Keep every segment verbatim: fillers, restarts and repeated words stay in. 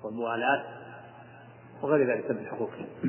والموالاة وغير ذلك من الحقوق.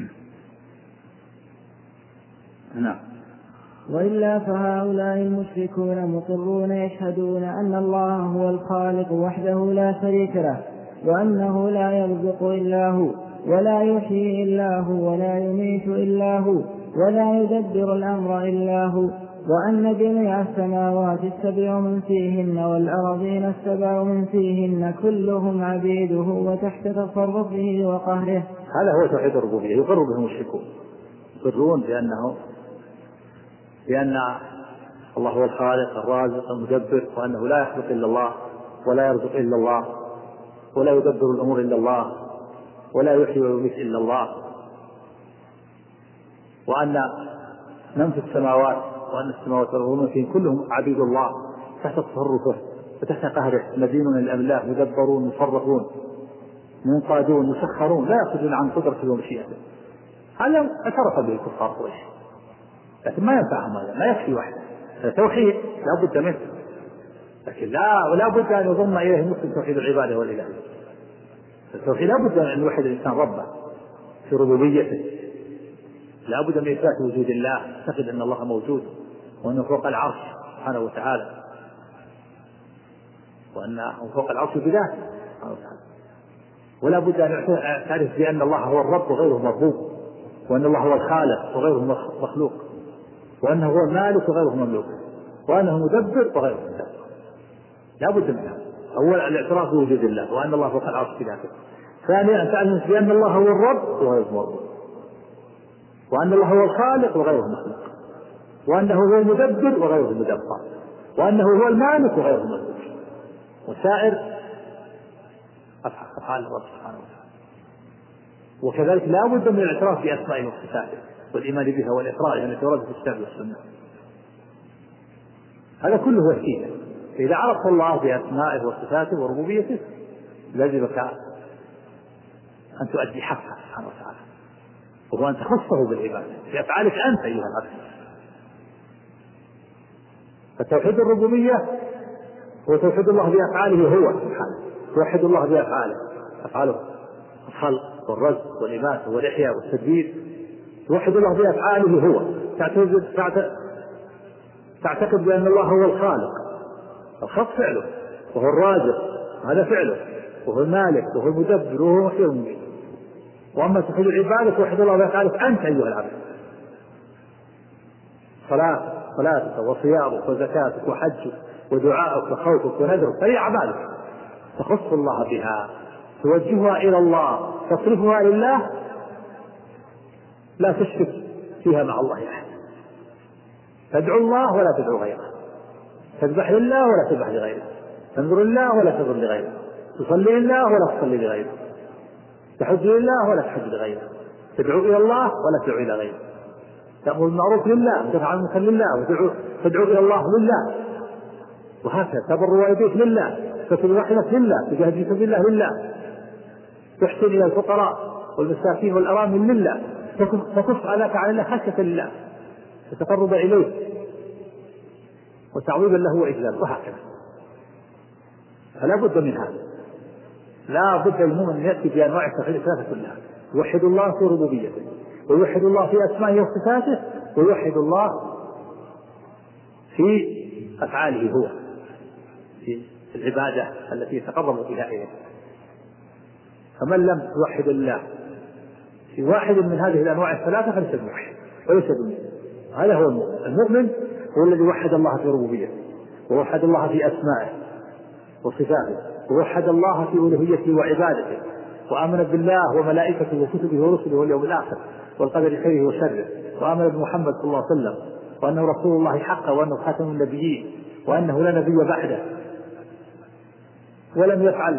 نعم. وإلا فهؤلاء المشركون مقرون يشهدون أن الله هو الخالق وحده لا شريك له، وأنه لا يرزق إلا هو، ولا يحيي إلا هو، ولا يميت إلا هو، ولا يدبر الأمر إلا هو، وأن جميع السماوات السبع من فيهن والأرضين السبع من فيهن كلهم عبيده وتحت تصرفه وقهره. هذا هو توحيد الربوبية. يقر به المشركون، يقرون بأنه بأن الله هو الخالق الرازق المدبر، وأنه لا يخلق إلا الله، ولا يرزق إلا الله، ولا يدبر الأمور إلا الله، ولا يحيي ويميت إلا الله، وأن من في السماوات وأن السماوات والأرض فيهن كلهم عبيد الله تحت تصرفه وتحت قهره، مدينون للأملاك مدبرون مصرفون منقادون مسخرون لا يخرجون عن قدرته ومشيئته. هذا اعترف به الكفار قريش، لكن ما ينفعهم هذا، ما يكفي وحده. هذا توحيد لا بد منه، لكن لا ولا بد أن يضم إليه مسلم توحيد العبادة والإلهية. التوحيد لا بد أن يوحد الإنسان ربه في ربوبيته، لا بد من إثبات وجود الله، يعتقد أن الله موجود وأنه فوق العرش سبحانه وتعالى، وأنه فوق العرش بذاته سبحانه وتعالى. ولا بد أن يعترف بأن الله هو الرب وغيره مربوب، وأن الله هو الخالق وغيره مخلوق، وأنه هو المالك وغيره مملوك، وأنه مدبر وغيره مدبر. لا بد من هذا. أول الاعتراف بوجود الله وأن الله فوق العرش بذاته. ثانيا أن تعلم بأن الله هو الرب وغيره مربوب، وأن الله هو الخالق وغيره مخلوق، وأنه هو المدبر وغيره مدبر، وأنه هو المالك وغيره مملوك، وسائر أفعال الله سبحانه وتعالى. وكذلك لا بد من الاعتراف بأسمائه وصفاته والإيمان بها والإقرار بها التي وردت في الكتاب والسنة. هذا كله وسيلة. فإذا عرفت الله بأسمائه وصفاته وربوبيته لازمك أن تؤدي حقه سبحانه وتعالى، وهو أن تخصه بالعبادة بأفعالك أنت أيها العبد. فتوحيد الربوبية هو توحيد الله بأفعاله هو سبحانه، توحد الله بأفعاله، أفعاله الخلق والرزق والإماتة والإحياء والتدبير، توحد الله بأفعاله هو، تعتقد تعتقد بأن الله هو الخالق، الخلق فعله، وهو الرازق هذا فعله، وهو المالك وهو المدبر وهو محيي ومميت. وأما توحيد العبادة توحد الله بأفعالك أنت أيها العبد، صلاة صلاتك وصيامك وزكاتك وحجك ودعائك وخوفك ونذرك هذه أعمالك تخص الله بها، توجهها إلى الله، تصرفها لله، لا تشرك فيها مع الله أحد. تدعو الله ولا تدعو غيره، تذبح لله ولا تذبح لغيره، تنظر لله ولا تنظر لغيره، تصلي لله ولا تصلي لغيره، تحج لله ولا تحج لغيره، تدعو إلى الله ولا تدعو إلى غيره، تأمر بالمعروف لله وتنهى عن المنكر لله، وتدعو تدعو إلى الله لله، وهكذا تبر والديك لله، تصل رحمك لله، تجاهد في سبيل الله لله، تحسن إلى الفقراء والمساكين والأرامل لله، تكف عليك على الله خشية لله، تتقرب إليه وتعظيما له وإجلاله، وهكذا. فلا بد من هذا، لا بد المؤمن أن يأتي بأنواع التوحيد الثلاثة كلها، يوحد الله في ربوبيته، ويوحد الله في أسمائه وصفاته، ويوحد الله في أفعاله هو، في العبادة التي يتقرب بها إليه. فمن لم يوحد الله في واحد من هذه الأنواع الثلاثة فليس بموحد وليس بمؤمن. هذا هو المؤمن. المؤمن هو الذي وحد الله في ربوبيته، ووحد الله في أسمائه وصفاته، ووحد الله في ألوهيته وعبادته، وآمن بالله وملائكته وكتبه ورسله واليوم الآخر والقدر خيره وشره، وآمن بمحمد صلى الله عليه وسلم وأنه رسول الله حقا، وأنه خاتم النبيين، وأنه لا نبي بعده، ولم يفعل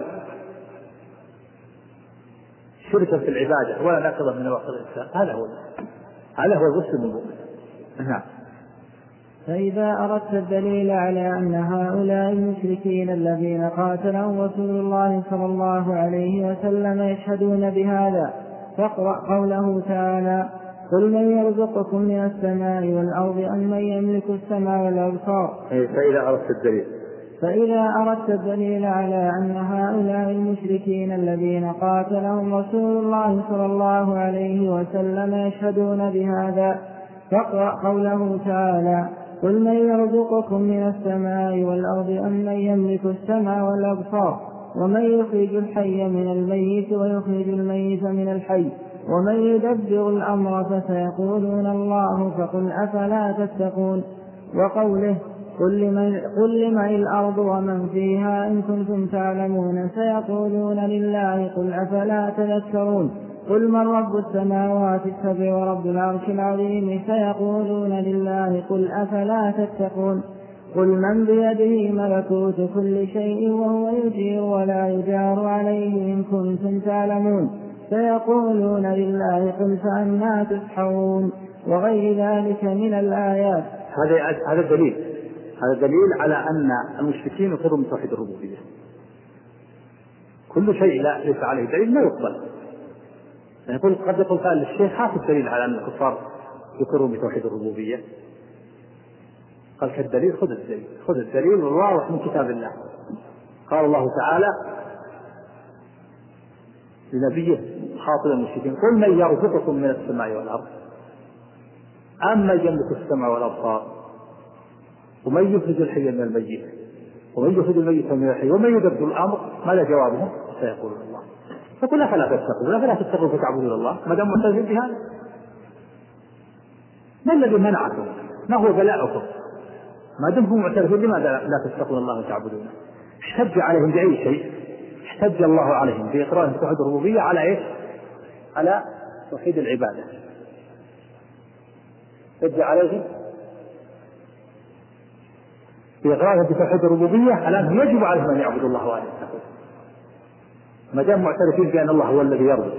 شركا في العبادة ولا ناقضا من نواقض الإسلام. هذا هو هذا هو المسلم المؤمن. نعم. فإذا أردت الدليل على أن هؤلاء المشركين الذين قاتلهم رسول الله صلى الله عليه وسلم يشهدون بهذا فاقرأ قوله تعالى: قل من يرزقكم من السماء والأرض أم من يملك السمع والأبصار. فإذا أردت الدليل فإذا أردت الدليل على أن هؤلاء المشركين الذين قاتلهم رسول الله صلى الله عليه وسلم يشهدون بهذا. فاقرأ قوله تعالى: قل من يرزقكم من السماء والأرض أم من يملك السمع والأبصار ومن يخرج الحي من الميت ويخرج الميت من الحي ومن يدبر الأمر فسيقولون الله فقل أفلا تتقون. وقوله: قل لمن, قل لمن الأرض ومن فيها إن كنتم تعلمون سيقولون لله قل أفلا تذكرون. قل من رب السماوات السبع ورب العرش العظيم سيقولون لله قل أفلا تتقون. قل من بيده ملكوت كل شيء وهو يجير ولا يجار عليه إن كنتم تعلمون سيقولون لله قل فأنى تسحرون. وغير ذلك من الآيات. هذا هذا دليل هذا دليل على أن المشركين يقرون من توحيد الربوبية. كل شيء لا ليس عليه دليل ما يقبل. يقول قد يقول قال للشيخ هات الدليل على أن الكفار يقرون بتوحيد الربوبية. قال كالدليل خذ الدليل خذ الدليل الواضح من كتاب الله. قال الله تعالى لنبيه خاطب المشركين: قل من يرزقكم من السماء والأرض أم من يملك السمع والأبصار ومن يخرج الحي من الميت ومن يخرج الميت من الحي ومن يدبر الأمر. ماذا جوابهم؟ سيقولون الله. فقل أفلا تتقون أفلا تتقون فتعبدون الله ما دام معترفين بهذا. ما الذي منعكم؟ ما هو بلاؤكم؟ ما دمتم معترفين لماذا لا تتقون الله وتعبدونه؟ احتج عليهم بأي شيء؟ احتج الله عليهم بإقرارهم توحيد الربوبية على ايش؟ على توحيد العبادة. احتج عليهم بإقرارهم بتوحيد الربوبية على أنه يجب عليهم أن يعبدوا الله وأن يتقوه ما دام معترفين بأن الله هو الذي يرزق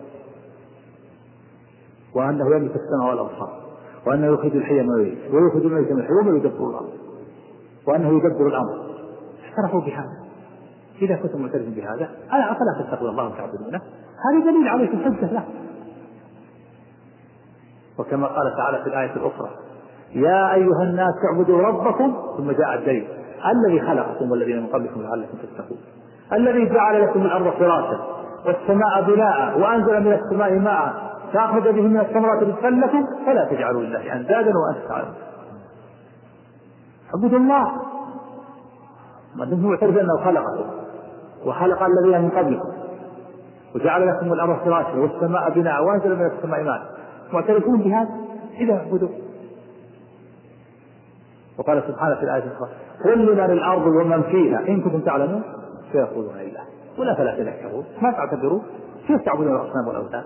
وأنه يملك السمع والأبصار وأنه يخرج الحي من الميت ويخرج الميت من الحي وما يدبر الأمر وأنه يدبر الأمر. اعترفوا بهذا. إذا كنتم معترفين بهذا ألا أفلا تتقون الله وتعبدونه؟ هذا دليل عليكم حجة له. وكما قال تعالى في الآية الأخرى: يا أيها الناس اعبدوا ربكم. ثم جاء الدليل: الذي خلقكم والذين من قبلكم لعلكم تتقون الذي جعل لكم الأرض فراشا والسماء بناء وأنزل من السماء ماء فأخرج به من الثمرات رزقا لكم فلا تجعلوا لله أندادا وأنتم تعلمون. اعبدوا الله ما دمتم معترفين أنه خلقكم وخلق الذين من قبلكم وجعل لكم الأرض فراشا والسماء بناء وأنزل من السماء ماء. معترفون بهذا إذا اعبدوا. وقال سبحانه في الآية الأخرى: قل لمن الأرض ومن فيها إن كنتم تعلمون سيقولون لله ولا فلا تذكرون ما تعتبرون كيف تعبدون الأصنام والأوثان.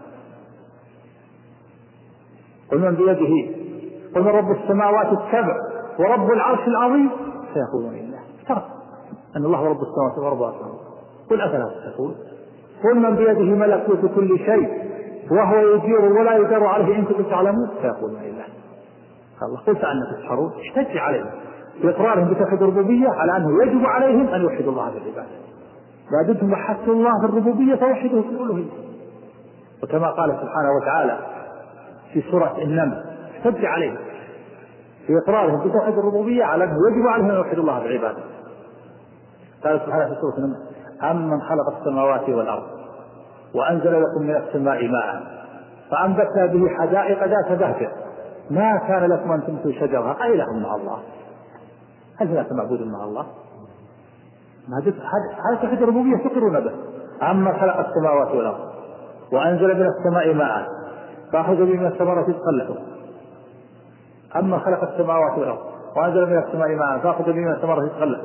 قل من بيده قل من رب السماوات السبع ورب العرش العظيم سيقولون لله. افترض أن الله رب السماوات ورب العرش العظيم. قل أفلا تتقون. قل من بيده ملكوت كل شيء وهو يجير ولا يجار عليه إن كنتم تعلمون سيقولون لله. الله قل فأنى تسحرون. احتج عليهم بإقرارهم بتوحيد الربوبية على أنه يجب عليهم أن يوحدوا الله بالعبادة. ما دمتم وحدتم الله في الربوبية فوحدوه في الألوهية. وكما قال سبحانه وتعالى في سورة النمل: احتج عليهم بإقرارهم بتوحيد الربوبية على أنه يجب عليهم أن يوحدوا الله بالعبادة. قال سبحانه في سورة النمل: أمن خلق السماوات والأرض وأنزل لكم من السماء ماء فأنبتنا به حدائق ذات بهجة ما كان لكم أن تنبتوا شجرها أإله مع الله هل هناك معبود مع الله؟ هذا توحيد الربوبية تقرون به. أما خلق السماوات والأرض وأنزل من السماء ماء فأخرج به من الثمرات رزقا لكم. أما خلق السماوات والأرض وأنزل من السماء ماء فأخرج به من الثمرات رزقا لكم.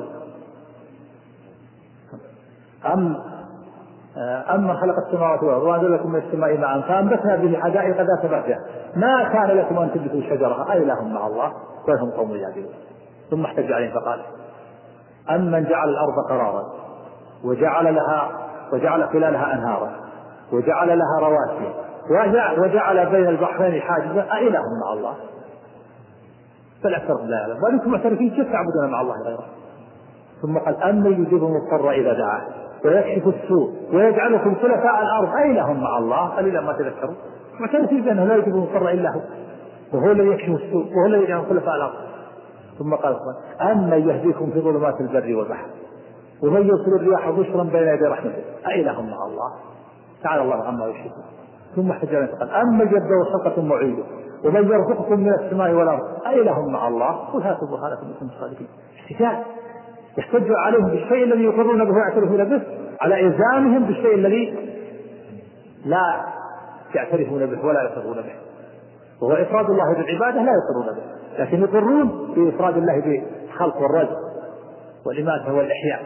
أم أما خلق السماوات والأرض وأنزل لكم من السماء ماء فأنبتنا به حدائق ذات بهجة ما كان لكم أن تنبتوا شجرها أإله مع الله بل هم قوم يعدلون. ثم احتج عليهم فقال: أمن جعل الأرض قرارا وجعل لها وجعل خلالها أنهارا وجعل لها رواسي وجعل بين البحرين حاجزا أإله مع الله فالأكثر لا يعلم وأنتم معترفين كيف تعبدون مع الله غيره. ثم قال: أمن يجيب المضطر إذا دعاه ويكشف السوء ويجعلكم خلفاء الأرض أإله مع الله قليلا ما تذكرون. معترفين بأنه لا يجيب المضطر إلا هو وهو الذي يكشف السوء وهو الذي يجعل خلفاء الأرض. ثم قال: أمن يهديكم في ظلمات البر والبحر ومن يرسل الرياح بشرا بين يدي رحمته أإله مع الله تعالى الله عما يشركون. ثم احتجنا انتقل أما يبدأ خلقة معيده ومن يرزقكم من السماء والأرض أإله مع الله قل هاتوا برهانكم إن كنتم صادقين. احتجاج يحتج عليهم بالشيء الذي يقرون به ويعترفون به على إلزامهم بالشيء الذي لا يعترفون به ولا يقرون به، وهو إفراد الله بالعبادة لا يقرون به، لكن يقرون بإفراد الله بالخلق والرزق والإماتة والإحياء.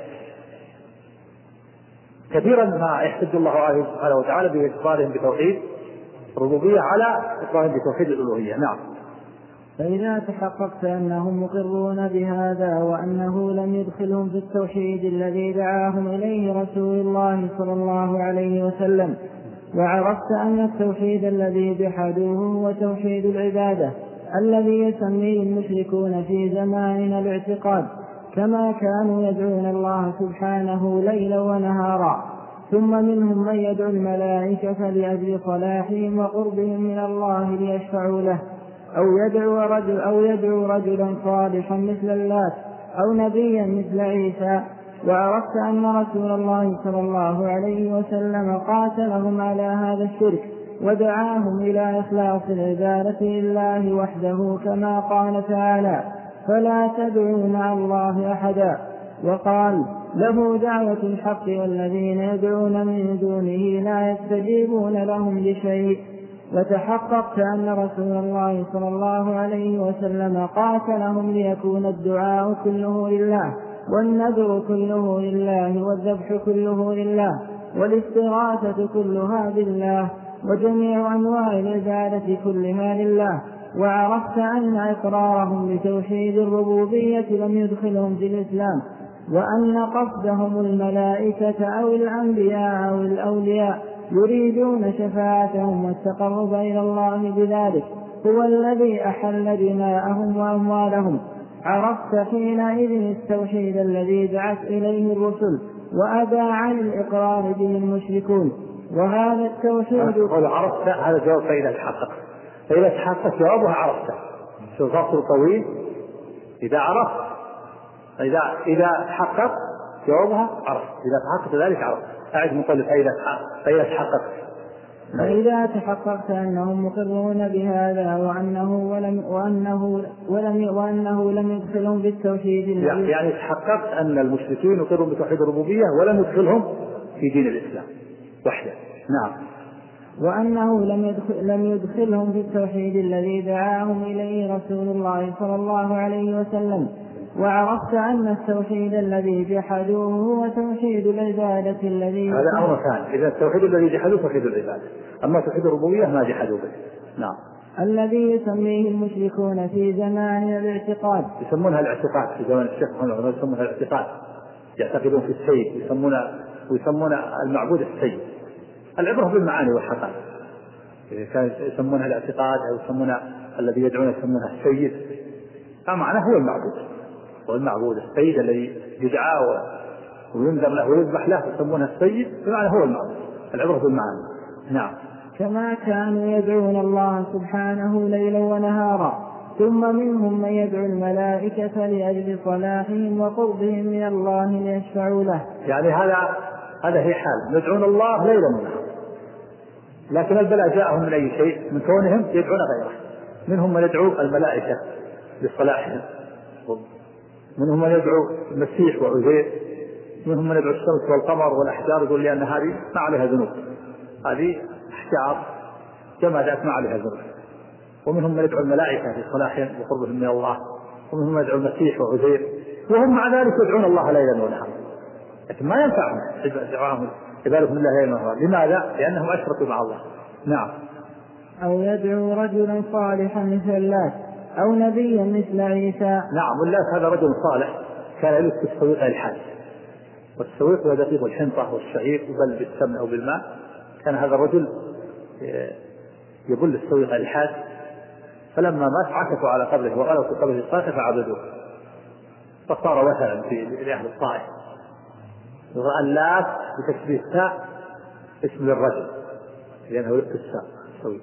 كثيرا ما يحتج الله عليه سبحانه وتعالى بإقرارهم بتوحيد الربوبية على إقرارهم بتوحيد الألوهية. نعم. فإذا تحققت أنهم مقرون بهذا وأنه لم يدخلهم في التوحيد الذي دعاهم إليه رسول الله صلى الله عليه وسلم، وعرفت أن التوحيد الذي جحدوه هو توحيد العبادة الذي يسميه المشركون في زماننا الاعتقاد، كما كانوا يدعون الله سبحانه ليلا ونهارا، ثم منهم من يدعو الملائكة لأجل صلاحهم وقربهم من الله ليشفعوا له، أو يدعو رجل أو يدعو رجلا صالحا مثل اللات، أو نبيا مثل عيسى. وعرفت أن رسول الله صلى الله عليه وسلم قاتلهم على هذا الشرك ودعاهم إلى إخلاص العبادة لله وحده، كما قال تعالى: فلا تدعوا مع الله أحدا، وقال: له دعوة الحق والذين يدعون من دونه لا يستجيبون لهم بشيء. وتحققت أن رسول الله صلى الله عليه وسلم قاتلهم ليكون الدعاء كله لله، والنذر كله لله، والذبح كله لله، والاستغاثة كلها بالله، وجميع أنواع العبادة كلها لله. وعرفت أن إقرارهم بتوحيد الربوبية لم يدخلهم في الإسلام، وأن قصدهم الملائكة أو الأنبياء أو الأولياء يريدون شفاعتهم والتقرب إلى الله بذلك هو الذي أحل دماءهم وأموالهم. عرفت حينئذ التوحيد الذي دعت إليه الرسل وأبى عن الإقرار به المشركون، وهذا التوحيد. عرفت هذا جواب فإذا تحقق، فإذا تحقق جوابها عرفت. شو فصل طويل؟ إذا عرفت إذا إذا تحقق جوابها عرفت، إذا تحقق ذلك عرفت. أعد مطلب فإذا تحقق فإذا تحقق فإذا تحققت أنهم مقرون بهذا وأنه ولم وأنه ولم وأنه لم يدخلهم بالتوحيد، يعني تحققت أن المشركين يقرون بتوحيد الربوبية ولم يدخلهم في دين الإسلام وحده. نعم. وأنه لم يدخل لم يدخلهم في التوحيد الذي دعاهم إليه رسول الله صلى الله عليه وسلم. وعرفت أن التوحيد الذي جحدوه هو توحيد العبادة الذي هذا أمر ثاني. إذا التوحيد الذي جحدوه توحيد العبادة، أما توحيد الربوبية ما جحدوا به. نعم. الذي يسميه المشركون في زمان الاعتقاد، يسمونها الاعتقاد في زمان الشيخ محمد، يسمونها الاعتقاد، يعتقدون في السيد، يسمون ويسمون المعبود السيد. العبرة بالمعاني والحقائق. كان يسمونها الاعتقاد أو يسمون الذي يدعون يسمونها السيد، فمعناه هو المعبود، هو المعبود السيد الذي يدعى وينذر له ويذبح له يسمونه السيد، بمعنى هو المعبود. العبرة بالمعاني. نعم. كما كانوا يدعون الله سبحانه ليلا ونهارا، ثم منهم من يدعو الملائكة لأجل صلاحهم وقربهم من الله ليشفعوا له. يعني هذا هذا هي حال يدعون الله ليلا ونهارا، لكن البلاء جاءهم من أي شيء؟ من كونهم يدعون غيره. منهم من يدعو الملائكة لصلاحهم، منهم من يدعو المسيح وعزير، منهم من يدعو الشمس والقمر والأحجار، يقول لأن هذه ما عليها ذنوب، هذه أحجار جمادات ما عليها ذنوب. ومنهم من يدعو الملائكة في صلاحهم وقربهم من الله، ومنهم من يدعو المسيح وعزير، وهم مع ذلك يدعون الله ليلا ونهارا، لكن ما ينفعهم دعاهم عبادة الله ليلا ونهارا. لماذا؟ لأنهم أشركوا مع الله. نعم. أو يدعو رجلا صالحا مثل اللات أو نبيا مثل عيسى. نعم. واللات هذا رجل صالح كان يلف السويق الحاد، والسويق هو دقيق الحنطة والشعير يبل بالسمن أو بالماء. كان هذا الرجل يبل السويق الحاد، فلما مات عكفوا على قبره وغلوا في قبره الصالح فعبدوه، فصار وثنا في لأهل الطائف. اللات بتشبيه التاء اسم للرجل لأنه يلف السويق،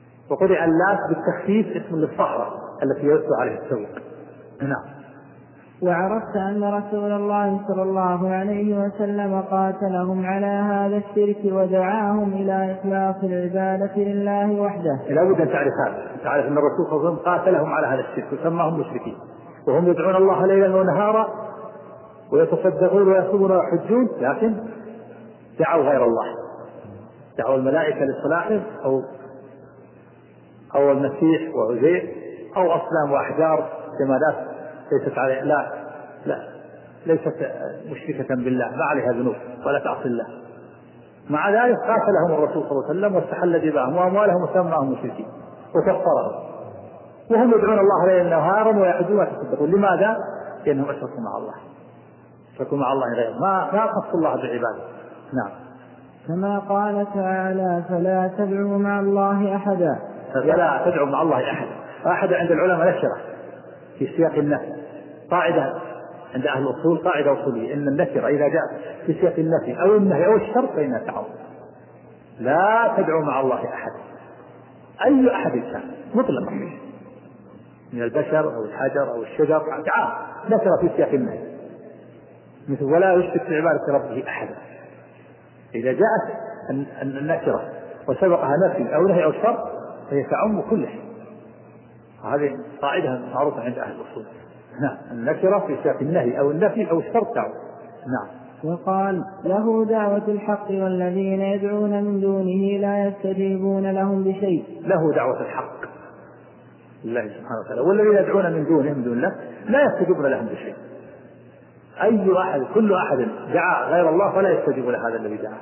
وقرئ اللات بالتخفيف اسم للصحراء التي يلف عليه السويق. نعم. وعرفت أن رسول الله صلى الله عليه وسلم قاتلهم على هذا الشرك ودعاهم إلى إخلاص العبادة لله وحده. لا بد أن تعرف هذا، تعرف أن الرسول صلى الله عليه وسلم قاتلهم على هذا الشرك وسماهم مشركين، وهم يدعون الله ليلا ونهارا ويتصدقون ويصومون ويحجون، لكن دعوا غير الله، دعوا الملائكة لصلاحهم أو أو المسيح وعزير أو أصنام وأحجار جمادات ليست عليه لا لا ليست مشركة بالله، ما عليها ذنوب ولا تعصي الله. مع ذلك قاتلهم الرسول صلى الله عليه وسلم واستحل دماءهم وأموالهم وسماهم مشركين وكفرهم، وهم يدعون الله ليلا نهارا ويحجون ويتصدقون. لماذا؟ لأنهم أشركوا مع الله، أشركوا مع الله غيره، ما ما خص الله بعباده. نعم. كما قال تعالى: فلا تدعوا مع الله أحدا. فلا تدعوا مع الله أحدا. أحد عند العلماء نكرة في سياق النفي، قاعدة عند أهل الأصول، قاعدة أصولية إن النكرة إذا جاءت في سياق النفي أو النهي أو الشرط فإنها تعوض. لا تدعوا مع الله أحدا، أي أحد كان مطلقا من البشر أو الحجر أو الشجر، تعال نكرة في سياق النهي، مثل ولا يشرك في عبادة ربه أحدا. إذا جاءت النكرة وسبقها نفي أو نهي أو شرط فهي تعم كل شيء. هذه قاعدة معروفة عند أهل الأصول. نعم، النكرة في سياق النهي أو النفي أو الشرط تعم. نعم. وقال: له دعوة الحق والذين يدعون من دونه لا يستجيبون لهم بشيء. له دعوة الحق الله سبحانه وتعالى، والذين يدعون من دونه من دون الله لا يستجيبون لهم بشيء. أي أحد كل أحد دعا غير الله فلا يستجيب لهذا الذي دعاه.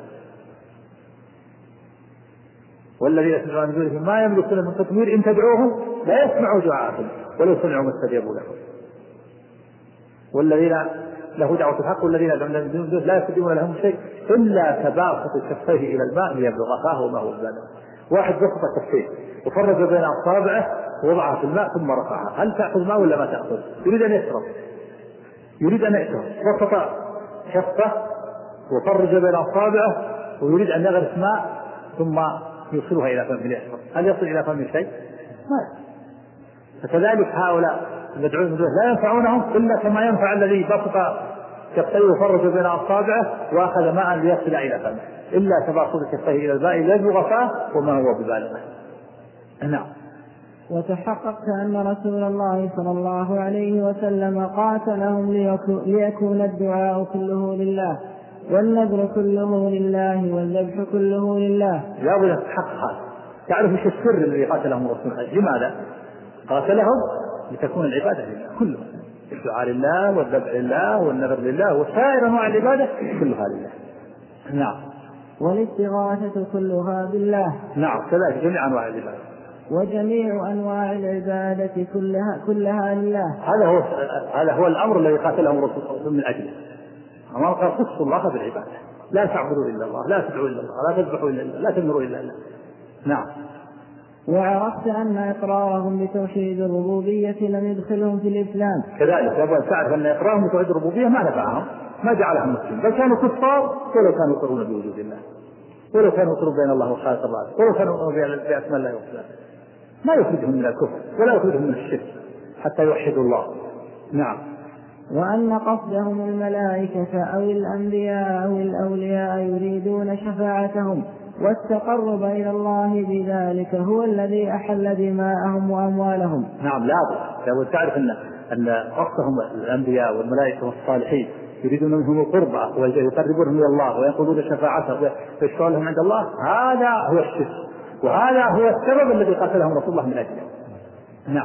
والذين يدعون من دونه ما يملكون من تطمير، إن تدعوهم لا يسمعوا دعاءكم ولو سمعوا ما استجابوا لكم. والذين له دعوة الحق والذين يدعون من دونه لا يستجيبون لهم شيء إلا كباسط كفيه إلى الماء ليبلغ فاه وما هو ببالغ. واحد بسط كفيه وفرج بين أصابعه ووضعها في الماء ثم رفعها، هل تأخذ ماء ولا ما تأخذ؟ يريد أن يشرب يريد أن يشرب بسط كفه وفرج بين أصابعه ويريد أن يغرس ماء ثم يوصلها إلى فمه ليشرب، هل يصل إلى فمه شيء؟ ما. فكذلك هؤلاء يدعون من دونه لا ينفعونهم إلا كما ينفع الذي بسط كفيه وفرج بين أصابعه وأخذ ماء ليصل إلى فمه، إلا كباسط كفيه إلى الماء ليبلغ فاه وما هو ببالغه. نعم. وتحققت أن رسول الله صلى الله عليه وسلم قاتلهم ليكون الدعاء كله لله والنذر كله لله والذبح كله لله. لا بد أن تحقق هذا، تعرف ايش السر الذي قاتلهم الرسول. لماذا قاتلهم؟ لتكون العبادة لله كلها، الدعاء لله والذبح لله والنذر لله وسائر أنواع العبادة كلها لله. نعم. والاستغاثة كلها بالله. نعم، كذلك جميع أنواع العبادة وجميع أنواع العبادة كلها كلها لله. هذا هو هذا هو الأمر الذي قاتلهم الرسول صلى الله عليه وسلم من أجله. أمر قال خصوا الله بالعبادة، لا تعبدوا إلا الله، لا تدعوا إلا الله، لا تذبحوا إلا الله، لا تنذروا إلا الله. نعم. وعرفت أن إقرارهم بتوحيد الربوبية لم يدخلهم في الإسلام. كذلك يجب أن تعرف أن إقرارهم بتوحيد الربوبية ما نفعهم، ما جعلهم مسلمين، بل كانوا كفار ولو كانوا يقرون بوجود الله، ولو كانوا يقرون بين الله وخالق الله، ولو كانوا يقرون بأسماء الله وصفاته، ما يخرجهم من الكفر ولا يخرجهم من الشرك حتى يوحدوا الله. نعم. وأن قصدهم الملائكة أو الأنبياء أو الأولياء يريدون شفاعتهم والتقرب إلى الله بذلك هو الذي أحل دماءهم وأموالهم. نعم، لابد لابد تعرف أن أن قصدهم الأنبياء والملائكة والصالحين يريدون منهم القربى ويقربونهم إلى الله وينقضون شفاعته ويشفعون لهم عند الله، هذا هو الشرك، وهذا هو السبب الذي قتلهم رسول الله من أجله. نعم.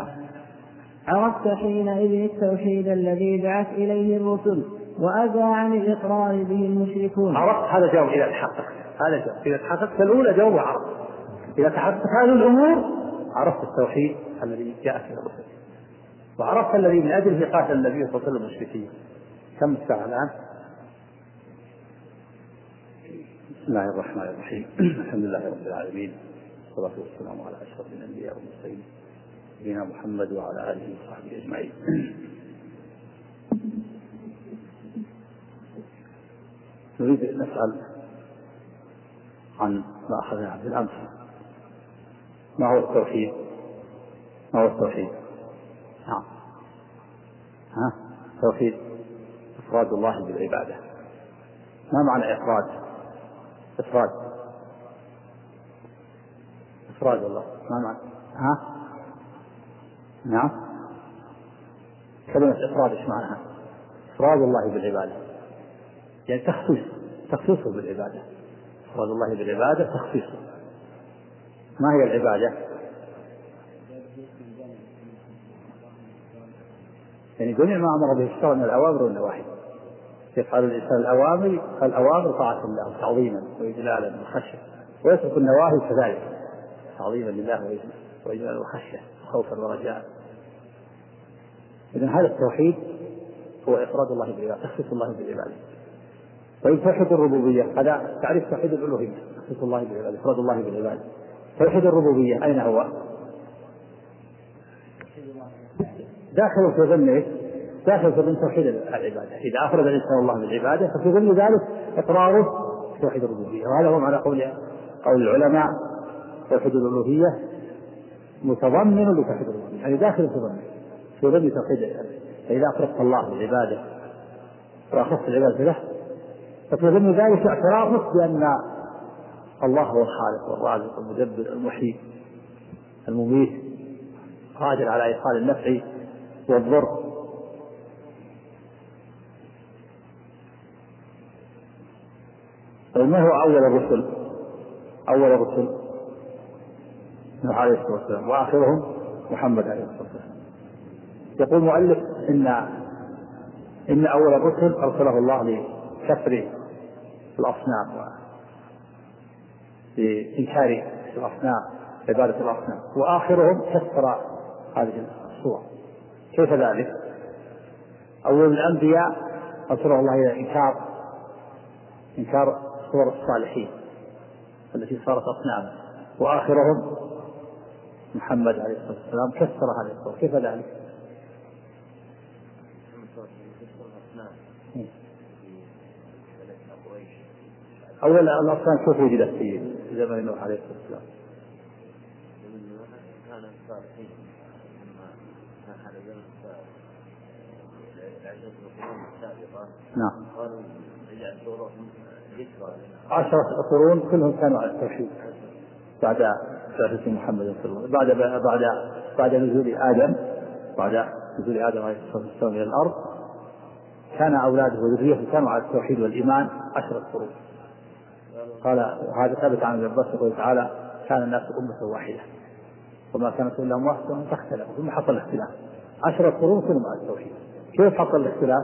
عرفت حينئذ التوحيد الذي بعث إليه الرسل وأبى عن الإقرار به المشركون. عرفت هذا جواب إلى الحقق، هذا جواب إذا تحققت الأولى جواب وعرفت، إذا تحققت هذه الأمور عرفت التوحيد الذي جاء في الرسل وعرفت الذي من أجله قاتل النبي صلى الله عليه وسلم المشركين. كم الساعة الآن؟ بسم الله الرحمن الرحيم. الحمد لله رب العالمين والصلاة والسلام على أشرف الأنبياء والمرسلين نبينا محمد وعلى آله وصحبه أجمعين. نريد أن نسأل عن ما أخذنا بالأمس، ما هو التوحيد؟ ما هو التوحيد؟ نعم. ها توحيد إفراد الله بالعبادة. ما معنى إفراد؟ إفراد إفراد الله ما معنى؟ ها؟ نعم، كلمة إفراد إيش معناها؟ إفراد الله بالعبادة يعني تخصيص تخصيصه بالعبادة. إفراد الله بالعبادة تخصيصه. ما هي العبادة؟ يعني جميع ما أمر به الشرع من الأوامر والنواهي. يفعل الإنسان الأوامر فالأوامر طاعة الله تعظيما وإجلالا وخشية، ويترك النواهي كذلك تعظيما لله وإجلالا وخشية وخوفا ورجاء. إذن هذا التوحيد هو إفراد الله بالعبادة، تخصيص الله بالعبادة. طيب توحيد الربوبية هذا تعريف توحيد الألوهية، تخصيص الله بالعبادة، إفراد الله بالعبادة. توحيد الربوبية أين هو؟ داخل في ضمن داخل في ضمن توحيد العبادة. إذا أفرد الإنسان الله بالعبادة ففي ضمن ذلك إقراره توحيد الربوبية، وهذا هو معنى قول قول العلماء توحيد الألوهية متضمن لتوحيد الربوبية، يعني داخل في ضمن في ضمن توحيد. فإذا أفردت الله بالعبادة وأخص العبادة له ففي ضمن ذلك اعترافك بأن الله هو الخالق والرازق المدبر المحيي المميت قادر على إيصال النفع والضر. وما هو أول الرسل؟ أول الرسل نوح عليه الصلاة والسلام وآخرهم محمد عليه الصلاة والسلام. يقول المؤلف إن إن أول الرسل أرسله الله لكسر الأصنام لإنكار الأصنام عبادة الأصنام، وآخرهم كسر هذه الصور. كيف ذلك؟ أول الأنبياء أرسله الله إلى إنكار إنكار صور الصالحين التي صارت أصناما، وآخرهم محمد عليه الصلاة والسلام كسر هذه الصور. كيف ذلك؟ أول الأصنام كيف وجدت في زمن نوح عليه الصلاة والسلام؟ نعم. عشرة قرون كلهم كانوا على التوحيد بعد بعثة محمد صلى الله عليه وسلم. بعد بعد بعد نزول آدم بعد نزول آدم عليه الصلاة والسلام إلى الأرض كان أولاده وذريته كانوا على التوحيد والإيمان عشرة قرون. قال هذا ثابت عن ابن عباس يقول تعالى كان الناس أمة واحدة وما كانت إلا أمة واحدة فاختلفوا ثم حصل الاختلاف. عشرة قرون كلهم على التوحيد. كيف حصل الاختلاف؟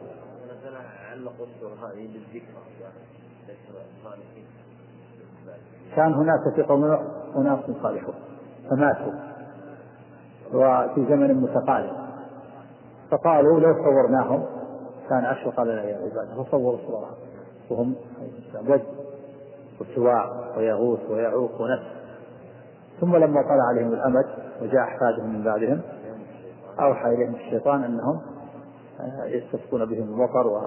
كان هناك في قوم أناس صالحون فماتوا وفي زمن متقارب فقالوا لو صورناهم كان أشفق لنا يا عباد، فصوروا صورهم وهم ود وسواع ويغوث ويعوق ونسر. ثم لما طلع عليهم الأمد وجاء أحفادهم من بعدهم أوحى إليهم الشيطان أنهم يستسقون بهم المطر و...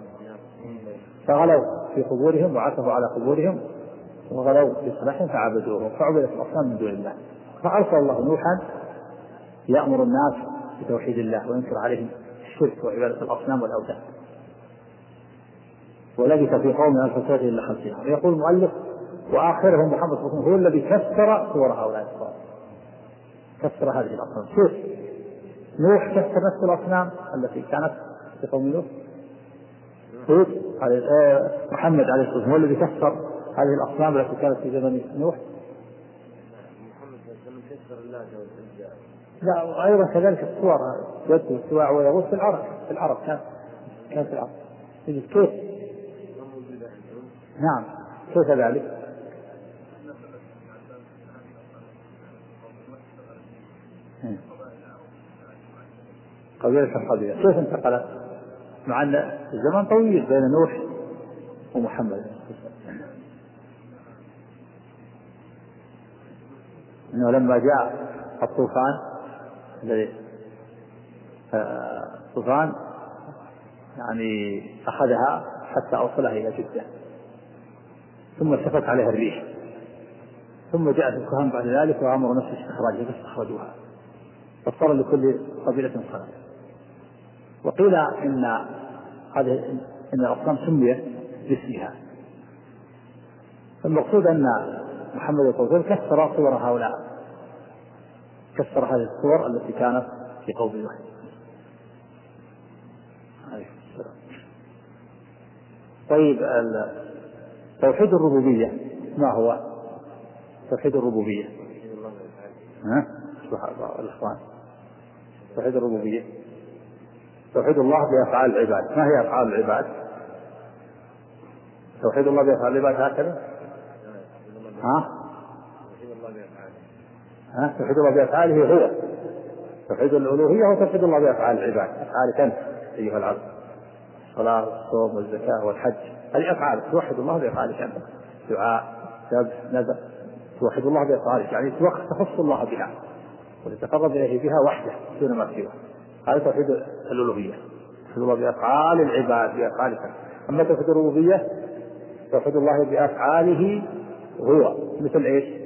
فغلوا في قبورهم وعكفوا على قبورهم وغلوا بصلاحهم فعبدوهم فعبدت الأصنام من دون الله. فأرسل الله نوحا يأمر الناس بتوحيد الله وينكر عليهم الشرك وعبادة الأصنام والأوثان، ولبث في قوم ألف سنة إلا خمسين. ويقول المؤلف وآخرهم محمد صلى الله عليه وسلم هو الذي كسر صور هؤلاء الصالحين، كسر هذه الأصنام. شوف نوح كسر نفس الأصنام التي كانت في قوم نوح. محمد عليه الصلاة والسلام هو الذي كسر هذه الأصنام التي كانت في زمن نوح. لا وأيضا كذلك الصور ود والسواع ويغوث في العرب في العرب كان كان في العرب. كيف؟ نعم كيف ذلك؟ قبيلة القبيلة كيف انتقلت مع أن الزمن طويل بين نوح ومحمد؟ إنه لما جاء الطوفان الذي الطوفان يعني أخذها حتى أوصلها إلى جدة ثم شفت عليها الريح ثم جاءت الكهان بعد ذلك وأمروا نفس استخراجها فاستخرجوها فصار لكل قبيلة صلاة. وقيل إن هذه إن الأصنام سميت باسمها. المقصود أن محمد يقول كسر صور هؤلاء، كسر هذه الصور التي كانت في قوم نوح. طيب توحيد الربوبية ما هو؟ توحيد الربوبية ها الإخوان، توحيد الربوبية توحيد الله بأفعال العباد. ما هي أفعال العباد؟ توحيد الله بأفعال العباد هكذا ها ها توحيد الله بأفعاله هو توحيد الألوهية، هو توحيد الله بأفعال العباد. أفعالك أنت أيها العبد، الصلاة والصوم والزكاة والحج، هذه أفعال توحد الله بأفعالك أنت. دعاء، ذبح، نذر، توحد الله بأفعالك، يعني تخص الله بها وتتقرب إليه بها وحده دون ما سواه. هذا توحيد الألوهية، توحيد الله بأفعال العباد بأفعالك. أما توحيد الربوبية توحيد الله بأفعاله هو، مثل إيش؟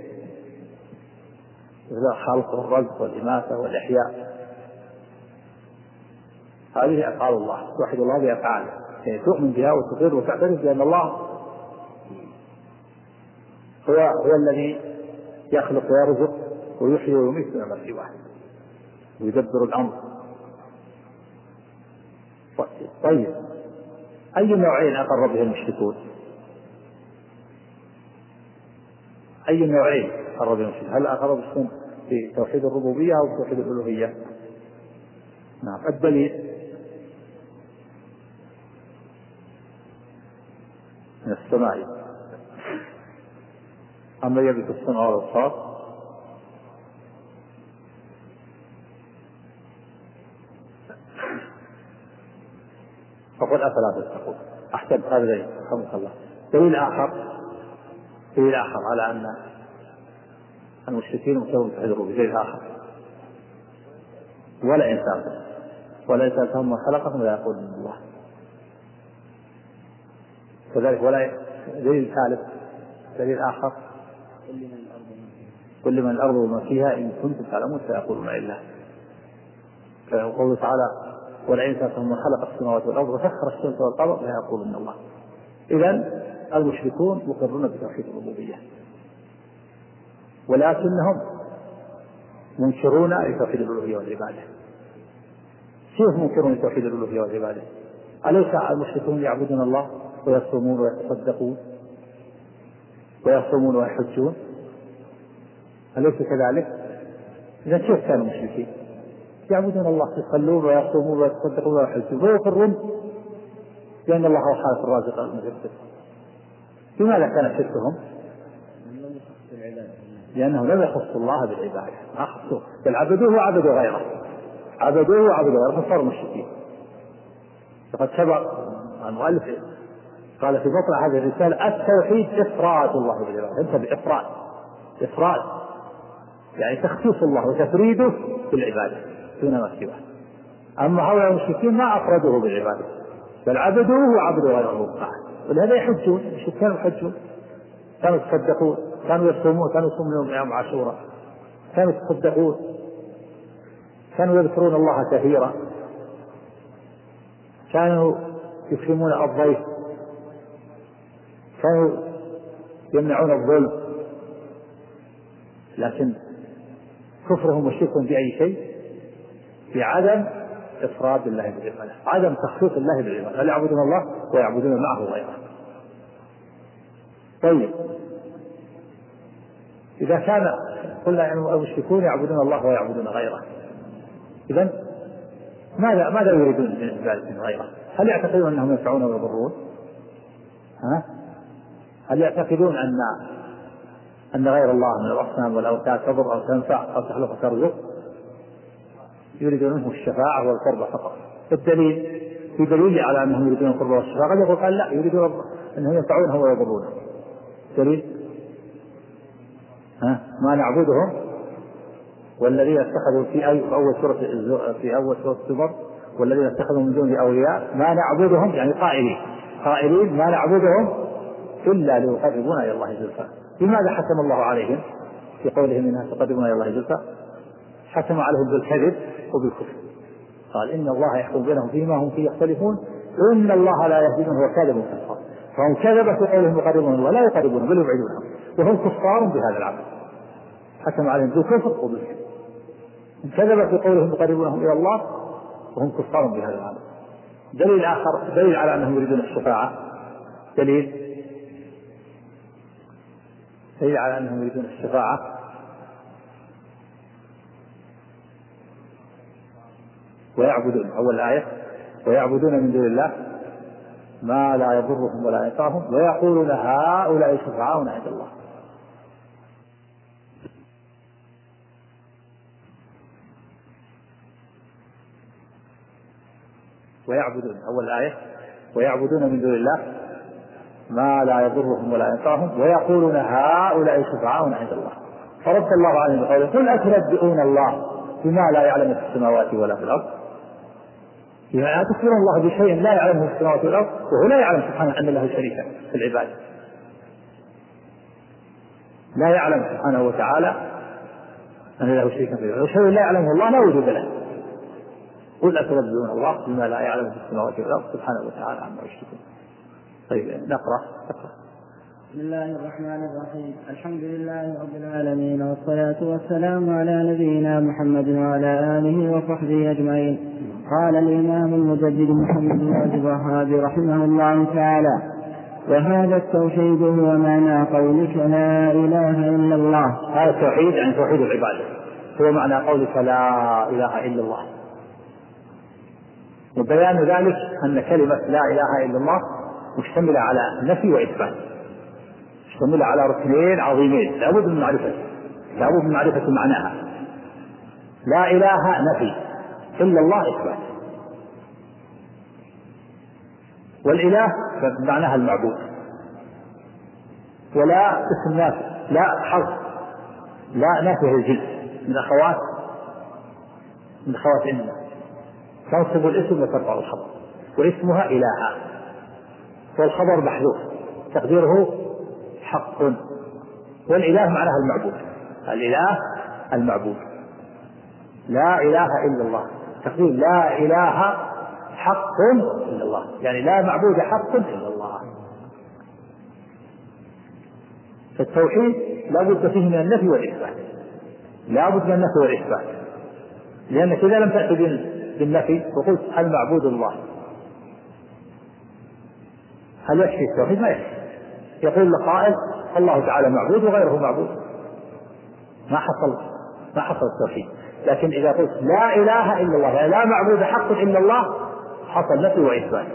مثل الخلق والرزق والإماتة والإحياء، هذه أفعال الله. توحد الله بأفعاله، يعني تؤمن بها وتقر وتعترف بأن الله هو هو الذي يخلق ويرزق ويحيي ويميت دون ما سواه ويدبر الأمر. طيب أي نوعين أقر به المشركون؟ أي نوعين أقر به المشركون؟ هل أقر بهم في توحيد الربوبية أو توحيد الألوهية؟ نعم. الدليل من السماء، أما يملك السمع والأبصار فقل أفلا تتقون. أحسن هذا دليل رحمك الله. دليل آخر دليل آخر على أن المشركين مشركون في الربوبية. دليل آخر ولا إنسان ولا إنسان ثم خلقهم ولا يقول من الله. كذلك ولا دليل ثالث دليل آخر كل من الأرض وما فيها إن كنتم تعلمون سيقولون إلا. قوله تعالى ولا إنسان ثم خلق السماوات والأرض وسخر الشمس والقمر لا يقولون الله. إذن المشركون مقرون بتوحيد الربوبية ولكنهم منكرون لتوحيد الألوهية والعبادة. كيف منكرون لتوحيد الألوهية والعبادة؟ أليس المشركون يعبدون الله ويصومون ويتصدقون ويصومون ويحجون؟ أليس كذلك؟ إذا كيف كانوا مشركين؟ يعبدون الله، يصلون ويصومون ويتصدقون ويحجون ويقرون لأن الله هو خالق الرازق المدبر. لماذا كان شركهم؟ لأنه لم يخص الله بالعبادة، ما خصوه، بل عبدوه وعبدوا غيره عبدوه وعبدوا غيره فصاروا مشركين. فقد سبق المؤلف قال في مطلع هذه الرسالة التوحيد إفراد الله بالعبادة. أنت بإفراد إفراد يعني تخصيص الله وتفريده بالعبادة دون ما سواه. أما هؤلاء المشركين ما أفردوه بالعبادة بل عبدوه وعبدوا غيره، ولهذا يحجون. المشركين كانوا يحجون، كانوا يتصدقون، كانوا يصومون، كانوا يصومون يوم عاشوراء، كانوا يتصدقون، كانوا يذكرون الله كثيرا، كانوا يكرمون الضيف، كانوا يمنعون الظلم. لكن كفرهم وشركهم بأي شيء؟ بعدم إفراد الله بالعبادة، عدم تخصيص الله بالعبادة، بل يعبدون الله ويعبدون معه غيره. طيب إذا كان قلنا أن المشركون يعبدون الله ويعبدون غيره، إذن ماذا ماذا يريدون من عبادة من غيره؟ هل يعتقدون أنهم ينفعون ويضرون؟ ها؟ هل يعتقدون أن أن غير الله من الأصنام والأوثان تضر أو تنفع أو تخلق أو ترزق؟ يريدون منه الشفاعة والقرب فقط. الدليل في دليل على أنهم يريدون القرب والشفاعة. قد يقول قال لا، يريدون أنهم ينفعونه ويضرونه. دليل ها؟ ما نعبدهم والذين اتخذوا في أول سورة في أول سورة الزمر والذين اتخذوا من دونه أولياء ما نعبدهم يعني قائلين قائلين ما نعبدهم إلا ليقربونا إلى الله زلفى. لماذا حكم الله عليهم في قولهم إنها تقربون إلى الله زلفى؟ حكم عليهم بالكذب وبالكفر. قال إن الله يحكم بينهم فيما هم فيه يختلفون إن الله لا يهدي من هو كاذب كفار. فهم كذب في قولهم يقربون ولا يقربون بل يبعدونهم وهم كفار بهذا العمل حكم عليهم بالكفر وبالكفر. كذب في قولهم يقربونهم إلى الله وهم كفار بهذا العمل. دليل آخر دليل على أنهم يريدون الشفاعة دليل دليل على أنهم يريدون الشفاعة ويعبدون أول آية ويعبدون من دون الله ما لا يضرهم ولا ينفعهم ويقولون هؤلاء شفعاؤنا عند الله. ويعبدون أول آية ويعبدون من دون الله ما لا يضرهم ولا ينفعهم ويقولون هؤلاء شفعاؤنا عند الله. فرد الله عليهم بقوله قل أتنبئون الله بما لا يعلم في السماوات ولا في الأرض. يعني أتخبرون الله بشيء لا يعلمه في السماوات والأرض وهو لا يعلم سبحانه أن له شريكا في العبادة. لا يعلم سبحانه وتعالى أن له شريكا في العبادة وشيء لا يعلمه الله لا وجود له. قل أتنبئون الله بما لا يعلم في السماوات والأرض سبحانه وتعالى عما يشركون. طيب نقرأ نقرأ. بسم الله الرحمن الرحيم. الحمد لله رب العالمين والصلاة والسلام على نبينا محمد وعلى آله وصحبه أجمعين. قال الإمام المجدد محمد بن عبد الوهاب رحمه الله تعالى: وهذا التوحيد هو معنى قولك لا إله إلا الله. هذا التوحيد يعني توحيد العبادة هو معنى قولك لا إله إلا الله. وبيان ذلك أن كلمة لا إله إلا الله مشتملة على نفي وإثبات، مشتملة على ركنين عظيمين لابد من معرفة لابد من معرفة معناها. لا إله نفي إلا الله إثبات. والإله معناها المعبود. ولا اسم نافع لا حرف لا نافع الجنس من أخوات من أخوات إنه تنصب الاسم وترفع الخبر واسمها إلها والخبر محذوف تقديره حق. والإله معناها المعبود. الإله المعبود. لا إله إلا الله تقدير لا إله حق إلا الله يعني لا معبود حق إلا الله. فالتوحيد لا بد فيه من النفي والإثبات لا بد من النفي والإثبات لأنك إذا لم تأتي بالنفي وقلت المعبود الله هل يكفي التوحيد؟ ما يكفي. يقول لك قائل الله تعالى معبود وغيره معبود ما حصل ما حصل التوحيد. لكن إذا قلت لا إله إلا الله يعني لا معبود حق إلا الله حصل نفي وإثبات.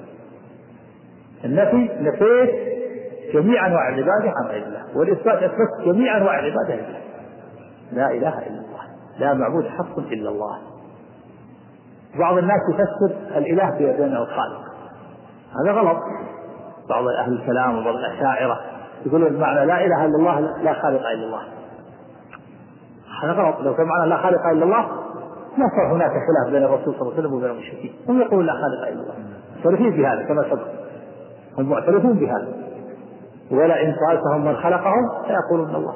النفي نفيت جميع أنواع العبادة عن غير الله والإثبات أثبت جميع أنواع العبادة لله. لا إله إلا الله لا معبود حق إلا الله. بعض الناس يفسر الإله بأنه الخالق هذا غلط. بعض أهل الكلام وبعض الأشاعرة يقولون المعنى لا إله إلا الله لا خالق إلا الله. هذا غلط. لو كان معنى لا خالق إلا الله ما صار هناك خلاف بين الرسول صلى الله عليه وسلم وبين المشركين. هم يقولون لا خالق إلا الله معترفين بهذا كما سبق هم معترفون بهذا. ولا إن سألتهم من خلقهم سيقولون الله.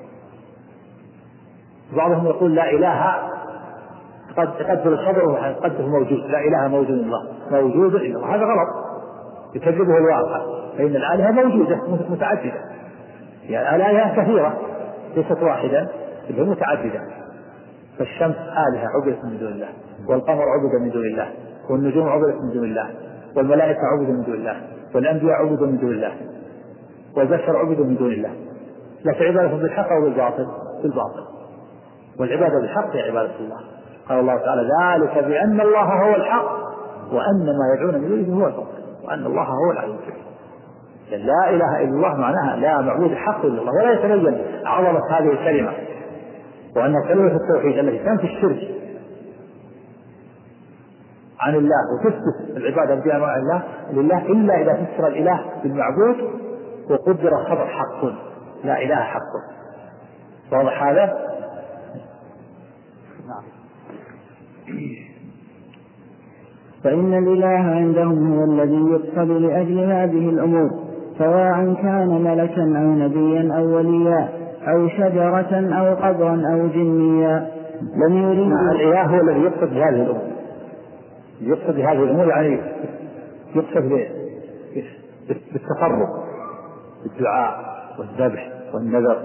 بعضهم يقول لا إله قد تقدر الخبر وقدره موجود لا إله موجود إلا الله موجود إلا الله. هذا غلط يكذبه الواقع فإن الآلهة موجودة متعددة يعني الآلهة كثيرة ليست واحدة بل متعددة. فالشمس آلهة عبدت من دون الله والقمر عبد من دون الله والنجوم عبدت من دون الله والملائكة عبدوا من دون الله والأنبياء عبدوا من دون الله والبشر عبدوا من دون الله. لكن عبادة بالحق أو بالباطل بالباطل والعبادة بالحق هي عبادة الله. قال الله تعالى ذلك بأن الله هو الحق وأن ما يدعون من دونه هو الباطل وأن الله هو العلي الكبير. لا إله إلا الله معناها لا معبود حق إلا الله. ولا يتبين عظمة هذه الكلمة وأنها كلمة التوحيد التي تنفي الشرك عن الله وتثبت العبادة بأنواع الله لله إلا إذا فسر الإله بالمعبود وقدر الخبر حق لا إله حق. واضح هذا؟ نعم. فإن الإله عندهم هو الذي يقصد لأجل هذه الأمور سواء كان ملكا أو نبيا أو وليا أو شجرة أو قبرا أو جنيا. لم يريد الإله هو الذي يقصد لهذه الأمور يقصد بهذه الأمور يعني يقصد بالتقرب بالدعاء والذبح والنذر،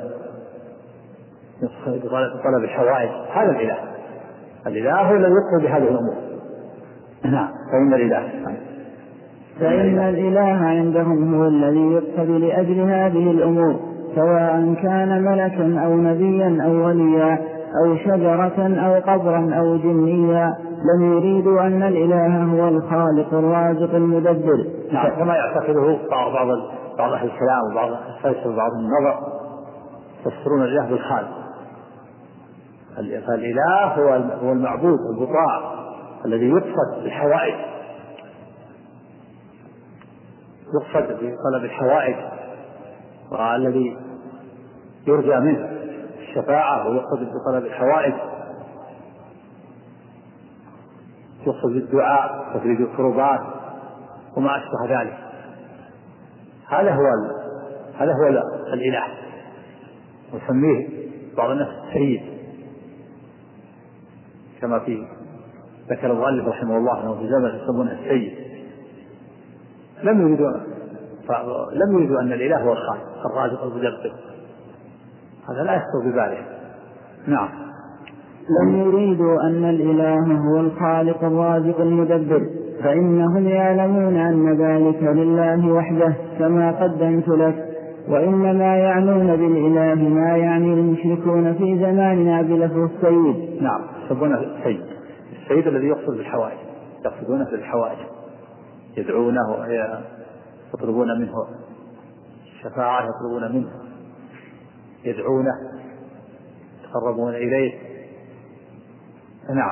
يقصد بطلب الحوائج. هذا الإله، الإله هو الذي يقصد بهذه الأمور. نعم. فإن الإله فإن الإله عندهم هو الذي يقصد لأجل هذه الأمور، سواء كان ملكا أو نبيا أو وليا أو شجرة أو قبرا أو جنيا، لم يريدوا أن الإله هو الخالق الرازق المدبر. نعم. كما يعتقده بعض بعض أهل الكلام وبعض الفلسفة وبعض النظر، يفسرون الإله بالخالق. فالإله هو هو المعبود المطاع الذي يقصد بالحوائج، يقصد بطلب الحوائج، والذي يرجى منه الشفاعة، ويقصد بطلب الحوائج، يقصد بالدعاء وتفريج الكربات وما أشبه ذلك. هذا هو هذا هو الإله، ويسميه بعض الناس السيد، كما في ذكر المؤلف رحمه الله أنه في زمن يسمونه السيد. لم يريدوا لم يريدوا أن الإله هو الخالق الرازق المدبر، هذا لا يخطر بباله. نعم. لم يريدوا أن الإله هو الخالق الرازق المدبر، فإنهم يعلمون أن ذلك لله وحده كما قدمت لك، وإنما يعنون بالإله ما يعني المشركون في زماننا بلفظ السيد. نعم. يسمونه السيد، السيد الذي يقصد بالحوائج، يقصدونه بالحوائج، يدعونه يطلبون منه الشفاعة، يطلبون منه، يدعونه، يتقربون إليه. نعم.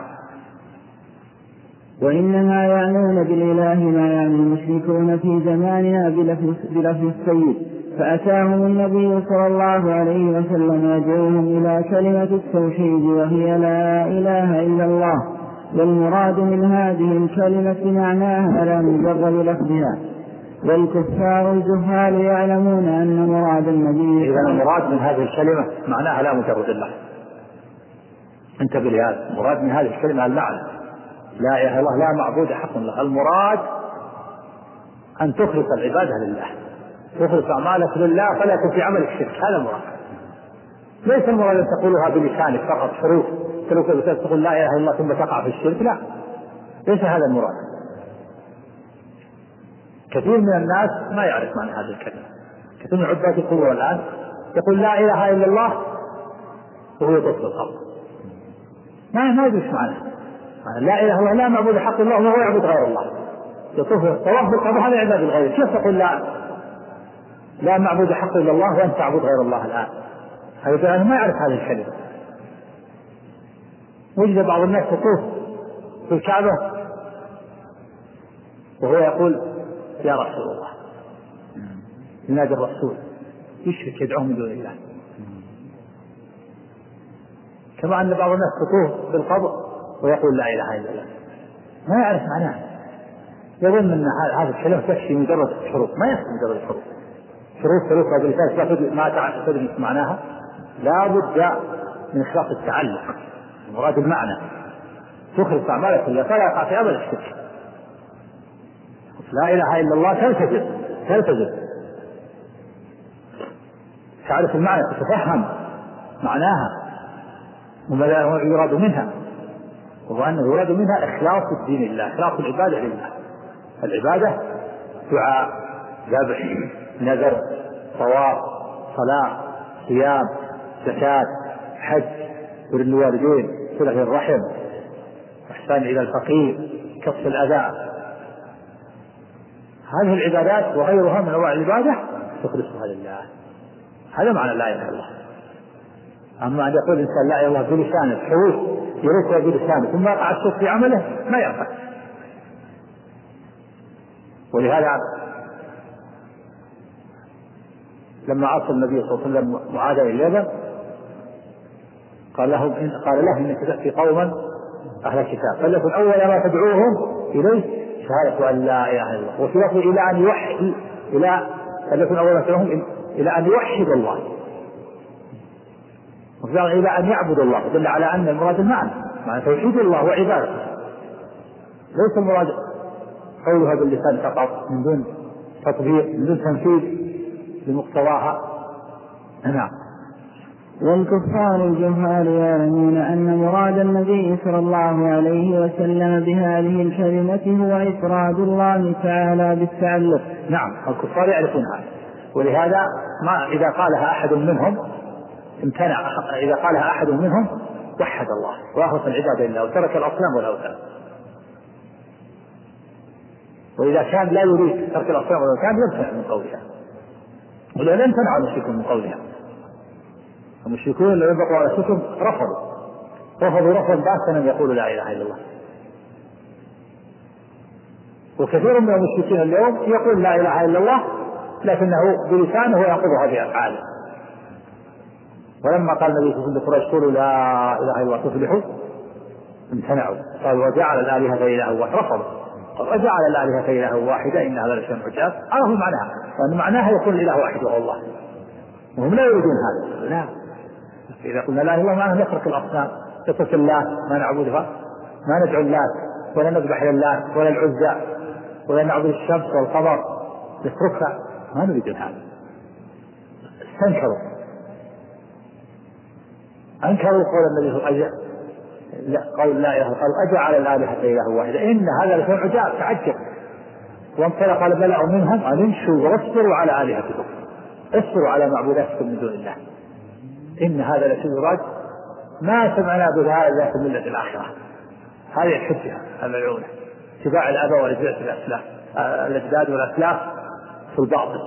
وإنما يعنون بالإله ما يعني المشركون في زماننا بلفظ السيد، فأتاهم النبي صلى الله عليه وسلم يدعوهم إلى كلمة التوحيد وهي لا إله إلا الله، والمراد من هذه الكلمة معناها لا مجرد لفظها، والكفار الجهال يعلمون أن مراد النبي. إذا المراد من هذه الكلمة معناها لا مجرد الله. انتبه لهذا، المراد من هذه الكلمة المعنى لا إله إلا الله، لا معبود حق الله. المراد أن تخلص العبادة لله، تخلص أعمالك لله، فلا يكون في عملك شرك. هذا المراد. ليس المراد أن تقولها بلسانك فقط حروف، تقول لا إله إلا الله ثم تقع في الشرك، لا، ليس هذا المراد. كثير من الناس ما يعرف معنى هذه الكلمة. كثير من عباد القبور الآن يقول لا إله إلا الله وهو يطوف بالقبر، ما ما يدري معناه. لا إله إلا الله لا معبود حق الله وهو يعبد غير الله، يطوف طواف بالقبر، هذا عباد الغير. كيف تقول لا لا معبود حق إلا الله وأنت تعبد غير الله الآن؟ هذا ما يعرف هذه الكلمة. وجد بعض الناس يطوف في الكعبة وهو يقول يا رسول الله، ينادي الرسول، يشرك، يدعوه من دون الله. كما أن بعض الناس يطوف بالقبر ويقول لا إله إلا الله، ما يعرف معناها، يظن أن هذه الكلمة تكفي مجرد حروف. ما يكفي مجرد حروف، حروف حروف باللسان ما تعرف تدري معناها. لا بد من إخلاص التعلق، مراد المعنى، تخلص أعمالك لله فلا يقع في أبد الشرك. لا إله إلا الله تلتزم تلتزم تعرف المعنى، تتفهم معناها وما يراد منها، وأنه يراد منها إخلاص الدين لله، إخلاص العبادة لله. العبادة دعاء، ذبح، نذر، طواف، صلاة، صيام، زكاة، حج، بر الوالدين، صلة الرحم، إحسان إلى الفقير، كف الأذى. هذه العبادات وغيرها من أنواع العبادة تخلصها لله. هذا معنى لا إله إلا الله. أما أن يقول الإنسان لا إله إلا الله بلسانه حروف يريدها بلسانه ثم يقع الشرك في عمله، ما ينفع. ولهذا لما عصى النبي صلى الله عليه وسلم معاذ إلى اليمن قال له إن قال له إنك تأتي قوما أهل الكتاب فليكن أول ما تدعوهم إليه شهادة أن لا إله إلا الله، وفي لفظ إلى أن يوحد إلى فليكن أول ما تدعوهم إلى أن يوحد الله، إلى أن يعبد الله، دل على أن المراد المعنى معنى توحيد الله وعبادته. ليس المراد قولها باللسان فقط من دون تطبيق من دون تنفيذ لمقتضاها. نعم. والكفار الجهال يعلمون أن مراد النبي صلى الله عليه وسلم بهذه الكلمة هو إفراد الله تعالى بالتعلق. نعم الكفار يعرفون هذا، ولهذا ما إذا قالها أحد منهم امتنع، إذا قالها أحد منهم وحد الله وأخلص العبادة لله وترك الأصنام والأوثان. وإذا كان لا يريد ترك الأصنام والأوثان يمتنع من قولها، ولأن امتنع المشركون من قولها. المشركون الذين بقوا على شركهم رفضوا رفضوا رفضا باسا أن يقولوا لا إله إلا الله. وكثير من المشركين اليوم يقول لا إله إلا الله لكنه بلسانه وينقضها بأفعاله. ولما قال النبي صلى الله عليه وسلم لقريش قولوا لا إله إلا الله تفلحوا امتنعوا، قالوا وجعل الآلهة إله واحد، رفضوا وجعل الآلهة إله واحدة إن هذا لشيء عجاب. عرفوا معناها وأن معناها يكون الإله واحد وهو الله، وهم لا يريدون هذا. لا، إذا قلنا لا إله إلا الله معناه نترك الأصنام، نترك اللات ما نعبدها، ما ندعو اللات ولا نذبح للات ولا العزى ولا نعبد الشمس والقمر، نتركها، ما نريد هذا. استنكروا أنكروا قول النبي صلى الله عليه وسلم لا قول لا إله، قال أجعل الآلهة إله واحدة إن هذا لشيء عجاب تعجب. وانطلق قال بلغوا منهم أن امشوا واصبروا على آلهتكم، اصبروا على معبوداتكم من دون الله إن هذا لشيء راد ما سمعنا بهذا في الملة الآخرة. هذه الحجة الملعونة، اتباع الآباء والأجداد في الأسلاف الأجداد والأسلاف في الباطل.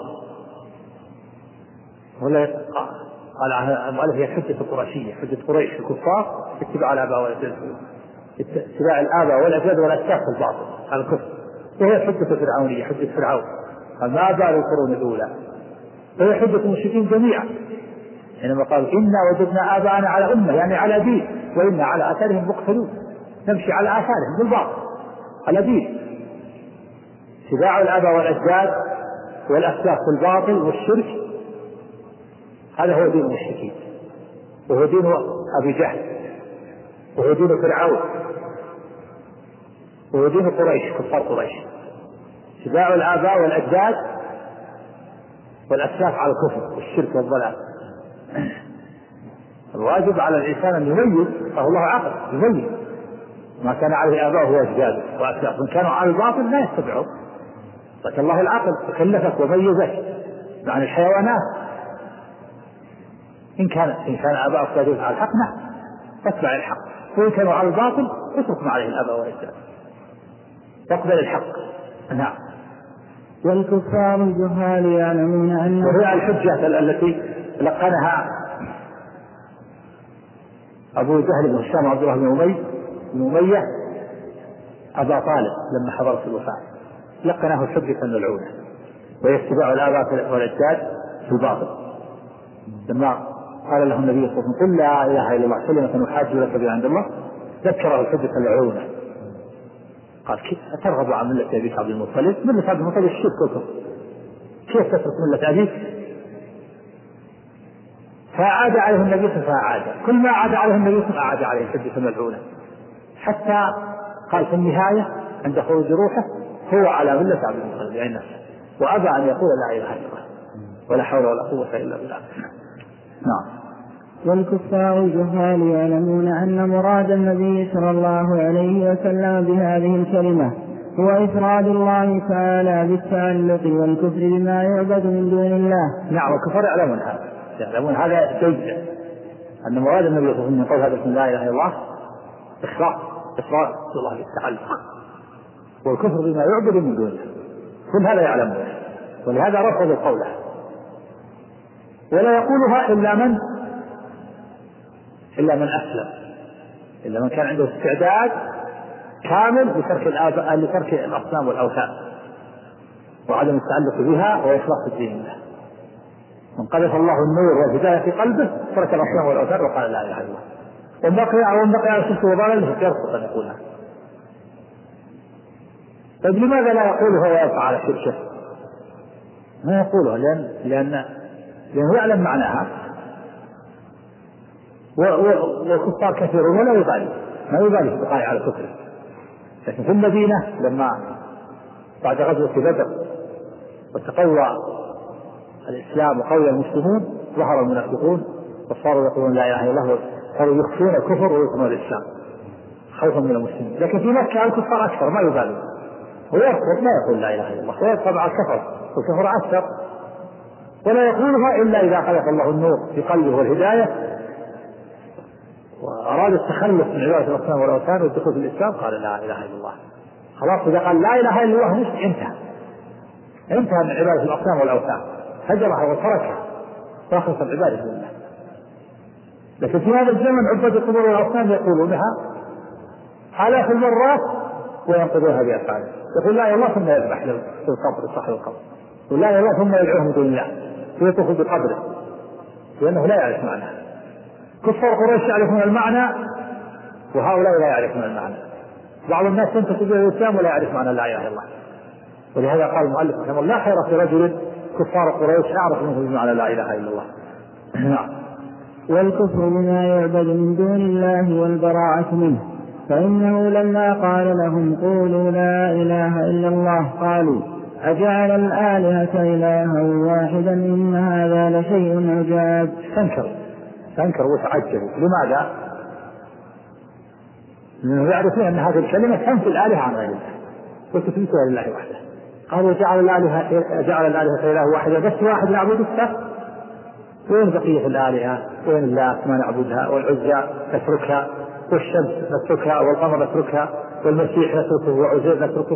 ولا قال المؤلف هي حجة القرشية، حجة قريش الكفار اتباع الآباء والأجداد، اتباع الآباء والأجداد والأسلاف في الباطل على الكفر. وهي حجة فرعونية، حجة فرعون ما بال القرون الأولى، وهي حجة المشركين جميعا حينما قالوا إنا وجدنا آباءنا على أمة يعني على دين وإنا على آثارهم مقتدون، نمشي على آثارهم بالباطل على دين. اتباع الآباء والأجداد والأسلاف في الباطل والشرك هذا هو دين المشركين، وهو دين أبي جهل، وهو دين فرعون، وهو دين قريش كفار قريش. اتباع الآباء والأجداد والأسلاف على الكفر والشرك والضلال. الواجب على الإنسان أن يميز، فالله عقل يميز ما كان عليه آباؤه وأجداده وأسلافه، إن كانوا على الباطل لا يتبعوا، لكن الله العقل تكلفك وميزك عن الحيوانات. إن كان إن كان آباؤك وأجدادك على الحق نعم فاتبع الحق، وإن كانوا على الباطل اترك ما عليه الآباء والأجداد، تقبل الحق. نعم. والكفار الجهال يعلمون أن وهي الحجة التي لقنها أبو جهل بن هشام عبد الله بن أمية بن أمية أبا طالب لما حضرت الوفاة، لقناه الحجة الملعونة وهي اتباع الآباء والأجداد في الباطل. لما قال له النبي صلى الله عليه وسلم قل لا إله إلا الله كلمة أحاج لك بها عند الله، ذكره الحجة الملعونة. قال كيف أترغب عن ملة أبيك عبد المطلب؟ ملة عبد المطلب الشرك والكفر، كيف تترك ملة أبيك؟ فعاد عليه النبي صلى الله عليه وسلم، كل ما عاد عليه النبي صلى الله عليه وسلم عاد عليه الحجة الملعونة، حتى قال في النهاية عند خروج روحه هو على ملة عبد المطلب يعني نفسه، وأبى أن يقول لا إله إلا الله ولا حول ولا قوة إلا بالله. نعم. والكفار الجهال يعلمون أن مراد النبي صلى الله عليه وسلم بهذه الكلمة هو إفراد الله تعالى بالتعلق والكفر بما يعبد من دون الله. نعم الكفار يعلمون هذا، يعلمون هذا جيدا أن مراد النبي صلى الله عليه وسلم من قول هذا بسم لا إله إلا الله إخراج إفراد الله بالتعلق والكفر بما يعبد من دون الله، كل هذا يعلمون، ولهذا رفضوا قولها. ولا يقولها إلا من إلا من أسلم، إلا من كان عنده استعداد كامل لترك الآباء لترك الأصنام والأوثان وعدم التعلق بها وإخلاص الدين لله. من قذف الله النور والهداية في قلبه ترك الأصنام والأوثان وقال لا إله إلا الله، ومن بقي ومن بقي على شرك وضلاله يرفض أن يقولها. طيب لماذا لا يقولها ويبقى على شركه؟ ما يقولها لأن لأن لأنه يعلم معناها، والكفار كثيرون ولا يبالي ما يبالي بقاء على كفره، لكن في المدينة لما بعد غزوة بدر وتقوى الإسلام وقوى المسلمون ظهر المنافقون وصاروا يقولون لا إله إلا الله، صاروا يخفون الكفر ويظهرون الإسلام خوفا من المسلمين. لكن في مكة الكفار أكثر ما يبالون، هو يرفض ما يقول لا إله إلا الله ويبقى مع الكفر، والكفر أكثر ولا يقولها إلا إذا خلق الله النور في قلبه والهداية وأراد التخلص من عبادة الأصنام والأوثان والدخول في الإسلام قال لا إله إلا الله. خلاص إذا قال لا إله إلا الله مش انتهى انتهى من عبادة الأصنام والأوثان، هجرها وتركها فأخلص العبادة لله. لكن في هذا الزمن عباد القبور والأصنام يقولونها آلاف المرات وينقضونها بأفعالهم، يقول لا إله إلا الله ثم يذبح له في القبر صاحب القبر، يقول لا إله إلا الله ثم يدعوه من دون الله ويطوف بقبره لأنه لا يعرف معناه. كفار قريش يعرفون المعنى وهؤلاء لا يعرفون المعنى. بعض الناس ينتسب الى الاسلام ولا يعرف معنى لا اله الا الله، ولهذا قال المؤلف رحمه الله لا خير في رجل كفار قريش اعرف منه بمعنى لا اله الا الله. نعم. والكفر بما يعبد من دون الله والبراءة منه، فإنه لما قال لهم قولوا لا إله إلا الله قالوا أجعل الآلهة إلها واحدا إن هذا لشيء عجاب. تنكر تنكر وتعجبوا. لماذا؟ لأنه يعرفون أن هذه الكلمة تنفي الآلهة عن غير الله وتثبتها لله وحده. قالوا جعل الآلهة جعل الآلهة إله واحدة بس واحد نعبد السبت، وين بقية الآلهة؟ وين اللات ما نعبدها، والعزى نتركها، والشمس نتركها، والقمر نتركها، والمسيح نتركه، وعزير نتركه.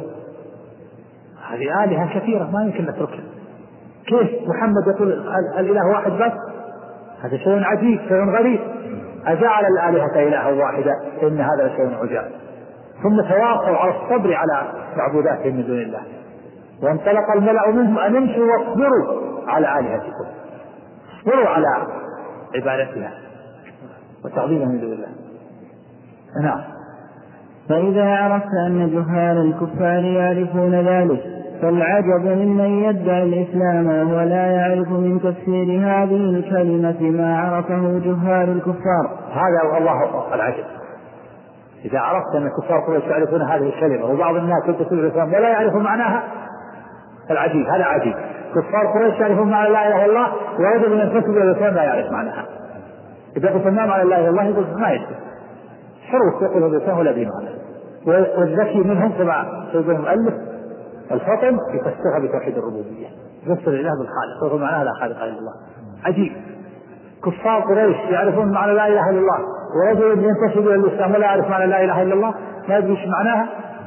هذه آلهة كثيرة ما يمكن نتركها. كيف محمد يقول الإله واحد بس؟ هذا شيء عجيب شيء غريب. أجعل الآلهة إلها واحدة إن هذا شيء عجاب. ثم تواصلوا على الصبر على معبوداتهم من دون الله، وانطلق الملأ منهم أن امشوا واصبروا على آلهتكم، اصبروا على عبادتها وتعظيمها من دون الله. نعم. فإذا عرفت أن جهال الكفار يعرفون ذلك فالعجب ممن يدعي الإسلام وهو لا يعرف من تفسير هذه الكلمة ما عرفه جهال الكفار. هذا الله العجب. إذا عرفت أن الكفار قريش يعرفون هذه الكلمة وبعض الناس يدخل الإسلام ولا يعرف معناها، العجيب هذا عجيب. كفار قريش يعرفون معنى لا إله إلا الله ويجب أن ينتسب إلى الإسلام لا يعرف معناها. إذا قلت ما معنى لا إله إلا الله يقول ما يدري، حروف يقول الإسلام ولا دين معنى. والذكي منهم كما يقول المؤلف الفطن يفسرها بتوحيد الربوبية، يفسر الإله بالخالق ويقول معناها لا خالق إلا الله. عجيب. كفار قريش يعرفون معنى لا إله إلا الله ورجل ينتسب إلى الإسلام ولا يعرف معنى لا إله إلا الله ما يدري ايش معناها،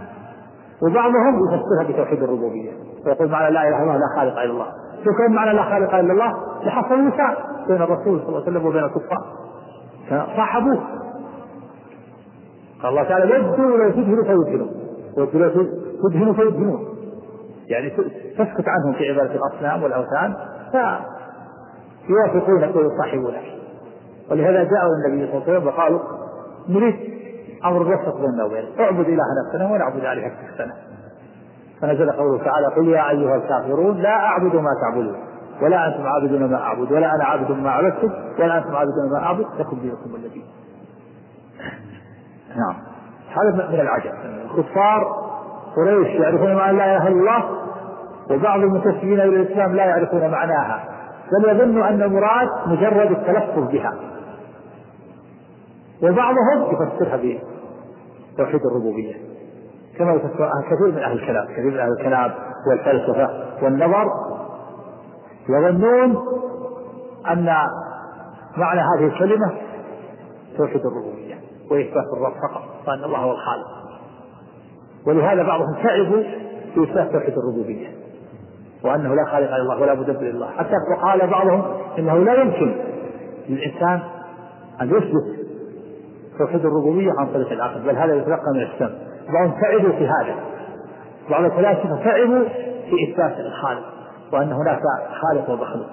وبعضهم يفسرها بتوحيد الربوبية ويقول معنى لا إله إلا الله لا خالق إلا الله. شو كان معنى لا خالق إلا الله؟ لحصل النساء بين الرسول صلى الله عليه وسلم وبين الكفار صاحبوه. قال الله تعالى يدعو ولا تدهنوا فيدهنوا ولا تدهنوا فيدهنوا، يعني تسكت عنهم في عبادة الأصنام والأوثان فيوافقونك ويصاحبونك. ولهذا جاءوا النبي صلى الله عليه وسلم وقالوا نريد أمر الوسط بيننا وبينك، اعبد إلهنا سنة ونعبد آلهتك سنة. فنزل قوله تعالى قل يا أيها الكافرون لا أعبد ما تعبدون ولا أنتم عابدون ما أعبد ولا أنا عابد ما عبدتم ولا أنتم عابدون ما أعبد لكم دينكم الذي. نعم. هذا من العجب. الكفار قريش يعرفون معنى لا إله إلا الله وبعض المنتسبين إلى الإسلام لا يعرفون معناها، بل يظنوا أن المراد مجرد التلفظ بها، وبعضهم يفسرها بتوحيد الربوبية كما يفسرها كثير من أهل الكلام. كثير من أهل الكلام والفلسفة والنظر يظنون أن معنى هذه الكلمة توحيد الربوبية وإثبات الرب فقط وأن الله هو الخالق. ولهذا بعضهم تعبوا في إثبات توحيد الربوبية وأنه لا خالق إلا الله ولا مدبر إلا الله، حتى وقال بعضهم إنه لا يمكن للإنسان أن يثبت توحيد الربوبية عن طريق العقل، بل هذا يتلقى من السمع. بعضهم تعبوا في هذا، بعض الفلاسفة تعبوا في إثبات الخالق وأن هناك خالق ومخلوق.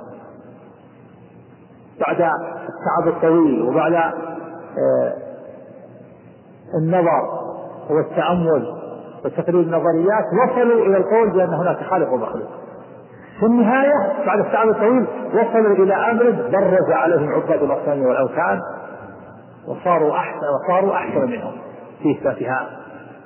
بعد التعب الطويل وبعد آه النظر والتأمل وتقريب النظريات وصلوا إلى القول بأن هناك خالق ومخلوق. في النهاية بعد التعب الطويل وصلوا إلى أمر برز عليهم عباد الأصنام والأوثان وصاروا أحسن وصاروا أحسن منهم في إثباتها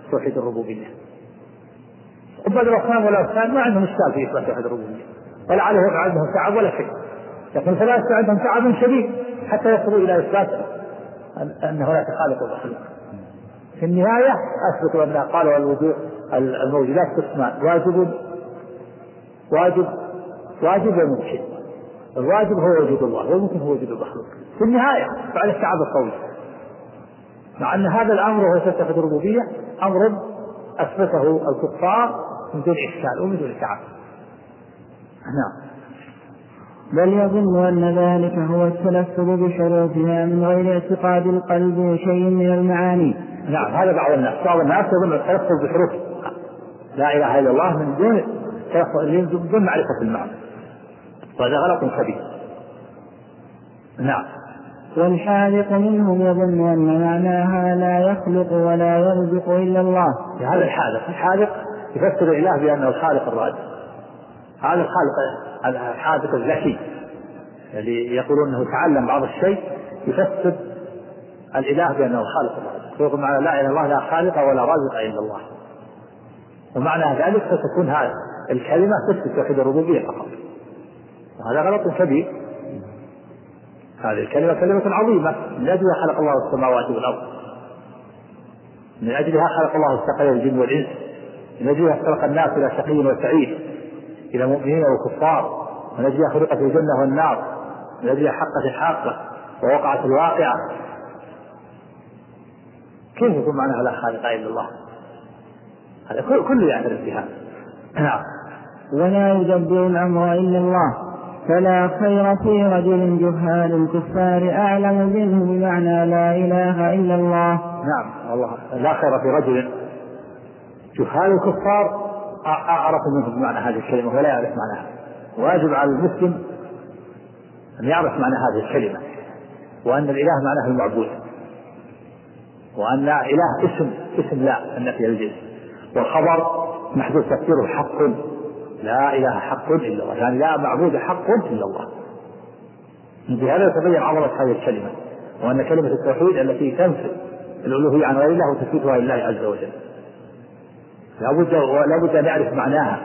توحيد الربوبية. عباد الأصنام والأوثان ما عندهم إشكال في إثبات توحيد الربوبية، ولا عليهم عندهم تعب ولا شيء، لكن الفلاسفة عندهم تعب شديد حتى يصلوا إلى إثبات أن هناك خالق ومخلوق. في النهاية أثبتوا أن قالوا الوجود الموجودات قسمان: واجب واجب واجب وممكن. الواجب هو وجود الله، والممكن هو وجود المخلوق. في النهاية بعد التعب الطويل، مع أن هذا الأمر وهو توحيد الربوبية أمر أثبته الكفار من دون إشكال ومن دون تعب. نعم. بل يظن أن ذلك هو التلفظ بشروطها من غير اعتقاد القلب وشيء من المعاني. نعم، هذا بعض الناس بعض الناس يظن التلفظ بحروف لا إله إلا الله من دون من دون معرفة المعنى، وهذا غلط كبير. نعم. والحاذق منهم يظن أن معناها لا يخلق ولا يرزق إلا الله. هذا الحاذق الحاذق يفسر الإله بأنه الخالق الرازق. هذا الخالق الحاذق الذكي اللي يقولون أنه تعلم بعض الشيء يفسر الإله بأنه الخالق الرازق، ويقول معنى لا إله إلا الله لا خالق ولا رازق إلا الله، ومعنى ذلك ستكون هذه الكلمة تثبت توحيد الربوبية فقط، وهذا غلط كبير. هذه الكلمة كلمة عظيمة، من أجلها خلق الله السماوات والأرض، من أجلها خلق الله الثقلين الجن والإنس، من أجلها خلق الناس إلى شقي وسعيد، إلى مؤمنين وكفار، من أجلها خلقت الجنة والنار، من أجلها حقت الحاقة ووقعت الواقعة. كيف يكون معناها لا خالق إلا الله؟ هذا كله يعترف بها. نعم. ولا يدبر الأمر إلا الله، فلا خير في رجل جهال الكفار أعلم منه بمعنى لا إله إلا الله. نعم والله، لا خير في رجل جهال الكفار أعرف منه بمعنى هذه الكلمة ولا يعرف معناها. واجب على المسلم أن يعرف معنى هذه الكلمة، وأن الإله معناه المعبود، وأن إله اسم اسم لا النفي الجنس، والخبر محذوف تفسيره حق، لا إله حق إلا الله، يعني لا معبود حق إلا الله. بهذا تبين عظمة هذه الكلمة، وأن كلمة التوحيد التي تنفي الألوهية عن غير الله وتثبتها لله عز وجل لابد لابد أن يعرف معناها،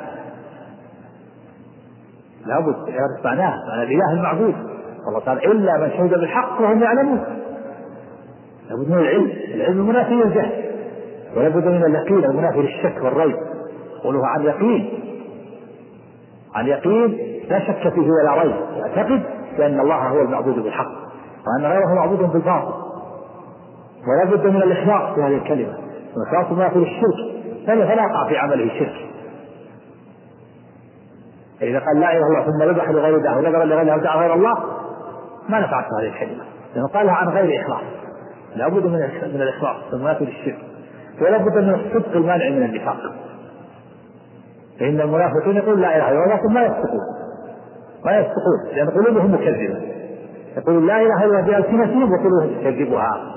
لابد أن يعرف معناها، معنى الإله المعبود. الله قال إلا من شهد بالحق وهم يعلمون. لابد من العلم، العلم المنافي للجهل، ولابد من اليقين المنافي للشك والريب. قوله عن يقين، عن يقين لا شك فيه ولا ريب، يعتقد بأن الله هو المعبود بالحق وأن غيره معبود بالباطل. ولا بد من الإخلاص في هذه الكلمة، والإخلاص منافي للشرك، فلا يقع في عمله شرك. إذا قال لا إله إلا الله ثم ذبح لغير الله ونذر لغير الله ودعا غير الله ما نفعت هذه الكلمة، لأنه قالها عن غير إخلاص. لا بد من من الإخلاص المنافي للشرك، ولا بد من الصدق المانع من النفاق. فإن المنافقين يقول لا إله إلا الله لكن ما يصدقون ما يصدقون لأن قلوبهم مكذبة، يقول لا إله إلا الله بألسنتهم وقلوبهم تكذبها.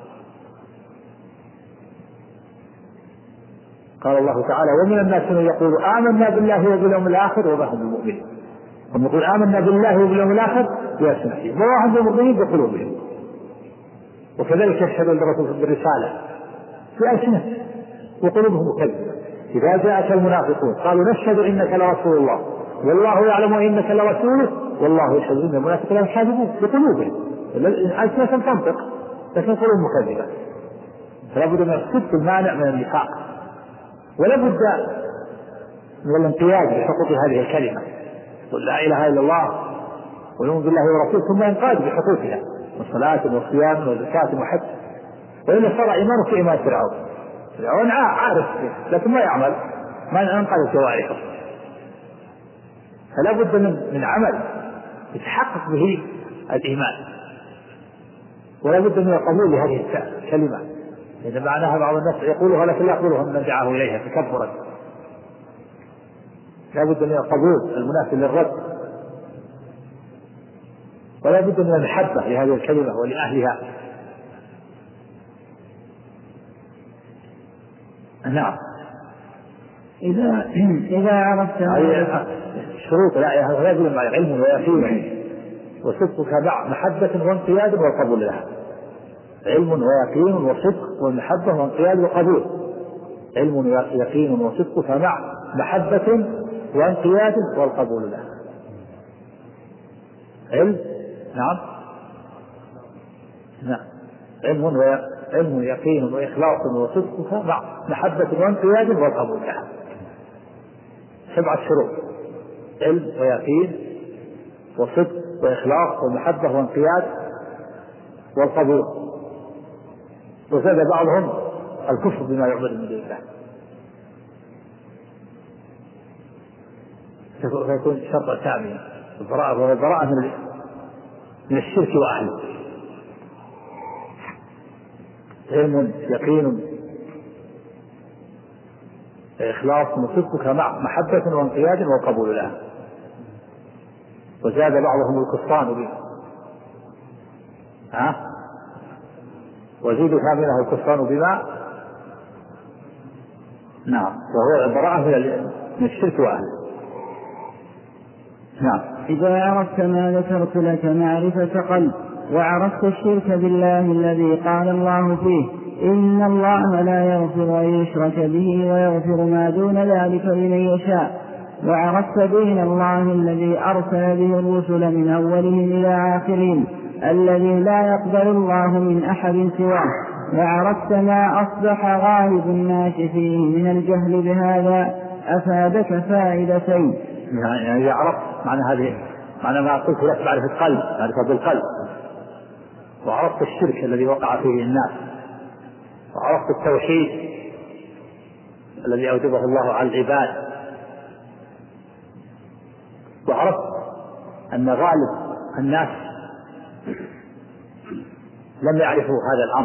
قال الله تعالى ومن الناس من يقول آمنا بالله وباليوم الآخر وما هم بمؤمنين. هم يقول آمنا بالله وباليوم الآخر بألسنتهم وما هم بمؤمنين بقلوبهم، وكذلك يشهدون للرسول بالرسالة بألسنتهم وقلوبهم مكذبة. إذا جاءك المنافقون قالوا نشهد إنك لرسول الله والله يعلم إنك لرسوله والله يشهد إن المنافقين كاذبون بقلوبهم، الألسنة تنطق لكن قلوبهم مكذبة. فلا بد من الصدق المانع من النفاق، ولا بد من الانقياد بحقوق هذه الكلمة، قل لا إله إلا الله ويؤمن بالله ورسوله ثم ينقاد بحقوقها من صلاة وصيام وزكاة وحج. وإلا صار إيمانه في إيمان فرعون، فرعون عارف لكن ما يعمل، ما ينقاد جوارحه. فلا بد من من عمل يتحقق به الإيمان، ولا بد من القبول لهذه الكلمة. إذا معناها بعض الناس يقولها لكن لا يقولها من دعاه إليها تكبرا. لا بد من القبول المناسب للرد، ولا بد من المحبة لهذه الكلمة ولأهلها. نعم. إذا إذا عرفت شروط لا يجب مع العلم ويقين وصدقك مع محبة وانقياد والقبول لها، علم ويقين وصدق والمحبة وانقياد وقبول. علم يقين وصدق فمع محبة وانقياد والقبول له. علم نعم نعم علم علم يقين وإخلاص وصدق فمع محبة وانقياد والقبول له. سبعة شروط: علم ويقين وصدق وإخلاص ومحبة وانقياد والقبول. وزاد بعضهم الكفر بما يعبد من دون الله، فيكون شرط ثاني البراءة، وهو البراءة من من الشرك وأهله. علم يقين إخلاص وصدق مع محبة وانقياد والقبول لها. وزاد بعضهم الكفران به ها وزيد ثامنه الكفران بما نعم وهو البراءة من الشرك وأهله. نعم. إذا عرفت ما ذكرت لك معرفة قلب، وعرفت الشرك بالله الذي قال الله فيه إن الله لا يغفر أن يشرك به ويغفر ما دون ذلك لمن يشاء، وعرفت دين الله الذي أرسل به الرسل من أولهم إلى آخرهم الذي لا يقبل الله من أحد سواه، وعرفت ما أصبح غالب الناس فيه من الجهل بهذا أفادك فائدتين. يعني إذا عرفت معنى هذه معنى ما قلت لك معرفة قلب، معرفة بالقلب، وعرفت الشرك الذي وقع فيه الناس، وعرفت التوحيد الذي أوجبه الله على العباد، وعرفت أن غالب الناس لم يعرفوا هذا الأمر،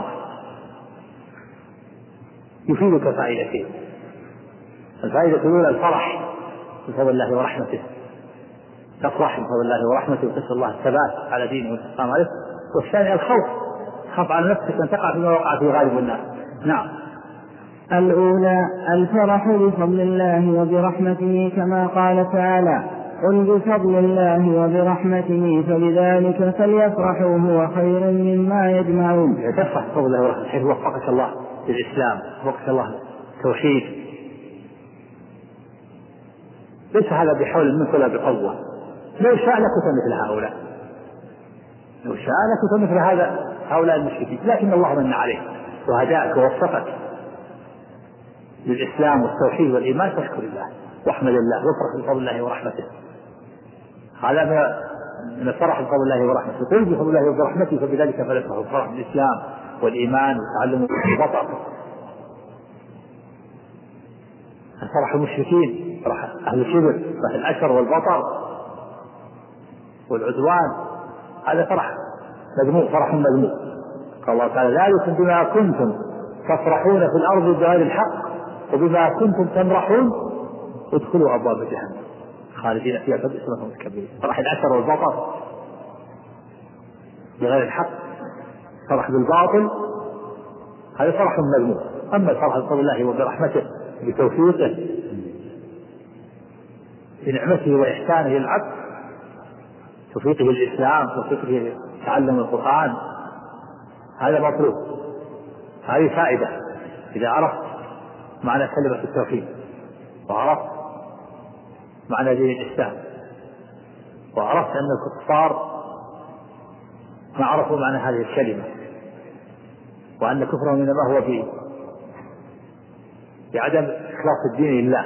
يفيدك فائدتين. الفائدة الأولى الفرح بفضل الله ورحمته، تفرح بفضل الله ورحمته وتسأل الله الثبات على دينه والاستقامة عليه. والثانية الخوف، خاف على نفسك أن تقع فيما وقع فيه غالب الناس. نعم. الأولى الفرح بفضل الله وبرحمته كما قال تعالى قل بفضل الله وبرحمته فبذلك فليفرحوا هو خير مما يجمعون. تفرح بفضل الله ورحمته حيث وفقك الله للإسلام، وفقك الله التوحيد. ليس هذا بحول منك ولا بقوة، لو شاء لكنت مثل هؤلاء، لو شاء لكنت مثل هذا هؤلاء المشركين، لكن الله من عليك وهداك ووفقك للإسلام والتوحيد والإيمان، فاشكر الله واحمد الله وافرح بفضل الله ورحمته. هذا من الفرح بفضل الله ورحمته. قل بفضل الله وبرحمته فبذلك فليفرحوا، الفرح بالإسلام والإيمان وتعلم البطر. فرح المشركين، فرح أهل الشرك، فرح الأشر والبطر والعدوان، هذا فرح مذموم، فرح مذموم. قال الله تعالى ذلكم بما كنتم تفرحون في الأرض بغير الحق وبما كنتم تمرحون ادخلوا أبواب جهنم خالدين فيها فبئس مثوى المتكبرين. فرح الأشر والبطر بغير الحق، فرح بالباطل، هذا فرح مذموم. أما الفرح بفضل الله وبرحمته بتوفيقه بنعمته وإحسانه للعبد، توفيقه للإسلام، توفيقه تعلم القرآن، هذا مطلوب. هذه فائدة إذا عرفت معنى كلمة التوحيد، وعرفت معنى دين الإسلام، وعرفت أن الكفار ما عرفوا معنى هذه الكلمة، وأن كفرهم إنما هو في بعدم إخلاص الدين لله.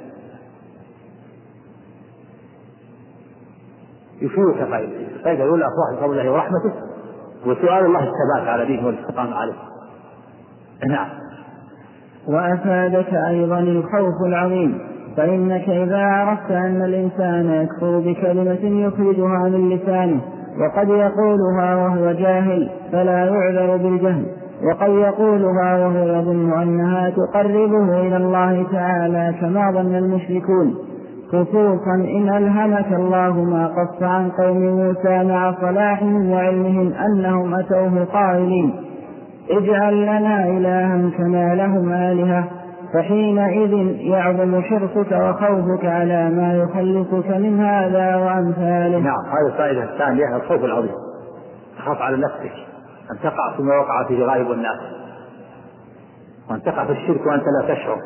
يفيدك فائدة. فائدة الأولى أفراح بفضل الله ورحمته، وسؤال الله الثبات على دينه والاستقامة عليه. نعم. وأفادك أيضا الخوف العظيم، فإنك إذا عرفت أن الإنسان يكفر بكلمة يخرجها من لسانه وقد يقولها وهو جاهل فلا يعذر بالجهل، وقد يقولها وهو يظن أنها تقربه إلى الله تعالى كما ظن المشركون، خصوصا إن ألهمك الله ما قص عن قوم موسى مع صلاحهم وعلمهم أنهم أتوه قائلين اجعل لنا إلها كما لهم آلهة، فحينئذ يعظم حرصك وخوفك على ما يخلصك من هذا وأمثاله. نعم. هذه الفائدة الثانية الخوف العظيم، تخاف على نفسك أن تقع فيما وقع فيه غالب الناس، وأن تقع في الشرك وأنت لا تشعر.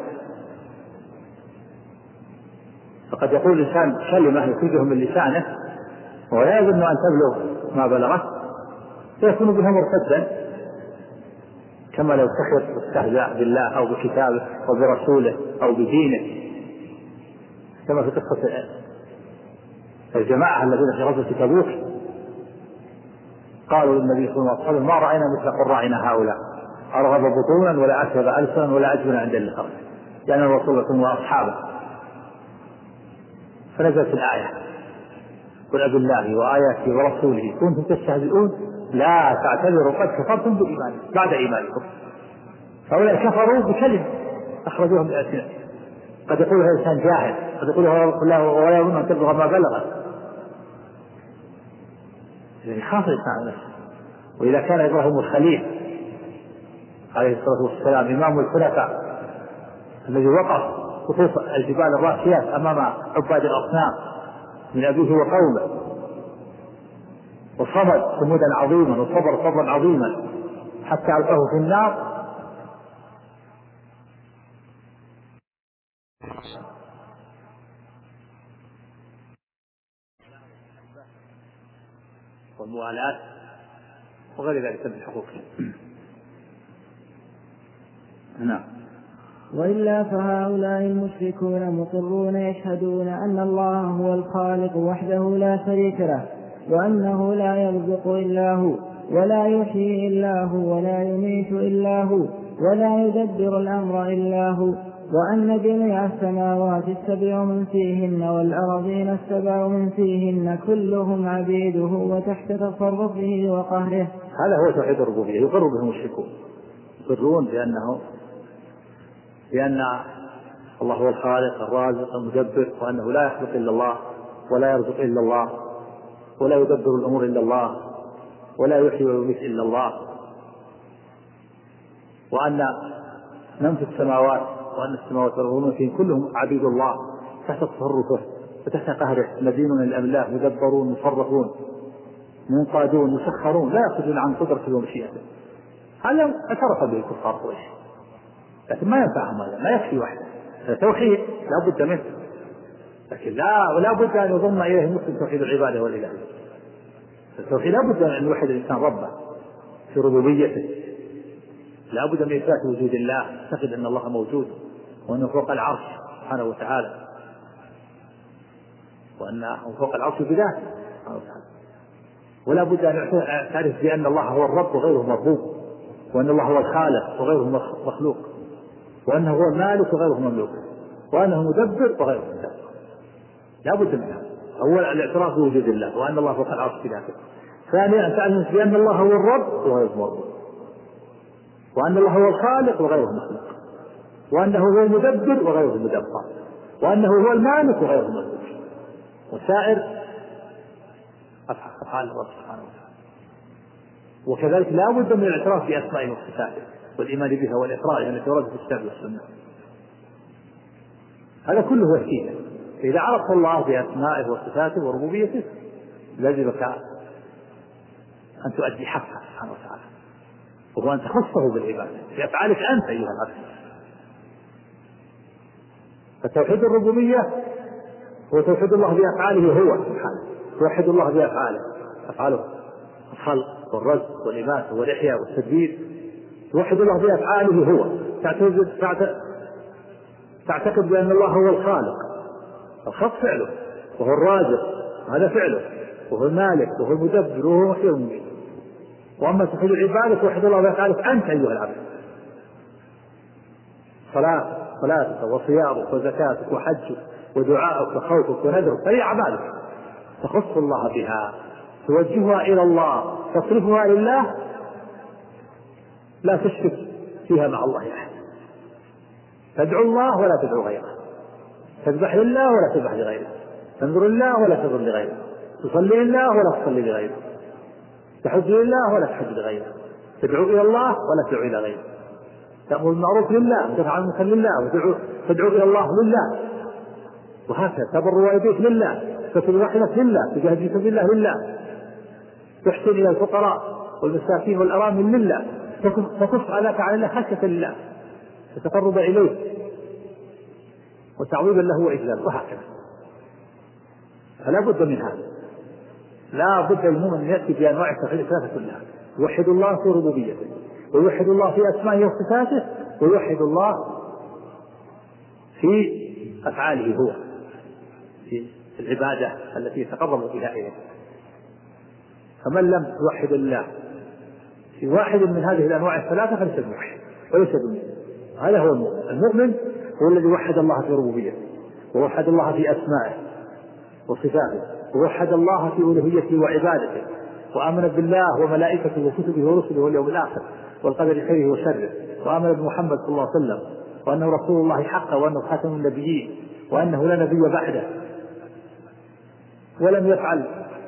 فقد يقول الإنسان كلمة يخرجه من لسانه ولا يظن أن تبلغ ما بلغه فيكون بها مرتدا، كما لو سخر واستهزأ بالله أو بكتابه أو برسوله أو بدينه، كما في قصة الجماعة الذين في غزوة تبوك قالوا للنبي صلى الله عليه وسلم ما رأينا مثل قرائنا هؤلاء أرغب بطونا ولا أكذب ألسنا ولا أجبن عند اللقاء، يعني الرسول وأصحابه. فنزلت الآية قل أبي الله وآياته ورسوله كنتم تستهزئون لا تعتذروا قد كفرتم بإيمانكم بعد إيمانكم. هؤلاء كفروا بكلمة أخرجوهم بألسنتهم. قد يقولها إنسان جاهل، قد يقولها ولا يظن أن تبلغ ما بلغ، يعني خاف الإنسان نفسه. وإذا كان إبراهيم الخليل عليه الصلاة والسلام إمام الخلفاء الذي وقف خطوط الجبال الراسيات أمام عباد الأصنام من أبيه وقومه وصمد صمودا عظيما وصبر صبرا عظيما حتى ألقاه في النار، والموالاة وغير ذلك من الحقوق. نعم. وإلا فهؤلاء المشركون مقرون يشهدون أن الله هو الخالق وحده لا شريك له، وأنه لا يرزق إلا هو ولا يحيي إلا هو ولا يميت إلا هو ولا يدبر الأمر إلا هو، وأن جميع السماوات السبع من فيهن والأرضين السبع من فيهن كلهم عبيده وتحت تصرفه وقهره. هذا هو توحيد الربوبية يقر به المشركون، يقرون بأنه بأن الله هو الخالق الرازق المدبر، وأنه لا يخلق إلا الله ولا يرزق إلا الله ولا يدبر الأمور إلا الله ولا يحيي ويميت إلا الله، وأن من في السماوات وأن السماوات والأرض فيهم كلهم عبيد الله تحت تصرفه وتحت قهره، مدينون للأملاك يدبرون مصرفون منقادون مسخرون لا يخرجون عن قدرته ومشيئته. هذا اعترف به الكفار قريش، لكن ما ينفعهم هذا، ما يكفي وحده. التوحيد لا بد منه، لكن لا ولا بد أن يضم إليه مسلم توحيد العبادة والإلهية. التوحيد لا بد أن يوحد الإنسان ربه في ربوبيته، لا بد من إثبات وجود الله، تعتقد أن الله موجود وأنه فوق العرش سبحانه وتعالى، وأنه فوق العرش بذاته سبحانه وتعالى. ولا بد أن تعرف بأن الله هو الرب وغيره مربوب، وأن الله هو الخالق وغيره مخلوق، وأنه هو المالك وغيره مملوك، وأنه مدبر وغيره مدبر. لا بد من هذا. أولا الاعتراف بوجود الله وأن الله فوق العرش بذاته. ثانيا أن تعلم بأن الله هو الرب وغيره مربوب، وأن الله هو الخالق وغيره مخلوق، وأنه هو المدبر وغيره مدبر، وأنه هو المالك وغيره مملوك، وسائر أفعال الله سبحانه وتعالى. وكذلك لا بد من الاعتراف بأسمائه وصفاته والإيمان بها والإقرار التي وردت في الكتاب والسنة. هذا كله وسيلة. إذا عرفت الله بأسمائه وصفاته وربوبيته لازمك أن تؤدي حقه سبحانه وتعالى، وهو أن تخصه بالعبادة بأفعالك أنت أيها العبد. فتوحيد الربوبية هو توحيد الله بأفعاله هو سبحانه، توحد الله بأفعاله، أفعاله الخلق والرزق والإماتة والإحياء والتدبير، توحد الله بأفعاله هو، تعتقد تعتقد بأن الله هو الخالق، الخلق فعله، وهو الرازق هذا فعله، وهو المالك وهو المدبر وهو محيي ومميت. وأما توحيد العبادة توحد الله بأفعالك أنت أيها العبد، صلاة صلاتك وصيامك وزكاتك وحجك ودعائك وخوفك ونذرك هذه أعمالك تخص الله بها، توجهها إلى الله، تصرفها لله، لا تشرك فيها مع الله أحد. تدعو الله ولا تدعو غيره، تذبح لله ولا تذبح لغيره، تنظر لله ولا تنظر لغيره، تصلي لله ولا تصلي لغيره، تحج لله ولا تحج لغيره، تدعو إلى الله ولا تدعو إلى غيره، تأمر بالمعروف لله وتنهى عن المنكر لله وتدعو تدعو إلى الله لله، وهكذا تبر والديك لله، تصل رحمك لله، تجاهد في سبيل الله لله، تحسن إلى الفقراء والمساكين والأرامل لله، تكف عليك عن الله خشية لله. وتقرب إليه وتعظيما له وإجلاله وهكذا. فلا بد من هذا، لا بد المؤمن أن يأتي بأنواع التوحيد الثلاثة كلها، يوحد الله في ربوبيته، ويوحد الله في أسمائه وصفاته، ويوحد الله في أفعاله هو، في العبادة التي يتقرب بها إليه. فمن لم يوحد الله في واحد من هذه الأنواع الثلاثة فليس بموحد وليس بمؤمن. هذا هو المؤمن. المؤمن هو الذي وحد الله في ربوبيته، ووحد الله في أسمائه وصفاته، ووحد الله في ألوهيته وعبادته، وآمن بالله وملائكته وكتبه ورسله واليوم الآخر والقدر خيره وشره، وآمن بمحمد صلى الله عليه وسلم وأنه رسول الله حقا وأنه خاتم النبيين وأنه لا نبي بعده، ولم يفعل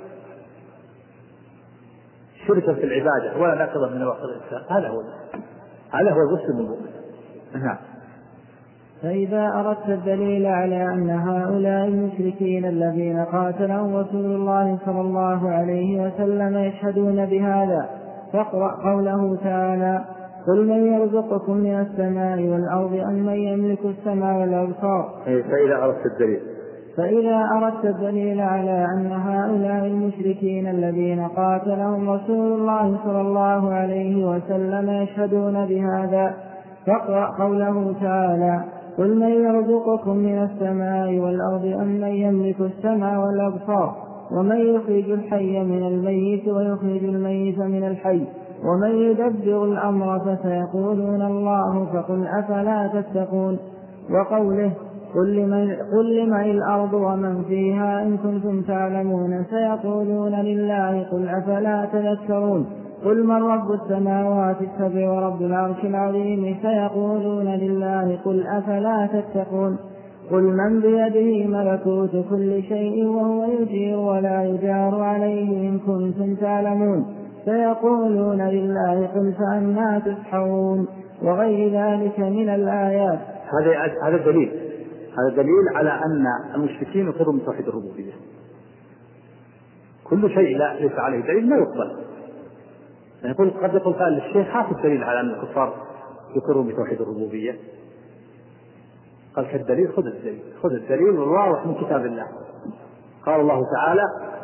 شركا في العبادة ولا ناقضا من نواقض الإسلام. هذا هو هذا هو المسلم المؤمن. نعم. فإذا أردت الدليل على أن هؤلاء المشركين الذين قاتلهم رسول الله صلى الله عليه وسلم يشهدون بهذا فاقرأ قوله تعالى: قل من يرزقكم من السماء والأرض أم من يملك السمع والأبصار. فإذا أردت الدليل فإذا أردت الدليل على أن هؤلاء المشركين الذين قاتلهم رسول الله صلى الله عليه وسلم يشهدون بهذا فاقرأ قوله تعالى: قل من يرزقكم من السماء والأرض أم من يملك السمع والأبصار ومن يخرج الحي من الميت ويخرج الميت من الحي ومن يدبر الأمر فسيقولون الله فقل أفلا تتقون. وقوله: قل لمن, قل لمن الأرض ومن فيها إن كنتم تعلمون سيقولون لله قل أفلا تذكرون. قل من رب السماوات السبع ورب العرش العظيم سيقولون لله قل أفلا تتقون. قل من بيده ملكوت كل شيء وهو يجير ولا يجار عليه إن كنتم تعلمون سيقولون لله قل فأنى تسحرون. وغير ذلك من الآيات. هذا هذا دليل هذا دليل على أن المشركين يقروا من توحيد الربوبية. كل شيء لا ليس عليه دليل ما يقبل. يقول قد يقول قال للشيخ هات الدليل على أن الكفار يقروا بتوحيد الربوبية. قال كالدليل خذ الدليل خذ الدليل الواضح من كتاب الله. قال الله تعالى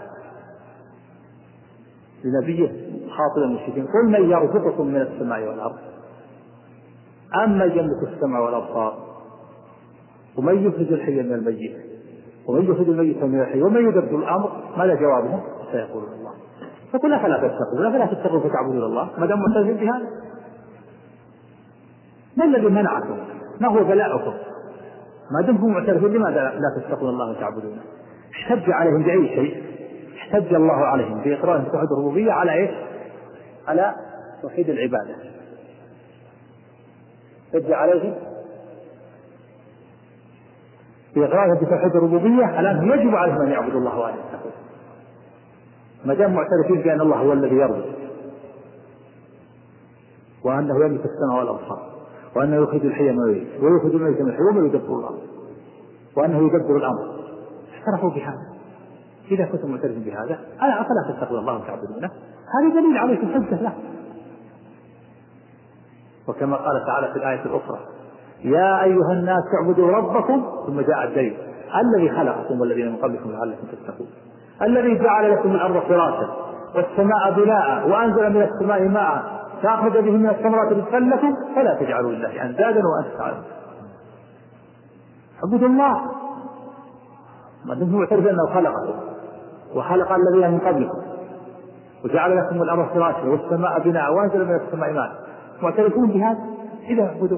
لنبيه خاطبا المشركين: قل من يرزقكم من السماء والأرض أم من يملك السمع والأبصار ومن يخرج الحي من الميت ومن يخرج الميت من الحي ومن يدبر الأمر. ماذا جوابهم؟ سيقولون الله. فقل أفلا تتقون أفلا تتقون فتعبدون الله ما دام معترفين بهذا. ما الذي منعكم؟ ما هو بلاؤكم؟ ما دمتم معترفين لماذا لا تتقون الله وتعبدونه؟ احتج عليهم بأي شيء؟ احتج الله عليهم بإقرارهم بتوحيد الربوبية على إيش؟ على توحيد العبادة. احتج عليهم بإقرارهم بتوحيد الربوبية على أنه يجب عليهم أن يعبدوا الله وأن يتقون ما دام معترفين بأن الله هو الذي يرزق وأنه يملك السمع والأبصار وأنه يخرج الحي من الميت ويخرج الميت من الحي وما يدبر الأمر وأنه يدبر الأمر. اعترفوا بهذا. إذا كنتم معترفين بهذا ألا أفلا تتقون الله وتعبدونه؟ هذا دليل عليكم حجة له. وكما قال تعالى في الآية الأخرى: يا أيها الناس اعبدوا ربكم ثم جاء الدليل الذي خلقكم والذين من قبلكم لعلكم تتقون الذي جعل لكم الأرض فراشا والسماء بناء وأنزل من السماء ماء فأخرج به من الثمرات رزقا لكم فلا تجعلوا لله أندادا وأنتم تعلمون. اعبدوا الله ما دمتم معترفين أنه خلقكم وخلق الذين من قبلكم وجعل لكم الأرض فراشا والسماء بناء وأنزل من السماء ماء معترفون بهذا إذا اعبدوا.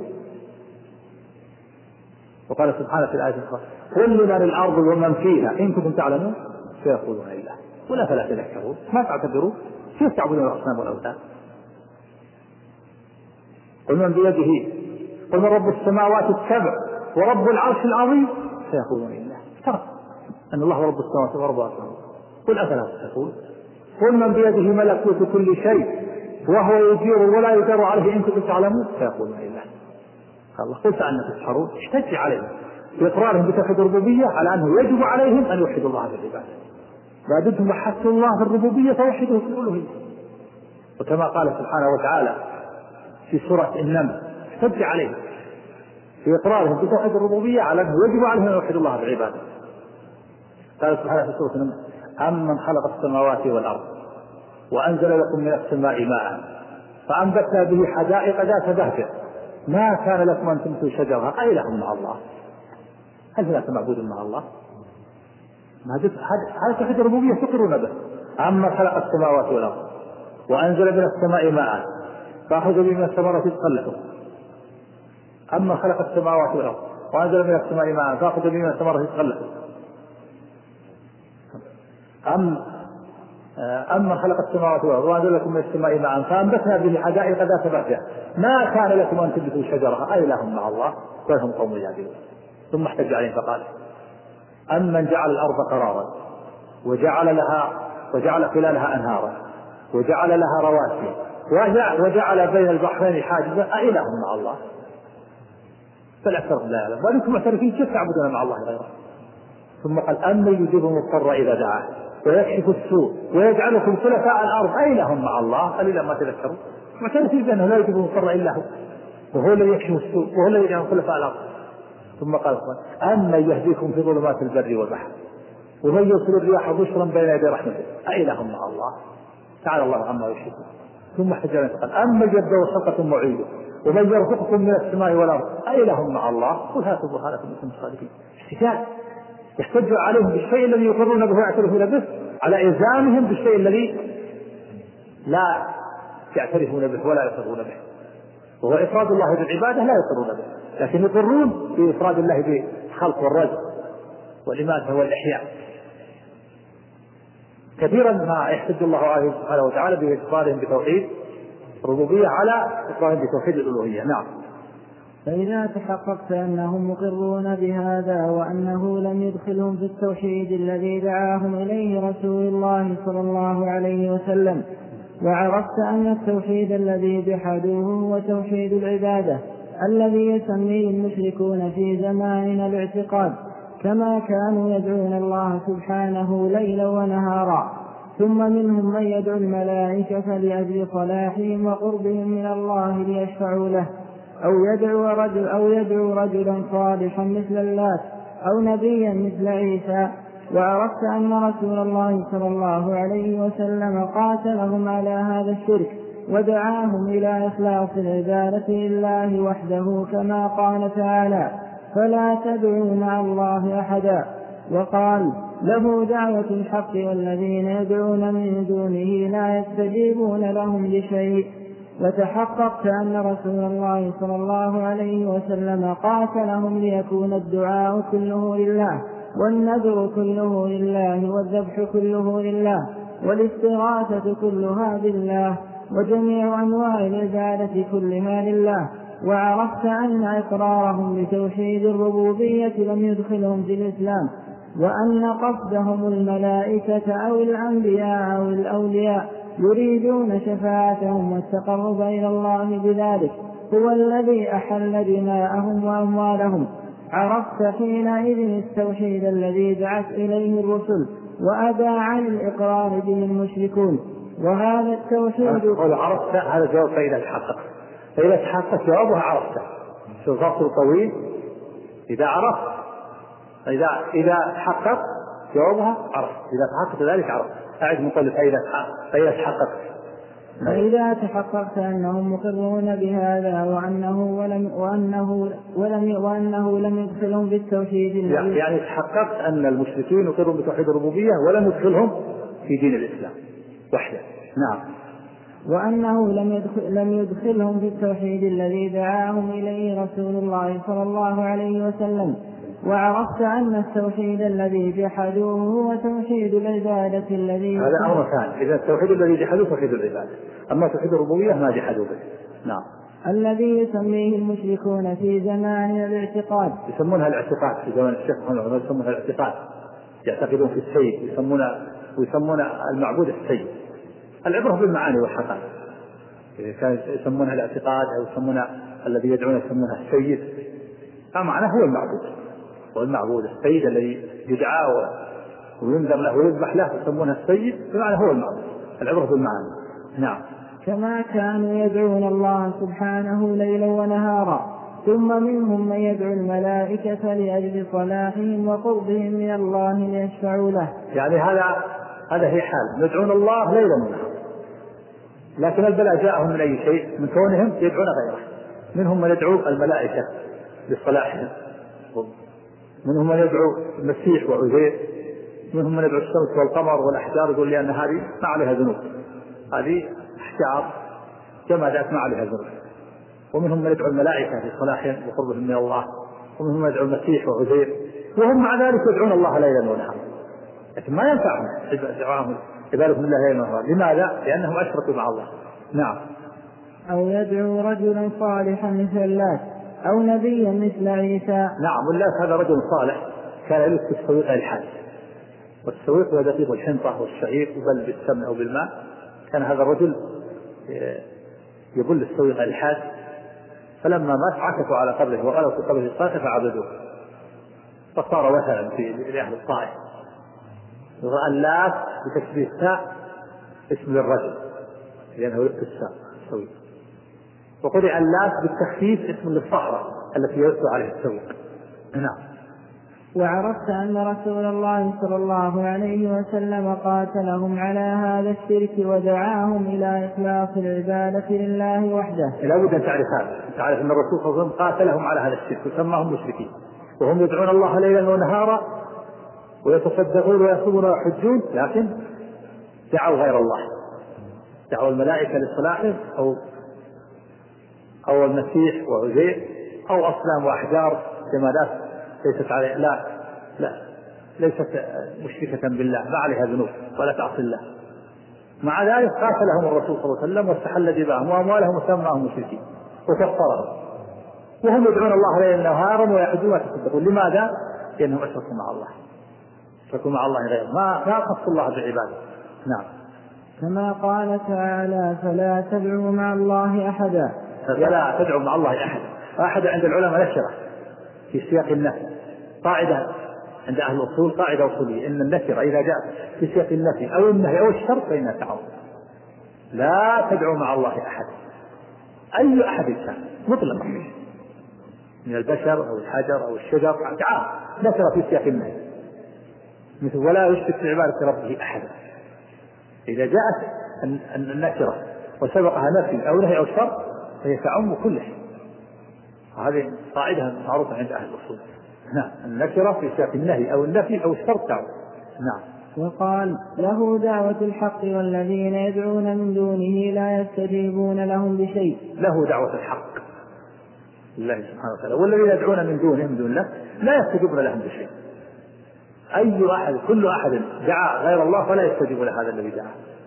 وقال سبحانه في الآية الأخرى: قل لمن الأرض ومن فيها إن كنتم تعلمون سيقولون لله ولا فلا تذكرون ما تعتبروا كيف تعبدون الأصنام والأوثان. قل من بيده قل من رب السماوات السبع ورب العرش العظيم سيقولون لله. افترض أن الله رب السماوات ورب العرش العظيم. قل أفلا تتقون. قل من بيده ملكوت كل شيء وهو يجير ولا يجار عليه إن كنتم تعلمون سيقولون لله. الله قل فأنى تسحرون. احتج عليهم بإقرارهم بتوحيد الربوبية على أنه يجب عليهم أن يوحدوا الله بالعبادة. ما دمتم وحدتم الله في الربوبية فوحدوه في الألوهية. وكما قال سبحانه وتعالى في سورة النمل: احتج عليهم في إقرارهم بتوحيد الربوبية على أنه يجب عليهم أن يوحدوا الله بالعبادة. قال سبحانه في سورة النمل: أمن خلق السماوات والأرض وأنزل لكم من السماء ماء فأنبتنا به حدائق ذات بهجة ما كان لكم أن تنبتوا شجرها أإله مع الله. هل هناك معبود مع الله؟ هذا توحيد الربوبية تقرون به. أمن خلق السماوات والأرض وأنزل من السماء ماء فأخرج به من الثمرات رزقا لكم. أمن خلق السماوات والأرض وأنزل من السماء ماء فأخرج به من الثمرات رزقا لكم. أم أمن خلق السماوات والأرض وأنزل لكم من السماء ماء فأنبتنا به حدائق ذات بهجة ما كان لكم أن تنبتوا شجرها أإله مع الله بل هم قوم يعدلون. ثم احتج عليهم فقال: أمن جعل الأرض قرارا وجعل لها وجعل خلالها أنهارا وجعل لها رواسي وجعل بين البحرين حاجزا أإله مع الله بل أكثرهم لا يعلمون وأنتم معترفين كيف تعبدون مع الله غيره. ثم قال: أمن يجيب المضطر إذا دعاه ويكشف السوء ويجعلكم خلفاء الأرض أإله مع الله قليلا ما تذكرون. معترفين بأنه لا يجيب المضطر إلا هو وهو الذي يكشف السوء وهو الذي يجعلكم خلفاء الأرض. ثم قال: أمن يهديكم في ظلمات البر والبحر ومن يرسل الرياح بشرا بين يدي رحمته أإله مع الله تعالى الله عما يشركون. ثم حجر قال: أمن يبدأ خلقة معيده ومن يرزقكم من السماء والأرض أإله مع الله قل هاتوا برهانكم إن كنتم صادقين. احتجاج يحتج عليهم بالشيء الذي يقرون به ويعترفون به على إلزامهم بالشيء الذي لا يعترفون به ولا يقرون به، وهو إفراد الله بالعبادة لا يقرون به، لكن يقرون بإفراد الله بالخلق والرزق والإماتة والإحياء. كثيرا ما يحتج الله عليه سبحانه وتعالى بإقرارهم بتوحيد الربوبية على إقرارهم بتوحيد الألوهية. نعم. فإذا تحققت أنهم مقرون بهذا وأنه لم يدخلهم في التوحيد الذي دعاهم إليه رسول الله صلى الله عليه وسلم، وعرفت أن التوحيد الذي جحدوه هو توحيد العبادة الذي يسميه المشركون في زماننا الاعتقاد، كما كانوا يدعون الله سبحانه ليلا ونهارا، ثم منهم من يدعو الملائكة لأجل صلاحهم وقربهم من الله ليشفعوا له، أو يدعو رجل أو يدعو رجلا صالحا مثل اللات أو نبيا مثل عيسى. وعرفت أن رسول الله صلى الله عليه وسلم قاتلهم على هذا الشرك ودعاهم إلى إخلاص العبادة لله وحده، كما قال تعالى: فلا تدعوا مع الله أحدا، وقال: له دعوة الحق والذين يدعون من دونه لا يستجيبون لهم بشيء. وتحققت أن رسول الله صلى الله عليه وسلم قاتلهم ليكون الدعاء كله لله والنذر كله لله والذبح كله لله والاستغاثة كلها بالله وجميع أنواع العبادة كلها لله. وعرفت أن إقرارهم بتوحيد الربوبية لم يدخلهم في الإسلام، وأن قصدهم الملائكة أو الأنبياء أو الأولياء يريدون شفاعتهم والتقرب إلى الله بذلك هو الذي أحل دماءهم وأموالهم. عرفت حينئذ التوحيد الذي دعت إليه الرسل وأبى عن الإقرار به المشركون، وهذا التوحيد. عرفت هذا جواب فإذا تحقق، فإذا تحقق جوابها عرفت. شو فصل طويل؟ إذا عرفت إذا إذا تحقق جوابها عرفت، إذا تحقق ذلك عرفت. أعد مطلق فإذا فإذا تحقق فإذا تحققت أنهم مقرون بهذا وأنه ولم وأنه ولم وأنه لم يدخلهم بالتوحيد، يعني تحققت أن المشركين يقرون بتوحيد الربوبية ولم يدخلهم في دين الإسلام وحده. نعم. وأنه لم يدخل لم يدخلهم في التوحيد الذي دعاهم إليه رسول الله صلى الله عليه وسلم. وعرفت أن التوحيد الذي جحدوه هو توحيد العبادة الذي هذا أمر ثاني. إذا التوحيد الذي جحدوه توحيد العبادة، أما توحيد الربوبية ما جحدوه به. نعم. الذي يسميه المشركون في زمان الاعتقاد، يسمونها الاعتقاد في زمان الشيخ محمد، يسمونها الاعتقاد، يعتقدون في السيد، يسمون ويسمون المعبود السيد. العبرة بالمعاني والحقائق. كان يسمونها الاعتقاد أو يسمون الذي يدعون يسمونها السيد، فمعناه هو المعبود، والمعبود السيد الذي يدعى وينذر له ويذبح له يسمونه السيد، بمعنى هو المعبود. العبرة بالمعاني. نعم. كما كانوا يدعون الله سبحانه ليلا ونهارا، ثم منهم من يدعو الملائكة لأجل صلاحهم وقربهم من الله ليشفعوا له. يعني هذا هذا هي حال يدعون الله ليلا ونهارا، لكن البلاء جاءهم من أي شيء؟ من كونهم يدعون غيره. منهم من يدعو الملائكة لصلاحهم، منهم من يدعو المسيح وعزير، منهم من يدعو الشمس والقمر والأحجار، يقول لأن هذه ما عليها ذنوب، هذه أحجار جمادات ما عليها ذنوب. ومنهم من يدعو الملائكة لصلاحهم وقربهم من الله، ومنهم من يدعو المسيح وعزير، وهم مع ذلك يدعون الله ليلا ونهارا، لكن ما ينفعهم دعاهم عبادهم الله ليلا ونهارا. لماذا؟ لأنهم أشركوا مع الله. نعم. أو يدعو رجلا صالحا مثل اللات أو نبيا مثل عيسى. نعم. واللات هذا رجل صالح كان يلف السويق الحاد، والسويق هو دقيق الحنطة والشعير يبل بالسمن أو بالماء. كان هذا الرجل يبل السويق الحاد، فلما مات عكفوا على قبره وغلوا في قبره الطائف فعبدوه، فصار وثنا في لأهل الطائف. اللات بتشبيه التاء اسم للرجل لأنه يلف الساق السويق، وقرئ اللات بالتخفيف اسم للصخرة التي يلف عليه السويق. نعم. وعرفت أن رسول الله صلى الله عليه وسلم قاتلهم على هذا الشرك ودعاهم إلى إخلاص العبادة لله وحده. لا بد أن تعرف هذا، تعرف أن الرسول صلى الله عليه وسلم قاتلهم على هذا الشرك وسماهم مشركين، وهم يدعون الله ليلا ونهارا ويتصدقون ويصومون ويحجون، لكن دعوا غير الله، دعوا الملائكة لصلاحهم أو أو المسيح وعزير أو أصنام وأحجار جمادات ليست عليه لا لا ليست مشركة بالله، ما عليها ذنوب ولا تعصي الله. مع ذلك قاتلهم الرسول صلى الله عليه وسلم واستحل دماءهم وأموالهم وسماهم مشركين وكفرهم، وهم يدعون الله ليلا نهارا ويحجون ويتصدقون. لماذا؟ لأنهم أشركوا مع الله، أشركوا مع الله غيره، ما ما خصوا الله بالعبادة. نعم. كما قال تعالى: فلا تدعوا مع الله أحدا. فلا تدعوا مع الله أحدا. أحد عند العلماء نكرة في سياق النفي، قاعدة عند أهل الأصول، قاعدة أصولية إن النكرة إذا جاءت في سياق النفي أو النهي أو الشرط فإنها تعم. لا تدعوا مع الله أحد، أي أحد كان مطلقا من البشر أو الحجر أو الشجر، تعال نكرة في سياق النهي، مثل ولا يشرك في عبادة ربه أحدا. إذا جاءت النكرة وسبقها نفي أو نهي أو شرط فهي تعم كل شيء. هذه قاعدة معروفة عند أهل الأصول. نعم. النكرة في سياق النهي أو النفي أو الشرط تعم. نعم. وقال: له دعوة الحق والذين يدعون من دونه لا يستجيبون لهم بشيء. له دعوة الحق لله سبحانه وتعالى، والذين يدعون من دونه من دون الله لا يستجيبون لهم بشيء. أي أحد كل أحد دعا غير الله فلا يستجيب لهذا الذي دعا.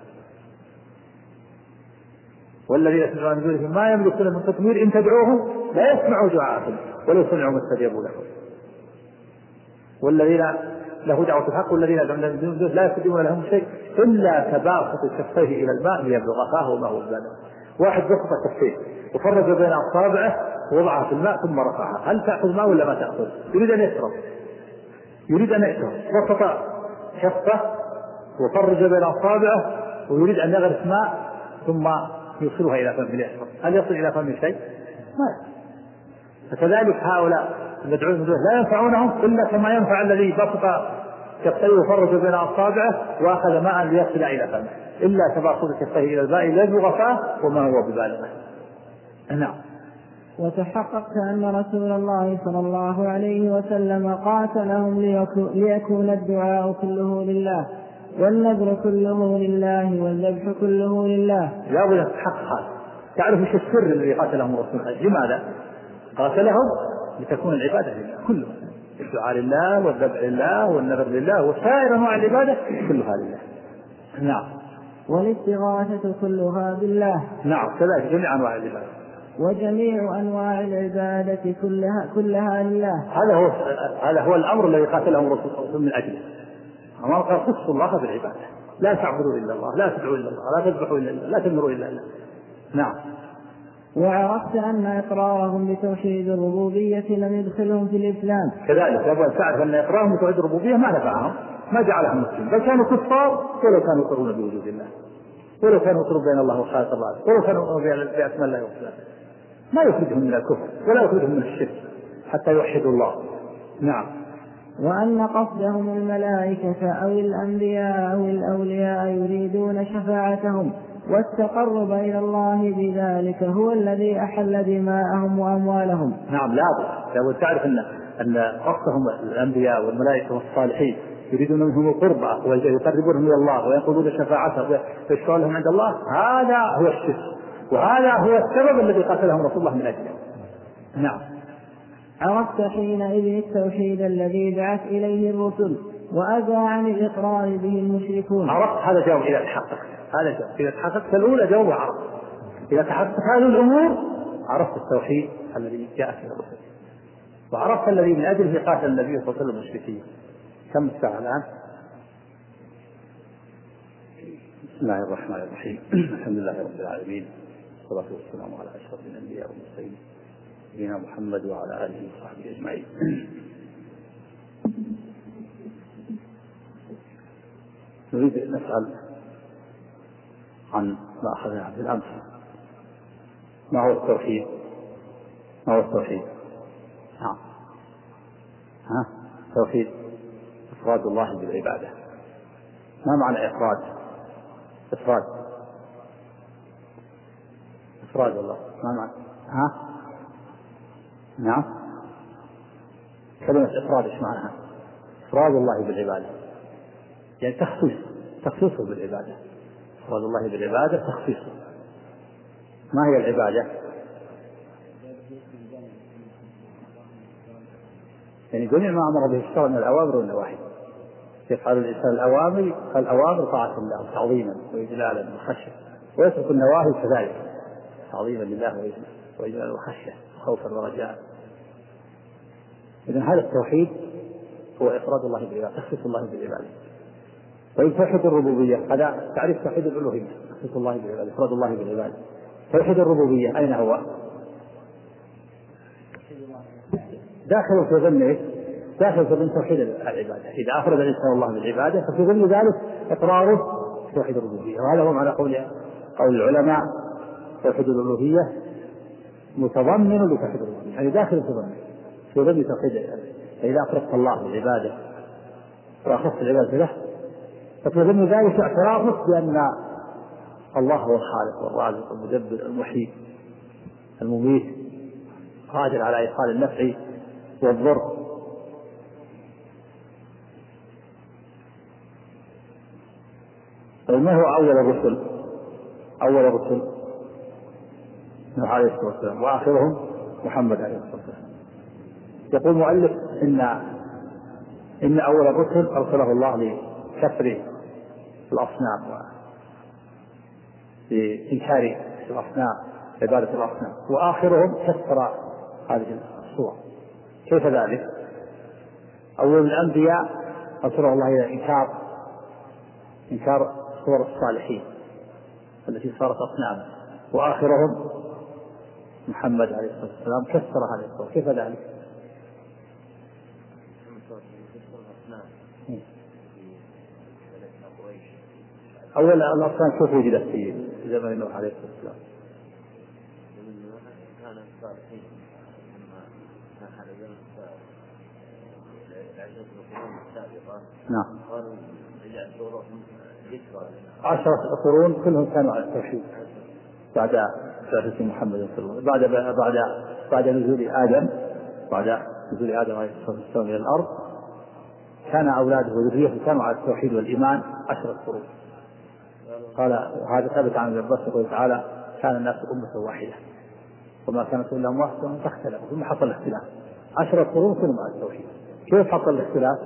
والذين تدعون من دونه ما يملكون من تطمير، إن تدعوهم لا يسمعوا دعاءكم ولو سمعوا ما استجابوا لكم. والذين له دعوة الحق والذين يدعون من دونه لا يستجيبون لهم شيء إلا كباسط كفيه إلى الماء ليبلغ فاه وما هو ببالغ. واحد بسط كفيه وفرج بين أصابعه ووضعها في الماء ثم رفعها، هل تأخذ ماء ولا ما تأخذ؟ يريد أن يشرب، يريد أن يشرب، بسط كفه وفرج بين أصابعه ويريد أن يغرف ماء ثم يوصلها إلى فمه ليشرب، هل يصل إلى فمه شيء؟ ما. فكذلك هؤلاء المدعون من دونه لا ينفعونهم إلا كما ينفع الذي بسط كفيه وفرج بين أصابعه وأخذ ماء ليصل إلى فمه، إلا كباسط كفيه إلى الماء ليبلغ فاه وما هو ببالغه. نعم. وتحققت أن رسول الله صلى الله عليه وسلم قاتلهم ليكون الدعاء كله لله والنذر كله لله والذبح كله لله. لا بد أن تحقق هذا، تعرف ايش السر الذي قاتلهم الرسول. لماذا قاتلهم؟ لتكون العبادة لله كلها، الدعاء لله والذبح لله والنذر لله وسائر أنواع العبادة كلها لله. نعم. والاستغاثة كلها بالله. نعم كذلك جميع أنواع العبادة. وجميع أنواع العبادة كلها كلها لله. هذا هو هذا هو الأمر الذي قاتلهم الرسول صلى الله عليه وسلم من أجله. أمر قال خصوا الله بالعبادة، لا تعبدوا إلا الله، لا تدعوا إلا الله، لا تذبحوا إلا الله، لا تنذروا إلا الله. نعم. وعرفت أن إقرارهم بتوحيد الربوبية لم يدخلهم في الإسلام. كذلك يجب أن تعرف أن إقرارهم بتوحيد الربوبية ما نفعهم، ما جعلهم مسلمين، بل كانوا كفار ولو كانوا يقرون بوجود الله، ولو كانوا يقرون بين الله وخالق الله، ولو كانوا بأسماء الله وصفاته. ما يخرجهم من الكفر ولا يخرجهم من الشرك حتى يوحدوا الله. نعم. وأن قصدهم الملائكة أو الأنبياء أو الأولياء يريدون شفاعتهم والتقرب إلى الله بذلك هو الذي أحل دماءهم وأموالهم. نعم، لابد لابد تعرف أن أن قصدهم الأنبياء والملائكة والصالحين يريدون منهم القربى ويقربونهم إلى الله وينقضون شفاعته ويشفعون لهم عند الله، هذا هو الشرك، وهذا هو السبب الذي قتلهم رسول الله من أجله. نعم. عرفت حينئذ التوحيد الذي بعث إليه الرسل وأبى عن الإقرار به المشركون. عرفت، هذا جواب إذا تحققت، هذا جواب إذا تحققت الأولى جواب عرفت، إذا تحققت هذه الأمور عرفت التوحيد الذي جاء في الرسل، وعرفت الذي من أجله قاتل النبي صلى الله عليه وسلم المشركين. كم الساعة الآن؟ بسم الله الرحمن الرحيم. الحمد لله رب العالمين، والصلاة والسلام على أشرف الأنبياء والمرسلين نبينا محمد وعلى آله وصحبه أجمعين. نريد أن نسأل عن ما أخذنا في الأمس، ما هو التوحيد؟ ما هو التوحيد؟ نعم. ها؟ التوحيد إفراد الله بالعبادة. ما معنى إفراد؟ إفراد إفراد الله ما معنى؟ ها؟ نعم. كلمة إفراد إيش معناها؟ إفراد الله بالعبادة يعني تخصيص تخصيصه بالعبادة. إفراد الله بالعبادة تخصيصه. ما هي العبادة؟ يعني جميع ما أمر به الشرع من الأوامر والنواهي. يفعل الإنسان الأوامر فالأوامر طاعة الله تعظيما وإجلالا وخشية، ويترك النواهي كذلك تعظيما لله وإجلالا وخشية وخوفا ورجاء. إذن هذا التوحيد هو إفراد الله بالعبادة، تخصيص الله بالعبادة. طيب توحيد الربوبية هذا تعريف توحيد الألوهية، تخصيص الله بالعبادة، إفراد الله بالعبادة. توحيد الربوبية أين هو؟ داخل في ضمن داخل في ضمن توحيد العبادة. إذا أفرد الإنسان الله بالعبادة ففي ضمن ذلك إقراره توحيد الربوبية، وهذا هو معنى قول قول العلماء توحيد الألوهية متضمن لتوحيد الربوبية، يعني داخل في ضمن في ضمن توحيد العبادة. فإذا أفردت الله بالعبادة وأخذت العبادة له ففي ضمن ذلك اعترافك بأن الله هو الخالق والرازق المدبر المحيي المميت قادر على إيصال النفع والضر. وما هو أول الرسل؟ أول الرسل نوح عليه الصلاة والسلام، وآخرهم محمد عليه الصلاة والسلام. يقول المؤلف إن إن أول الرسل أرسله الله لكسر الأصنام لإنكار الأصنام عبادة الأصنام، وآخرهم كسر هذه الصور. كيف ذلك؟ أول الأنبياء أرسله الله إلى إنكار إنكار صور الصالحين التي صارت أصناما، وآخرهم محمد عليه الصلاة والسلام كسر هذه الصور. كيف ذلك؟ أول الأصنام كيف وجدت في زمن نوح عليه الصلاة والسلام؟ نعم. عشرة قرون كلهم كانوا على التوحيد بعد بعثة محمد صلى الله عليه وسلم، بعد بعد بعد نزول آدم بعد نزول آدم عليه الصلاة والسلام إلى الأرض كان أولاده وذريته كانوا على التوحيد والإيمان عشرة قرون. قال هذا ثابت عن ابن عباس يقول تعالى كان الناس أمة واحدة وما كانت إلا أمة واحدة فاختلفوا ثم حصل الاختلاف. عشرة قرون كلهم على التوحيد. كيف حصل الاختلاف؟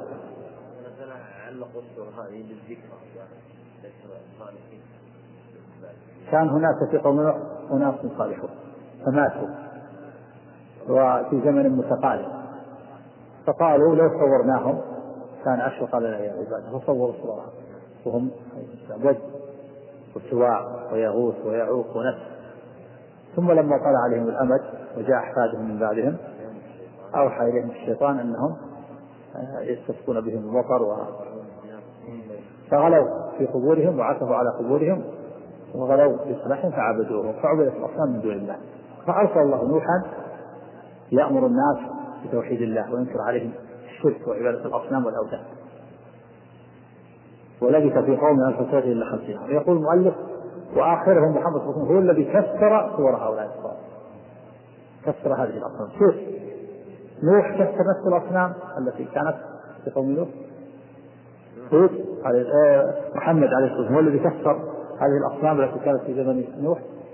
كان هناك في قوم أناس صالحون فماتوا وفي زمن متقارب، فقالوا لو صورناهم كان أشرف لنا يا عباد، فصوروا صورهم وهم ود وسواع ويغوث ويعوق ونسر. ثم لما طلع عليهم الأمد وجاء أحفادهم من بعدهم أوحى إليهم الشيطان أنهم يستسقون بهم المطر و... فغلوا في قبورهم وعثروا على قبورهم وغلوا في صلاحهم فعبدوهم فعبدت الأصنام من دون الله. فأرسل الله نوحا يأمر الناس بتوحيد الله وينكر عليهم الشرك وعبادة الأصنام والأوثان، ولبث في قوم ألف سنة إلا خمسين عاما. يقول المؤلف وآخرهم محمد صلى الله عليه وسلم هو الذي كسر صور هؤلاء الصور، كسر هذه الأصنام. شوف نوح كسر نفس الأصنام التي كانت في قوم نوح. محمد عليه الصلاة والسلام هو الذي كسر هذه الأصنام التي كانت في زمن نوح.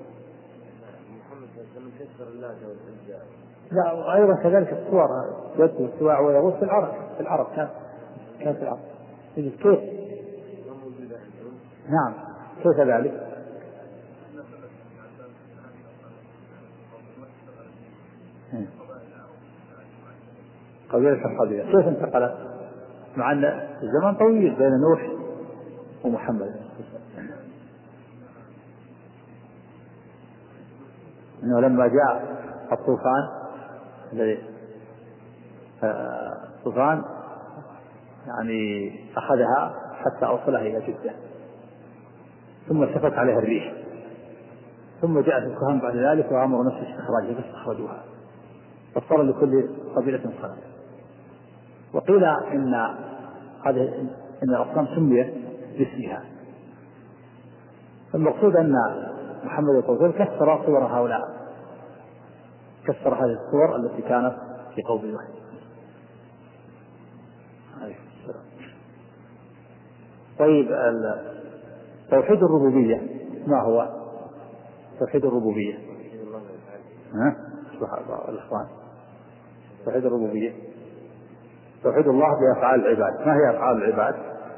لا أيضا كذلك الصور يد والسواع ويغوص في العرب في العرب كان كان في العرب. كيف؟ نعم كيف ذلك؟ قبيلة القبيلة كيف انتقلت مع أن الزمن طويل بين نوح ومحمد؟ إنه لما جاء الطوفان الذي الطوفان يعني أخذها حتى أوصلها إلى جدة، ثم شفت عليها الريح، ثم جاءت الكهان بعد ذلك وأمر نفسه استخراجها فاستخرجوها، فصار لكل قبيلة قلم. وقيل إن هذه إن الأصنام سميت باسمها. المقصود أن محمد صلى الله عليه وسلم كسر صور هؤلاء، كسر هذه الصور التي كانت في قوم نوح. طيب توحيد الربوبية ما هو؟ توحيد الربوبية ها الإخوان، توحيد الربوبية توحيد الله بأفعال العباد. ما هي أفعال العباد؟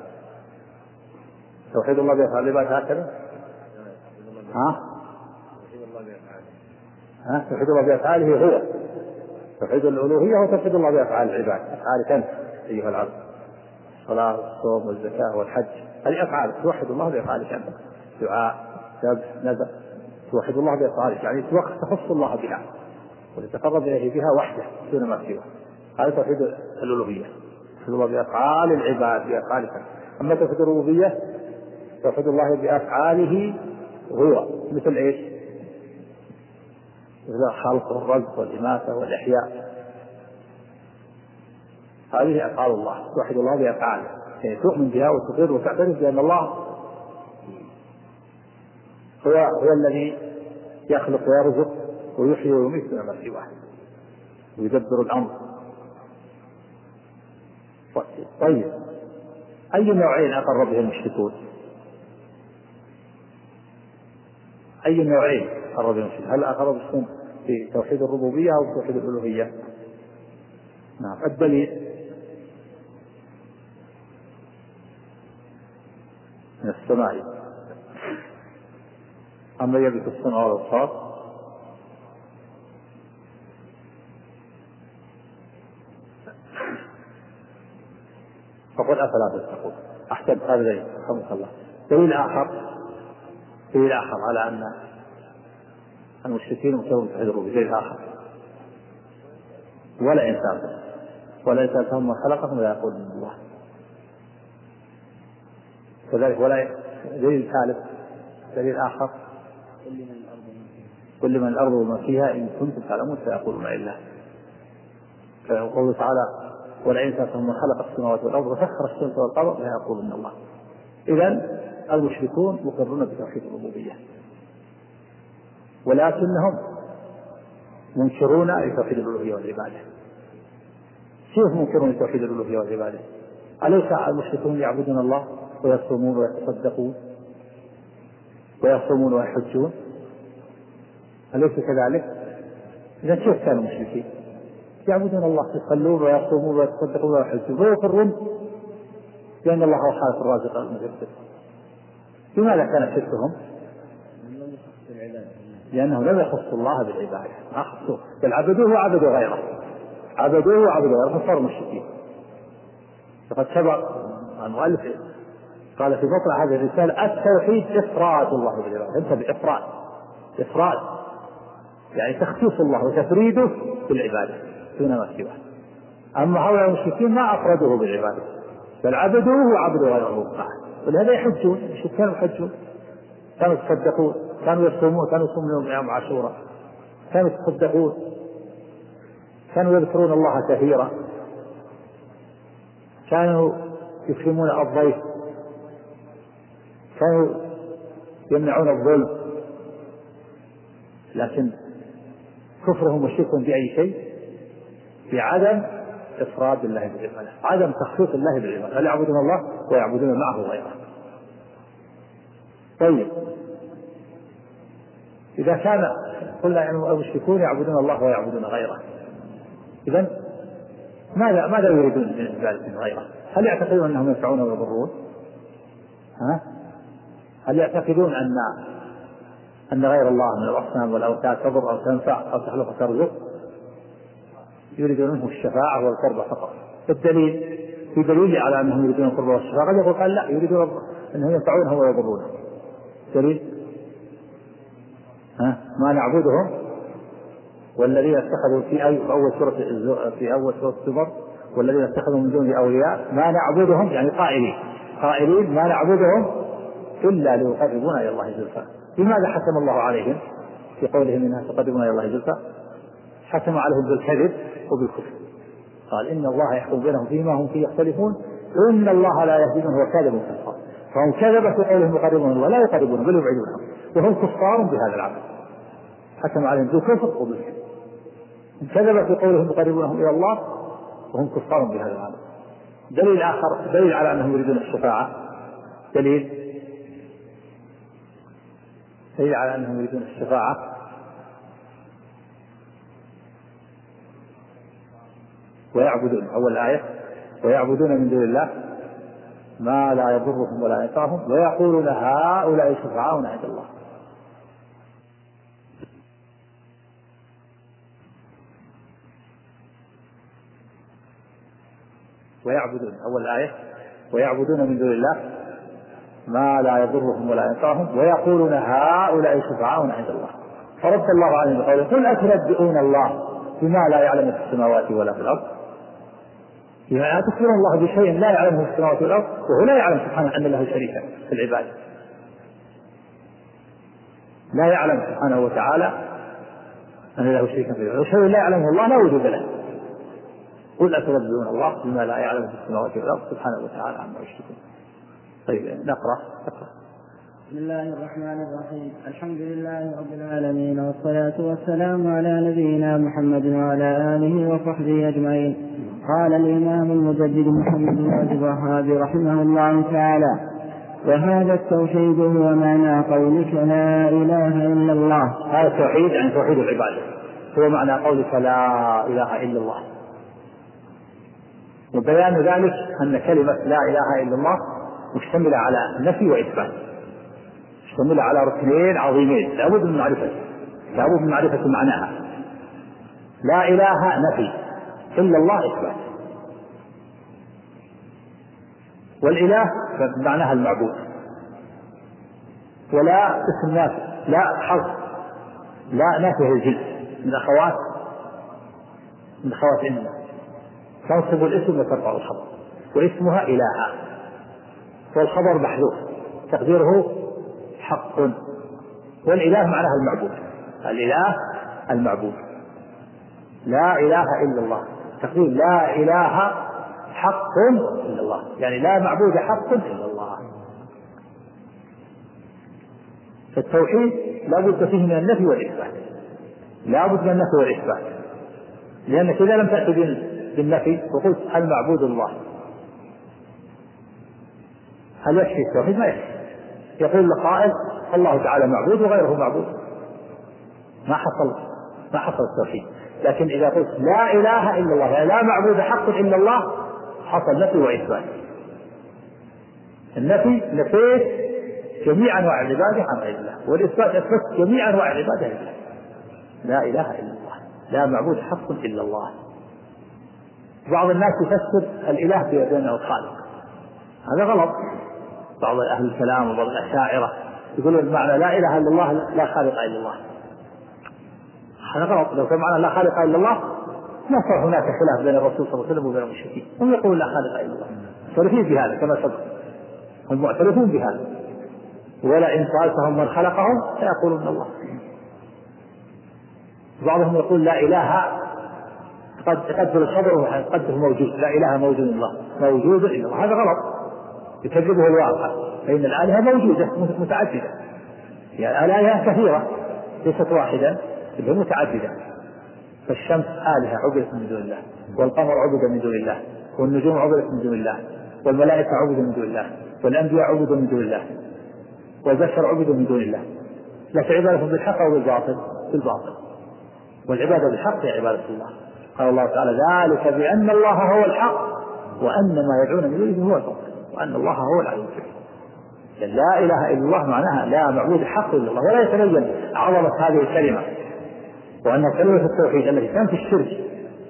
توحيد الله بأفعال العباد هكذا ها ها توحيد الله بأفعاله هو توحيد الألوهية وتوحيد الله بأفعال العباد. أفعالك أنت أيها العبد، الصلاة والصوم والزكاة والحج، هذه أفعال توحد الله بأفعالك أنت، دعاء ذبح نذر، توحد الله بأفعالك يعني تخص الله بها وتتقرب إليه بها وحده دون ما سواه. هذا توحيد الألوهية، توحيد الله بأفعال العباد بأفعالك. أما توحيد الربوبية توحيد الله بأفعاله هو، مثل إيش؟ مثل الخلق والرزق والإماتة والإحياء، هذه أفعال الله، توحد الله بأفعاله، يعني تؤمن بها وتقر وتعترف بأن الله هو هو الذي يخلق ويرزق ويحيي ويميت دون ما سواه ويدبر الأمر. طيب أي نوعين أقر به المشركون؟ أي نوعين أقر به المشركون؟ هل أقر بهم في توحيد الربوبية أو توحيد الألوهية؟ نعم الدليل من السماء، أما يبث السمع والأبصار فقل أفلا تتقون. أحسن هذا دليل رحمك الله. دليل آخر دليل آخر على أن المشركين مشركون توحيد الربوبية. دليل آخر ولا إنسان ولا إنسان هم خلقهم لا يقول من الله. كذلك ولا دليل ثالث دليل آخر كل من الأرض وما فيها إن كنتم تعلمون سيقولون إلا. فقوله تعالى ولئن سألتهم من خلق السماوات والأرض وسخر الشمس والقمر لا يقولون إن الله. إذن المشركون مقرون بتوحيد الربوبية ولكنهم منكرون لتوحيد الألوهية والعبادة. كيف منكرون لتوحيد الألوهية والعبادة؟ أليس المشركون يعبدون الله ويصومون ويتصدقون ويصومون ويحجون؟ أليس كذلك؟ إذا كيف كانوا مشركين؟ يعبدون الله يصلون ويصومون ويتصدقون ويحجون ويقرون لأن الله هو خالق الرازق المدبر. لماذا كان شركهم؟ لأنه لم يخص الله بالعبادة، ما خصوه بل عبدوه وعبدوا غيره، عبدوه وعبدوا غيره فصاروا مشركين. فقد سبق المؤلف قال في مطلع هذه الرسالة التوحيد إفراد الله بالعبادة. أنت بإفراد إفراد يعني تخصيص الله وتفريده بالعبادة دون ما سواه. أما هؤلاء المشركين ما أفردوه بالعبادة بل عبدوه وعبدوا غيره معه، ولهذا يحجون. المشركين كانوا يحجون، كانوا يتصدقون، كانوا يصومون، كانوا يصومون يوم عاشوراء، كانوا يتصدقون، كانوا يذكرون الله كثيرا، كانوا يكرمون الضيف، كانوا يمنعون الظلم. لكن كفرهم وشركهم بأي شيء؟ بعدم إفراد الله بالعبادة، عدم تخصيص الله بالعبادة، هل يعبدون الله ويعبدون معه غيره. طيب إذا كان قلنا يعني المشركون يعبدون الله ويعبدون غيره، إذن ماذا ماذا يريدون من عبادة غيره؟ هل يعتقدون أنهم ينفعون ويضرون؟ ها؟ هل يعتقدون أن أن غير الله من الأصنام والأوثان تضر أو تنفع أو تخلق وترزق؟ يريدون منه الشفاعة والقرب فقط. الدليل في دليل على أنهم يريدون القرب والشفاعة، قد يقول قال لا، يريدون أنهم ينفعونه ويضرونه. دليل ها؟ ما نعبدهم والذين اتخذوا في أول سورة في أول سورة الزمر والذين اتخذوا من دونه أولياء ما نعبدهم، يعني قائلين قائلين ما نعبدهم إلا ليقربونا إلى الله زلفى. لماذا حكم الله عليهم في قولهم إنها تقربون إلى الله زلفى؟ حكم عليهم بالكذب وبالكفر، قال إن الله يحكم بينهم فيما هم فيه يختلفون وإن الله لا يهدي من هو كاذب كفار. فهم كذب في قولهم يقربون الله، لا يقربون بل يبعدونهم، وهم كفار بهذا العمل، حكم عليهم بالكفر وبالكذب. كذب في قولهم يقربونهم إلى الله وهم كفار بهذا العمل. دليل آخر، دليل على أنهم يريدون الشفاعة، دليل دليل على أنهم يريدون الشفاعة ويعبدون، أول آية ويعبدون من دون الله ما لا يضرهم ولا ينفعهم ويقولون هؤلاء شفعاؤنا عند الله. ويعبدون أول آية ويعبدون من دون الله ما لا يضرهم ولا ينفعهم ويقولون هؤلاء شفعاؤنا عند الله. فرد الله عليهم بقوله قل أتنبئون الله بما لا يعلم في السماوات ولا في الأرض، يعني تخبرون الله بشيء لا يعلمه في السماوات والأرض وهو لا يعلم سبحانه أن له شريكا في العبادة، لا يعلم سبحانه وتعالى أن له شريكا في العبادة، وشيء لا يعلمه الله لا وجود له. قل أتنبئون الله بما لا يعلم في السماوات والأرض سبحانه وتعالى عما يشركون. طيب نقرأ نقرأ. بسم الله الرحمن الرحيم. الحمد لله رب العالمين والصلاة والسلام على نبينا محمد وعلى آله وصحبه أجمعين. قال الإمام المجدد محمد بن عبد الوهاب رحمه الله تعالى: وهذا التوحيد هو معنى قولك لا إله إلا الله. هذا التوحيد يعني توحيد العبادة، هو معنى قولك لا إله إلا الله. وبيان ذلك أن كلمة لا إله إلا الله مشتملة على نفي وإثبات، مشتملة على ركنين عظيمين لابد من معرفة لابد من معرفة معناها. لا إله نفي، إلا الله إثبات. والإله معناها المعبود، ولا اسم نافي، لا حرف، لا نافيه الجنس من أخوات من أخوات إن تنصب الاسم وترفع الخبر، واسمها إلها، والخبر محذوف تقديره حق. والإله معناها المعبود، الإله المعبود. لا إله إلا الله تقدير لا إله حق إلا الله، يعني لا معبود حق إلا الله. فالتوحيد لا بد فيه من النفي والإثبات، لا بد من النفي والإثبات، لأنك إذا لم تأتي بالنفي وقلت المعبود الله هل يكفي التوحيد؟ ما يكفي. يقول لقائل الله تعالى معبود وغيره معبود، ما حصل ما حصل التوحيد. لكن إذا قلت لا إله إلا الله يعني لا معبود حق إلا الله حصل نفي وإثبات. النفي نفيت جميع أنواع العبادة عن غير الله، والإثبات أثبت جميع أنواع العبادة لله. لا إله إلا الله، لا معبود حق إلا الله. بعض الناس يفسر الإله بأنه الخالق، هذا غلط. بعض أهل الكلام وبعض الأشاعرة يقولون المعنى لا إله إلا الله لا خالق إلا الله، هذا غلط. لو كان معنى لا خالق إلا الله ما صار هناك خلاف بين الرسول صلى الله عليه وسلم وبين المشركين، هم يقولون لا خالق إلا الله، معترفين بهذا كما سبق، هم معترفون بهذا. ولا إن سألتهم من خلقهم سيقولون الله. بعضهم يقول لا إله، قد يقدر صدره ويقدر موجود، لا إله موجود إلا الله، موجود إلا الله، هذا غلط يكذبه الواقع، فإن الآلهة موجودة متعددة، يعني الآلهة كثيرة ليست واحدة بل متعددة. فالشمس آلهة عبدت من دون الله، والقمر عبد من دون الله، والنجوم عبدت من دون الله، والملائكة عبدوا من دون الله، والأنبياء عبدوا من دون الله، والبشر عبدوا من دون الله، لكن عبادتهم بالحق أو بالباطل؟ بالباطل. والعبادة بالحق هي عبادة الله. قال الله تعالى ذلك بأن الله هو الحق وأن ما يدعون من دونه هو الباطل وأن الله هو العلي الكبير. لا إله إلا الله معناها لا معبود حق إلا الله، ولا يتبين عظمة هذه الكلمة وأن كلمة التوحيد التي تنفي الشرك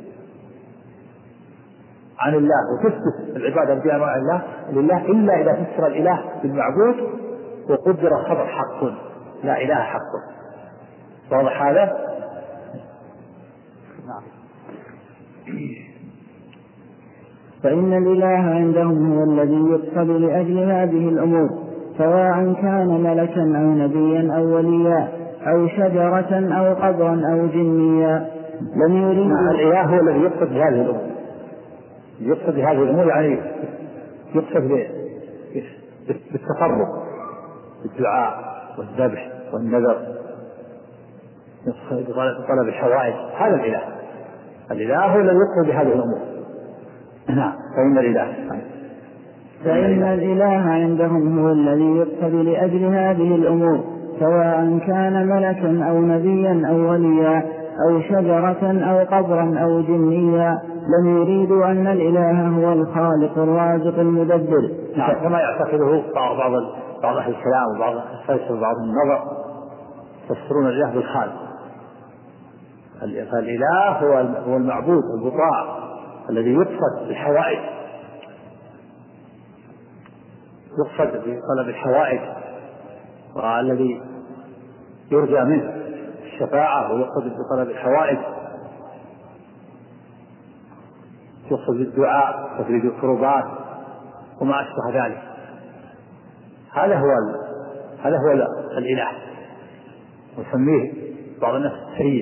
عن الله وتثبت العبادة بأنواع الله لله إلا إذا فسر الإله بالمعبود وقدر خبر حق، لا إله حق. واضح هذا؟ فإن الإله عندهم هو الذي يقصد لأجل هذه الأمور، سواء كان ملكا أو نبيا أو وليا أو شجرة أو قبرا أو جنيا. لم يريد الإله هو الذي يقصد بهذه الأمور، يقصد بهذه الأمور يعني يقصد بالتقرب بالدعاء والذبح والنذر، طلب الحوائج، هذا الإله. الإله هو الذي يقصد بهذه الأمور. نعم. فإن الإله فإن الإله عندهم هو الذي يقصد لأجل هذه الأمور، سواء كان ملكا أو نبيا أو وليا أو شجرة أو قبرا أو جنيا. لم يريدوا أن الإله هو الخالق الرازق المدبر. نعم. كما يعتقده بعض بعض أهل الكلام وبعض الفلسفة وبعض النظر يفسرون الإله بالخالق. فالإله هو هو المعبود المطاع الذي يقصد بالحوائج، يقصد بطلب الحوائج، والذي يرجى منه الشفاعة، ويقصد بطلب الحوائج، يقصد بالدعاء وتريد القربات وما أشبه ذلك. هذا هو هذا هو الإله، ويسميه بعض الناس السيد،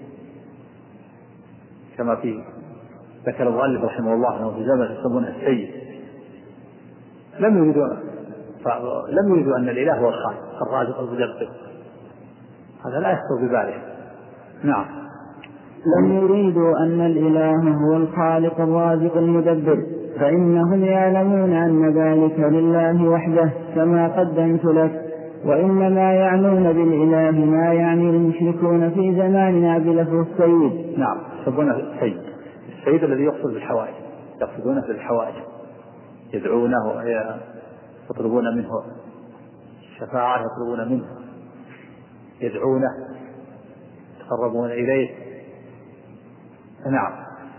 كما في ذكر المؤلف رحمه الله أنه في زمن يسمونه السيد. لم يريدوا لم يريدوا أن الإله هو الخالق الرازق المدبر، هذا لا يخطر بباله. نعم. لم يريدوا أن الإله هو الخالق الرازق المدبر، فإنهم يعلمون أن ذلك لله وحده كما قدمت لك، وإنما يعنون بالإله ما يعني المشركون في زماننا بلفظ السيد. نعم. يسمونه السيد، السيد الذي يقصد بالحوائج، يقصدونه بالحوائج، يدعونه، يطلبون منه الشفاعة، يطلبون منه، يدعونه، يتقربون إليه. نعم.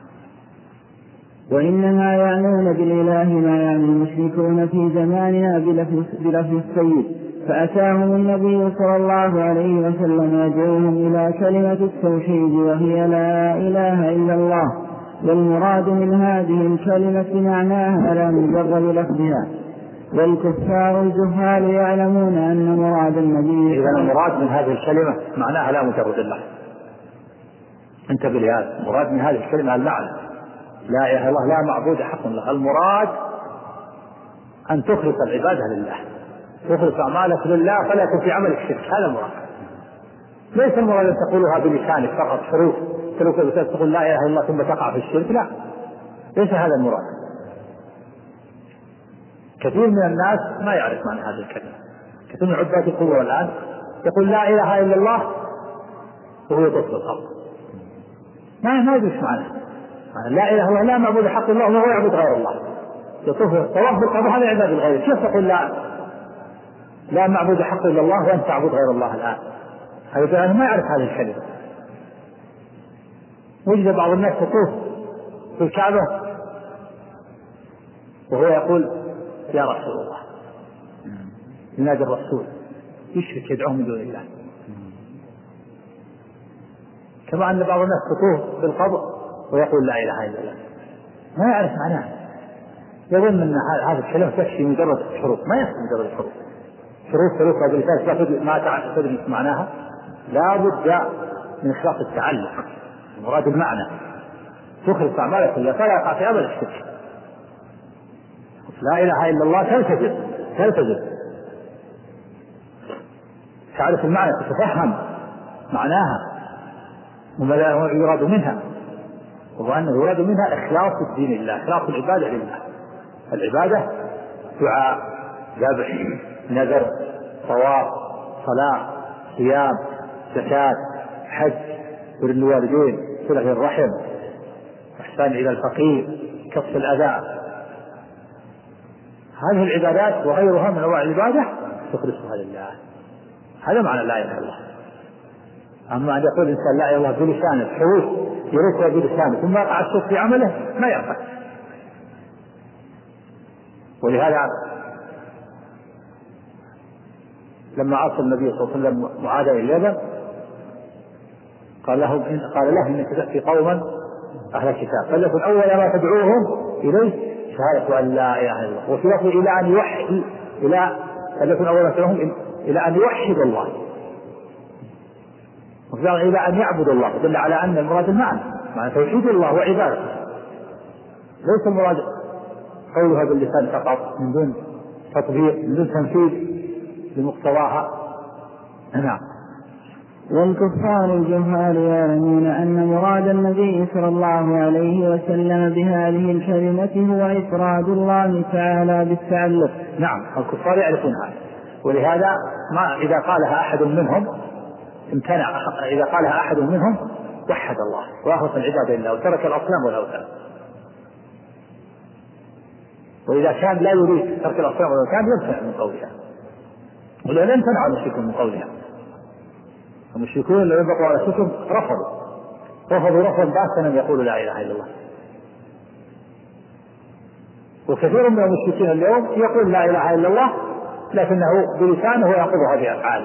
وإنما يعنون بالإله ما يعني المشركون في زماننا بلفظ السيد. فأتاهم النبي صلى الله عليه وسلم يدعوهم إلى كلمة التوحيد وهي لا إله إلا الله، والمراد من هذه الكلمة معناها لا مجرد لفظها. والكفار الجهال يعلمون أن مراد النبي إذن المراد من هذه الكلمة معناها لا مجرد اللفظ. انتبه لهذا، المراد من هذه الكلمة المعنى لا إله إلا الله، لا معبود حق له. المراد أن تخلص العبادة لله، تخلص أعمالك لله، فلا يكون في عملك شرك. هذا المراد. ليس المراد أن تقولها بلسانك فقط حروف، تقول لا إله إلا الله ثم تقع في الشرك، لا، ليس هذا المراد. كثير من الناس ما يعرف معنى هذه الكلمة. كثير من عباد القبور الآن يقول لا إله إلا الله وهو يطوف بالقبر، ما ما يدري معنى لا إله إلا الله، لا معبود حق الله وهو يعبد غير الله، يطوف طواف بالقبر، هذا عباد الغير. كيف تقول لا لا معبود حق إلا الله وأنت تعبد غير الله الآن؟ هذا ما يعرف هذه الكلمة. وجد بعض الناس يطوف في الكعبة وهو يقول يا رسول الله، ينادي الرسول، يشرك يدعوه من دون الله. كما أن بعض الناس يطوف بالقبر ويقول لا إله إلا الله، ما يعرف معناه، يظن أن هذه الكلمة تكفي مجرد حروف. ما يكفي مجرد حروف، حروف حروف باللسان ما تعرف تدري معناها. لا بد من إخلاص التعلق، مراد المعنى، تخلص أعمالك لله فلا يقع في أبدا الشرك. لا إله إلا الله تلتزم تلتزم تعرف المعنى، تتفهم معناها وما يراد منها، وهو أنه يراد منها إخلاص الدين لله، إخلاص العبادة لله. العبادة دعاء، ذبح، نذر، طواف، صلاة، صيام، زكاة، حج، بر الوالدين، صلة الرحم، إحسان إلى الفقير، كف الأذى. هذه العبادات وغيرها من أنواع العبادة تخلصها لله. هذا معنى لا إله إلا الله. أما أن يقول الإنسان لا إله إلا الله بلسانه حروف يروكها بلسانه ثم يقع الشرك في عمله ما ينفع. ولهذا لما أرسل النبي صلى الله عليه وسلم معاذ إلى اليمن قال له قال له إنك تأتي قوما أهل الكتاب فليكن أول ما تدعوهم إليه شهادة أن لا إله إلا الله، وفي لفظ إلى أن يوحد إلى فليكن أول ما تدعوهم إلى أن يوحد الله، وفي إلى أن يعبد الله، دل على أن المراد المعنى معنى توحيد الله وعبادته، ليس المراد قولها باللسان فقط من دون تطبيق من دون تنفيذ بمقتضاها. نعم. والكفار الجهال يعلمون أن مراد النبي صلى الله عليه وسلم بهذه الكلمة هو إفراد الله تعالى بالتعلق. نعم، الكفار يعرفون هذا، ولهذا ما إذا قالها أحد منهم امتنع، إذا قالها أحد منهم وحد الله وأخلص العبادة لله وترك الأصنام والأوثان. وإذا كان لا يريد ترك الأصنام والأوثان يمتنع من قولها، ولا يمتنع المشركون من قولها. المشركون الذين بقوا على شركهم رفضوا رفضوا رفضا باسا أن يقولوا لا إله إلا الله. وكثير من المشركين اليوم يقول لا إله إلا الله لكنه بلسانه وينقضها بأفعاله.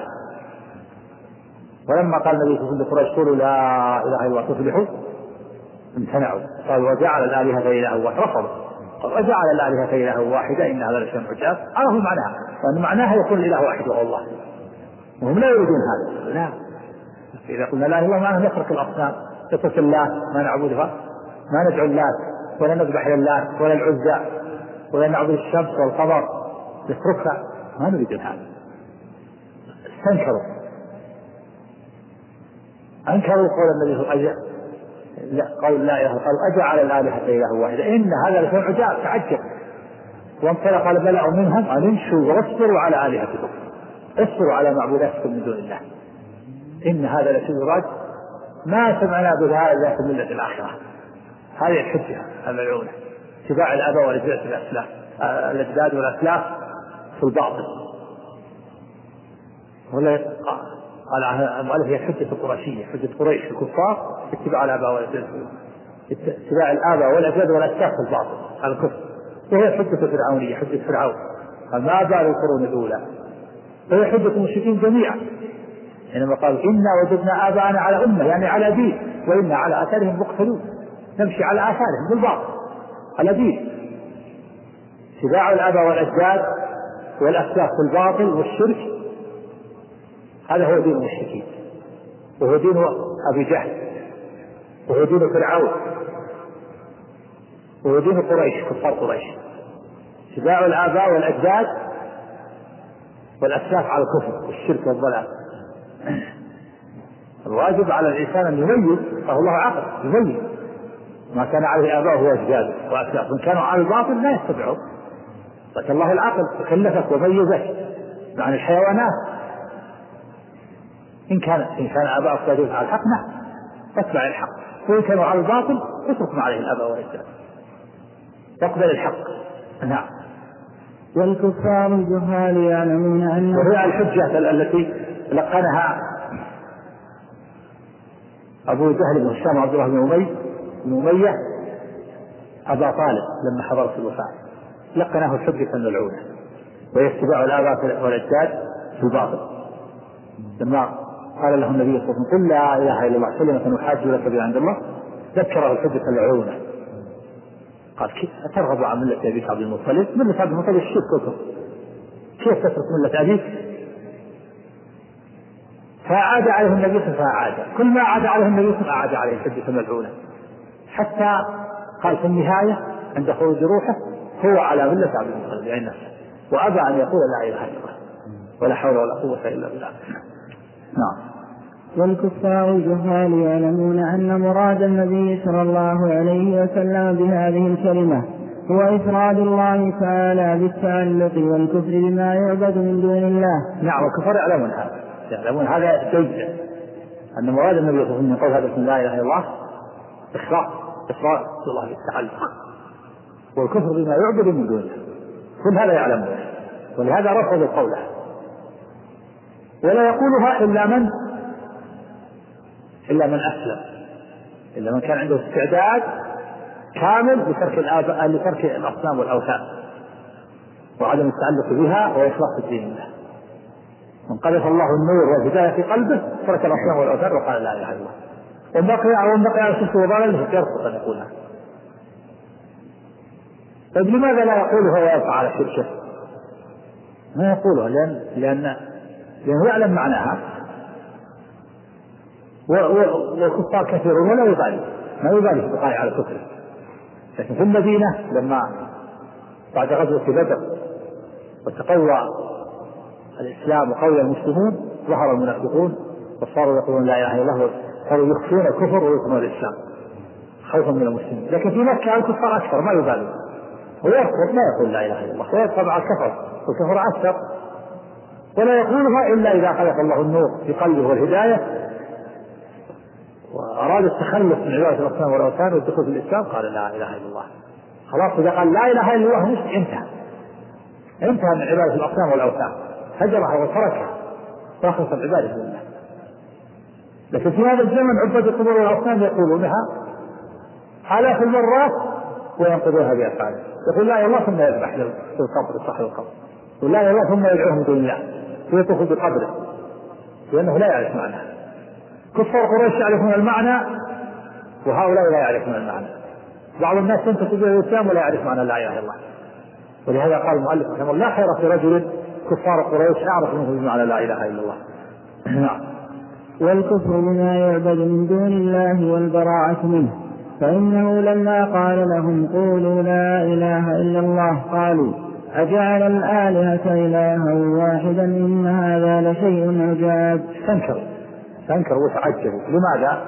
ولما قال النبي صلى الله عليه وسلم لقريش قولوا لا إله إلا الله تفلحوا امتنعوا، قالوا وجعل الآلهة إلها واحدة، رفضوا وجعل الآلهة إلها واحدة إن هذا لشيء عجاب. عرفوا معناها، وأن معناها يكون الإله واحد وهو الله، وهم لا يريدون هذا. لا، إذا قلنا لا إله إلا الله معناه نترك الأصنام، نترك اللات ما نعبدها، ما ندعو اللات ولا نذبح للات ولا العزى ولا نعبد الشمس والقمر، نتركها، ما نريد هذا. استنكروا أنكروا قول النبي صلى الله عليه وسلم لا قول لا إله، قالوا أجعل الآلهة إله واحدة إن هذا لشيء عجاب تعجب. وانطلق الملأ منهم أن امشوا واصبروا على آلهتكم، اصبروا على معبوداتكم من دون الله إن هذا لشيء يراد ما سمعنا بهذا في ملة الآخرة. هذه الحجة الملعونة، اتباع الآباء والأجداد في الأسلاف الأجداد والأسلاف في الباطل. ولا قال المؤلف هي حجة القرشية، حجة قريش الكفار اتباع الآباء والأجداد، اتباع الآباء والأجداد والأسلاف في الباطل على الكفر. وهي حجة فرعونية، حجة فرعون قال ما بال القرون الأولى، وهي حجة المشركين جميعا حينما قالوا إنا وجدنا آباءنا على أمة يعني على دين وإنا على آثارهم مقتدون، نمشي على آثارهم بالباطل على دين. اتباع الآباء والأجداد والأسلاف في الباطل والشرك هذا هو دين المشركين، وهو دين أبي جهل، وهو دين فرعون، وهو دين قريش كفار قريش. اتباع الآباء والأجداد والأسلاف على الكفر والشرك والضلال. الواجب على الإنسان أن يميز، فهو الله عقل يميز ما كان عليه آباؤه وأجداده وأسلاف، من كانوا على الباطل لا يتبعوا، لكن الله العقل تكلفك وميزك عن الحيوانات. إن كان إن كان آباؤك يدعون على الحق نعم اتبع الحق، وإن كانوا على الباطل اترك ما عليه الآباء والأجداد، تقبل الحق. نعم. والكفار الجهال يعلمون أن وهي الحجة التي لقنها أبو جهل بن هشام عبد الله بن أمية بن أمية أبا طالب لما حضرت الوفاة، لقناه الحجة الملعونة وهي اتباع الآباء والأجداد في الباطل. لما قال له النبي صلى الله عليه وسلم قل لا إله إلا الله كلمة نحاج لك بها عند الله، ذكره الحجة الملعونة. قال كيف أترغب عن ملة أبيك عبد المطلب؟ ملة عبد المطلب الشرك والكفر، كيف تترك ملة أبيك؟ فأعاد عليه النبي صلى الله عليه وسلم فأعاد، كل ما أعاد عليه النبي صلى الله عليه وسلم أعاد عليه سجدة ملعونة، حتى قال في النهاية عند خروج روحه هو على ملة عبد المطلب يعني نفسه، وأبى أن يقول لا إله إلا الله ولا حول ولا قوة إلا بالله. نعم. والكفار الجهال يعلمون أن مراد النبي صلى الله عليه وسلم بهذه الكلمة هو إفراد الله تعالى بالتعلق والكفر بما يعبد من دون الله. نعم، والكفار يعلمون هذا، يعلمون هذا جيدا، أن مراد النبي صلى الله عليه وسلم من قول هذا بسم لا إله إلا الله إخلاص إفراد الله بالتعلق والكفر بما يعبد من دون الله، كل هذا يعلمون، ولهذا رفضوا قوله. ولا يقولها إلا من إلا من أسلم، إلا من كان عنده استعداد كامل لترك الآباء لترك الأصنام والأوثان وعدم التعلق بها وإخلاص الدين الله. من قذف الله النور والهداية في قلبه ترك الأصنام والأوثان وقال لا إله إلا الله، وبقي أو بقي على شرك وضلاله يرفض أن يقولها. طيب لماذا لا يقولها ويبقى على شركه؟ ما يقولها لأن لأن لأنه يعلم معناها، والكفار كثيرون ولا يبالي ما يبالي في البقاء على كفره. لكن في المدينة لما بعد غزوة بدر وتقوى الإسلام وقوى المسلمون ظهر المنافقون وصاروا يقولون لا إله إلا الله، صاروا يخفون الكفر ويظهرون الإسلام خوفا من المسلمين. لكن في مكة الكفار أكثر ما يبالي، ويرفض ما يقول لا إله إلا الله ويبقى مع الكفر، والكفر أكثر. ولا يقولها إلا إذا خلق الله النور في قلبه والهداية وأراد التخلص من عبادة الأصنام والأوثان والدخول في الإسلام قال لا إله إلا الله. خلاص إذا قال لا إله إلا الله مش انتهى انتهى من عبادة الأصنام والأوثان، هجرها وتركها وأخلص العبادة لله. لكن في هذا الزمن عباد القبور والأصنام يقولونها آلاف المرات وينقضونها بأفعالهم، يقول لا إله إلا الله ثم يذبح للقبر صاحب القبر، ولا إله إلا الله ثم يدعوه من دون الله ويطوف بقبره لأنه لا يعرف معناه. كفار قريش يعرفون المعنى وهؤلاء لا يعرفون المعنى. بعض الناس تنتسب إلى الإسلام ولا يعرف معنى لا إله إلا الله، ولهذا قال المؤلف رحمه الله لا خير في رجل كفار قريش أعرف منه بمعنى لا إله إلا الله. نعم. والكفر بما يعبد من دون الله والبراءة منه، فإنه لما قال لهم قولوا لا إله إلا الله قالوا أجعل الآلهة إلها واحدا إن هذا لشيء عجاب. تنكر تنكر وتعجبوا. لماذا؟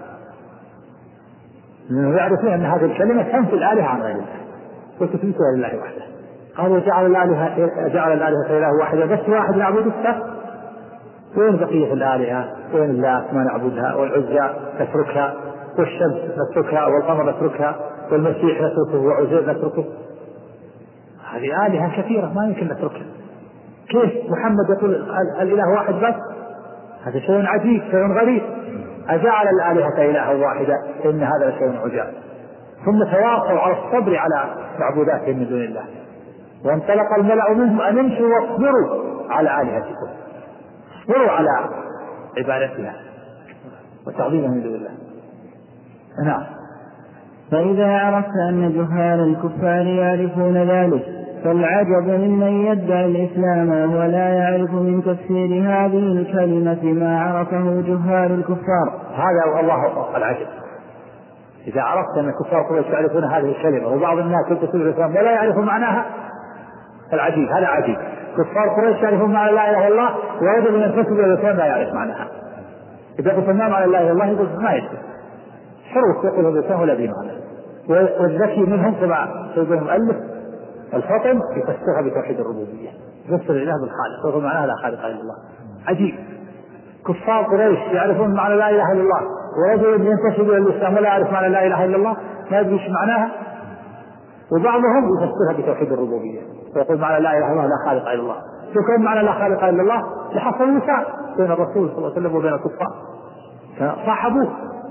لأنه يعرفون أن هذه الكلمة تنفي الآلهة عن غير الله وتثبتها لله وحده. قالوا جعل الآلهة جعل الآلهة إله واحدة بس واحد نعبد السبت، وين بقية الآلهة؟ وين اللات ما نعبدها، والعزى نتركها، والشمس نتركها، والقمر نتركها، والمسيح نتركه، وعزير نتركه. هذه آلهة كثيرة ما يمكن نتركها. كيف محمد يقول الإله واحد بس؟ هذا شيء عجيب، شيء غريب. أجعل الآلهة إلها واحدة إن هذا لشيء عجاب. ثم تواصلوا على الصبر على معبوداتهم من دون الله، وانطلق الملأ منهم أن امشوا واصبروا على آلهتكم، اصبروا على عبادتها وتعظيمها من دون الله. نعم. فإذا عرفت أن جهال الكفار يعرفون ذلك فالعجب ممن يدعي الإسلام وهو لا يعرف من تفسير هذه الكلمة ما عرفه جهال الكفار. هذا الله العجب. إذا عرفت أن الكفار قريش يعرفون هذه الكلمة وبعض الناس يدخلون الإسلام ولا يعرفون معناها، العجيب هذا عجيب. كفار قريش يعرفون معنى لا إله إلا الله ورجل من ينتسب إلى الإسلام لا يعرف معناها. إذا قلت ما معنى لا إله إلا الله يقول ما يدري، حروف يقول الإسلام ولا دين معنى. والذكي منهم كما سيقول المؤلف الفطن يفسرها بتوحيد الربوبية، يفسر الإله بالخالق ويقول معناها لا خالق إلا الله. عجيب. كفار قريش يعرفون معنى لا إله إلا الله ورجل ينتسب إلى الإسلام ولا يعرف معنى لا إله إلا الله ما يدري ايش معناها، وبعضهم يفسرها بتوحيد الربوبية ويقول معنى لا إله إلا الله لا خالق إلا الله. شو كان معنى لا خالق إلا الله؟ لحصل النساء بين الرسول صلى الله عليه وسلم وبين الكفار صاحبوه.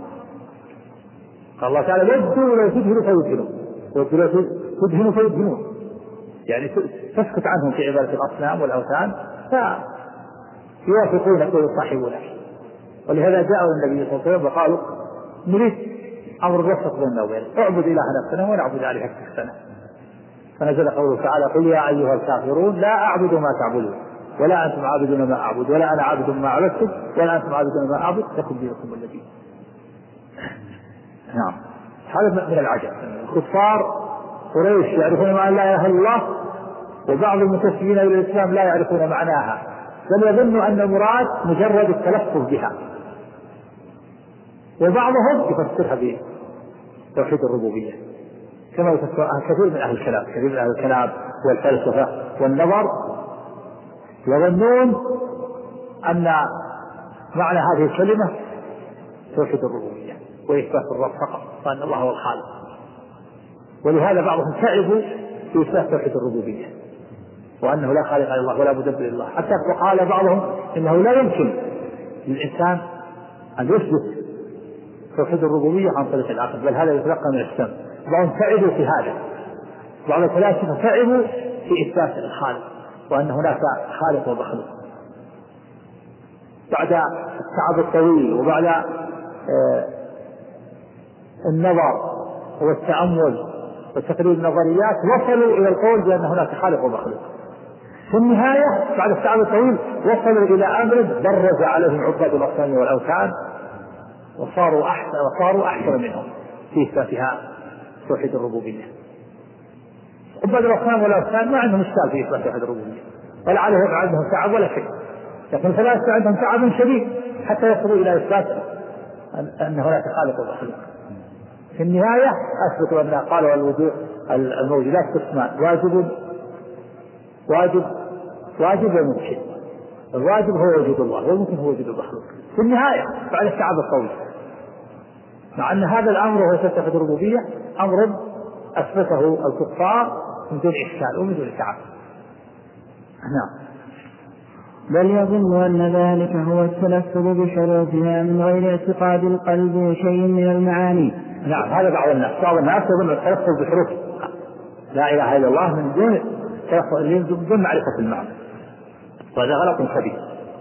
قال الله تعالى ودوا لو تدهنوا فيدهنوا ودوا لو تدهنوا فيدهنون، يعني تسكت عنهم في عبادة الأصنام والأوثان فيوافقونك ويصاحبونك. ولهذا جاءوا النبي صلى الله عليه وسلم وقالوا نريد أمر الوسط بيننا وبين اعبد إله نفسنا ونعبد آلهتك سنة. فنزل قوله تعالى قل يا أيها الكافرون لا أعبد ما تعبدون ولا أنتم عابدون ما أعبد ولا أنا عابد ما عبدتم ولا أنتم عابدون ما أعبد لكم دينكم الذي. نعم هذا من العجب. كفار قريش يعرفون معنى لا إله إلا الله، وبعض المنتسبين إلى الإسلام لا يعرفون معناها، بل يظن أن المراد مجرد التلفظ بها، وبعضهم يفسرها بتوحيد الربوبية كما يفسر كثير من أهل الكلام. كثير من أهل الكلام والفلسفة والنظر يظنون أن معنى هذه الكلمة توحيد الربوبية وإثبات الرب فقط، وأن الله هو الخالق. ولهذا بعضهم تعبوا في إثبات توحيد الربوبية وأنه لا خالق إلا الله ولا مدبر إلا الله، حتى وقال بعضهم إنه لا يمكن للإنسان أن يثبت توحيد الربوبية عن طريق العقل، بل هذا يتلقى من السمع. بعضهم تعبوا في هذا، بعض الفلاسفة تعبوا في إثبات الخالق وأن هناك خالق ومخلوق. بعد التعب الطويل وبعد آه النظر والتأمل وتقرير النظريات وصلوا إلى القول بأن هناك خالق ومخلوق. في النهاية بعد التعب الطويل وصلوا إلى أمر برز عليهم عباد الأصنام والأوثان وصاروا أحسن وصاروا أحسن منهم في إثباتها توحيد الربوبية. عباد الأصنام والأوثان ما عندهم إشكال في إثبات توحيد الربوبية ولا عليهم عندهم تعب ولا شيء، لكن الفلاسفة عندهم تعب شديد حتى يصلوا إلى إثبات أن هناك خالق ومخلوق. في النهاية أثبتوا أن قالوا الوجود الموجودات قسمان: واجب واجب واجب وممكن. الواجب هو وجود الله والممكن هو وجود المخلوق. في النهاية بعد التعب الطويل، مع أن هذا الأمر وهو توحيد الربوبية أمر أثبته الكفار من دون إشكال ومن دون تعب. نعم. بل يظن أن ذلك هو التلفظ بشروطها من غير اعتقاد القلب شيء من المعاني. نعم هذا بعض الناس. بعض الناس يظن التلفظ بحروف لا إله إلا الله من دون من دون معرفة المعنى، وهذا غلط كبير.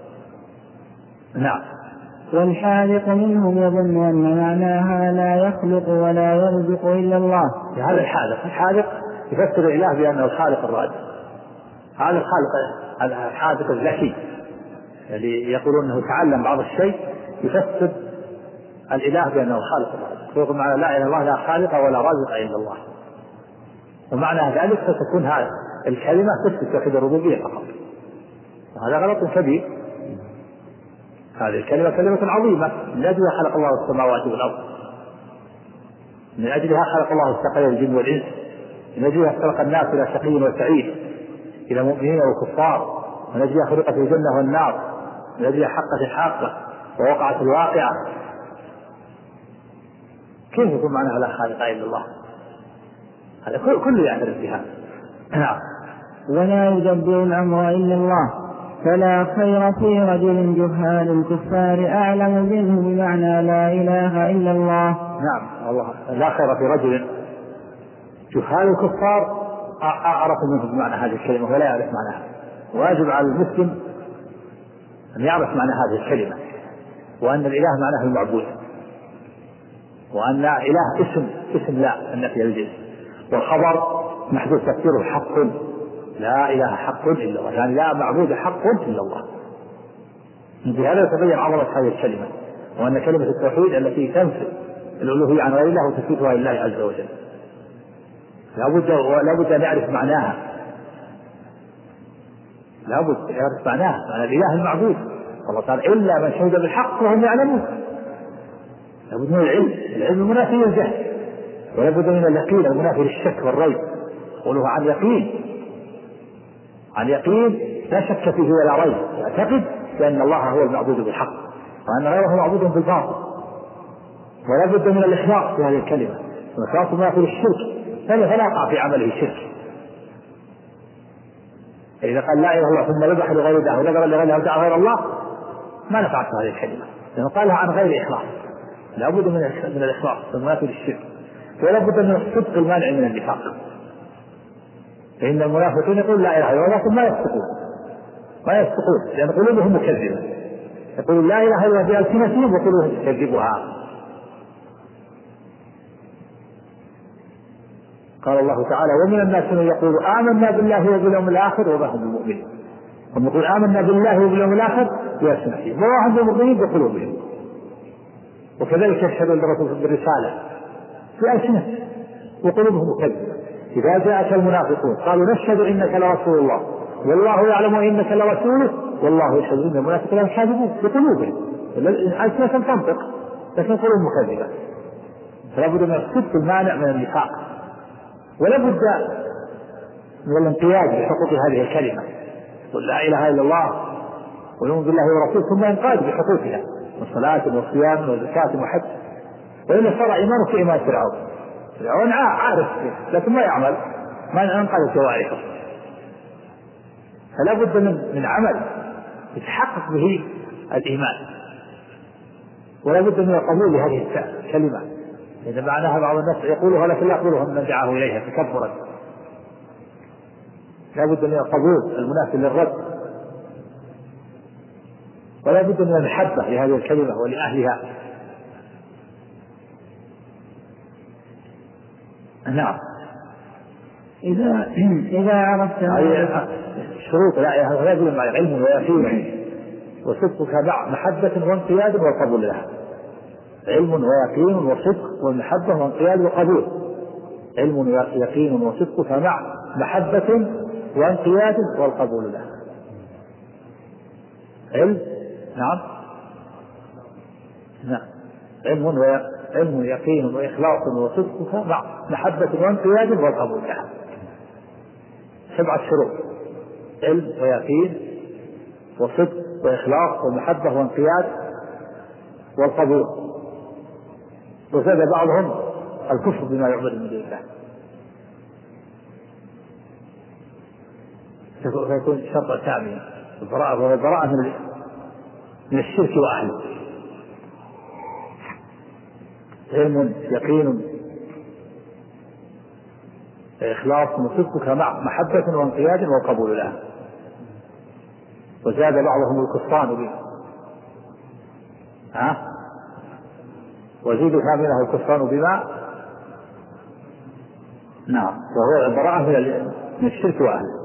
نعم. والحاذق منهم يظن أن معناها لا يخلق ولا يرزق إلا الله. هذا الحاذق. الحاذق يفسر الإله بأنه الخالق الرازق. هذا الخالق الحاذق الذكي اللي يقولون أنه تعلم بعض الشيء يفسر الإله بأنه الخالق الرازق، ويقول معنى لا إله إلا الله لا خالق ولا رازق إلا الله، ومعنى ذلك ستكون هذه الكلمة تثبت توحيد الربوبية فقط، وهذا غلط كبير. هذه الكلمة كلمة عظيمة، من أجلها خلق الله السماوات والأرض، من أجلها خلق الله الثقلين الجن والإنس، من أجلها خلق الناس إلى شقي وسعيد، إلى مؤمنين وكفار، من أجلها خلقت الجنة والنار، من أجلها حقت الحاقة ووقعت الواقعة. كيف يكون معناها لا خالق إلا الله؟ هذا كله يعترف بها. نعم. ولا يدبر الأمر إلا الله، فلا خير في رجل جهال الكفار أعلم منه بمعنى لا إله إلا الله. نعم الله. لا خير في رجل جهال الكفار أعرف منه بمعنى هذه الكلمة ولا يعرف معناها. واجب على المسلم أن يعرف معنى هذه الكلمة، وأن الإله معناه المعبود، وأن إله اسم اسم لا النفي الجنس، والخبر محذوف تفسيره حق، لا إله حق إلا الله، يعني لا معبود حق إلا الله. بهذا يتبين عظمة هذه الكلمة، وأن كلمة التوحيد التي تنفي الألوهية عن غير الله وتثبتها لله عز وجل لابد لابد أن يعرف معناها، لابد أن يعرف معناها، معنى الإله المعبود. الله تعالى إلا من شهد بالحق وهم يعلمون. لابد من العلم، العلم المنافي للجهل، ولابد من اليقين المنافي للشك والريب. قوله عن يقين، عن يقين لا شك فيه ولا ريب، يعتقد بأن الله هو المعبود بالحق وأن غيره معبود بالباطل. ولا بد من الإخلاص في هذه الكلمة، والإخلاص منافي للشرك، فلا يقع في عمله شرك. إذا قال لا إله إلا الله ثم ذبح لغير الله ونذر لغير الله ودعا غير الله ما نفعت هذه الكلمة، لأنه قالها عن غير إخلاص. لا بد من من الإخلاص المنافي للشرك، ولا بد من الصدق المانع من النفاق. فإن المنافقين يقول لا إله إلا الله ثم ما يصدقون ما يصدقون لأن قلوبهم مكذبة، يقولون لا إله إلا الله بألسنتهم وقلوبهم تكذبها. قال الله تعالى: ومن الناس من يقول آمنا بالله وباليوم الآخر وما هم بمؤمنين. هم يقول آمنا بالله وباليوم الآخر بألسنتهم وهم بالمؤمنين بقلوبهم، وكذلك يشهدون للرسول بالرسالة بألسنتهم وقلوبهم مكذبة. إذا جاءك المنافقون قالوا نشهد إنك لرسول الله والله يعلم إنك لرسوله والله يشهد إن المنافقين كاذبون بقلوبهم، الألسنة تنطق لكن قلوبهم مكذبة. فلا بد من الصدق المانع من النفاق، ولا بد من الانقياد بحقوق هذه الكلمة، قل لا إله إلا الله ونؤمن بالله ورسوله، ثم ينقاد بحقوقها من صلاة وصيام وزكاة وحج، وإلا صار إيمانه كإيمان فرعون. فرعون عارف لكن ما يعمل، ما ينقاد جوارحه. فلا بد من من عمل يتحقق به الإيمان، ولا بد من القبول لهذه الكلمة، إذا معناها بعض الناس يقولها لكن لا يقولها من دعاه إليها تكبرا. لا بد من القبول المناسب للرد، ولا بد من المحبة لهذه الكلمة ولأهلها. نعم. إذا إذا عرفت شروط لا لا يقول مع علم ويقين وصدقك مع محبة وانقياد والقبول لها. علم ويقين وصدق والمحبة وانقياد وقبول. علم ويقين وصدقك مع محبة وانقياد والقبول لها. علم نعم نعم علم وعلم يقين وإخلاص وصدقك مع محبة وانقياد والقبول لها. سبعة شروط: علم ويقين وصدق وإخلاص ومحبة وانقياد والقبول. وزاد بعضهم الكفر بما يعبد من دون الله، فيكون شرط ثاني البراءة، والبراءة من من الشرك وأهله. علم يقين إخلاص وصدقك مع محبة وانقياد والقبول لها. وزاد بعضهم الكفران به ها وزيد ثامنه الكفران بما نعم وهو البراءة من الشرك وأهله.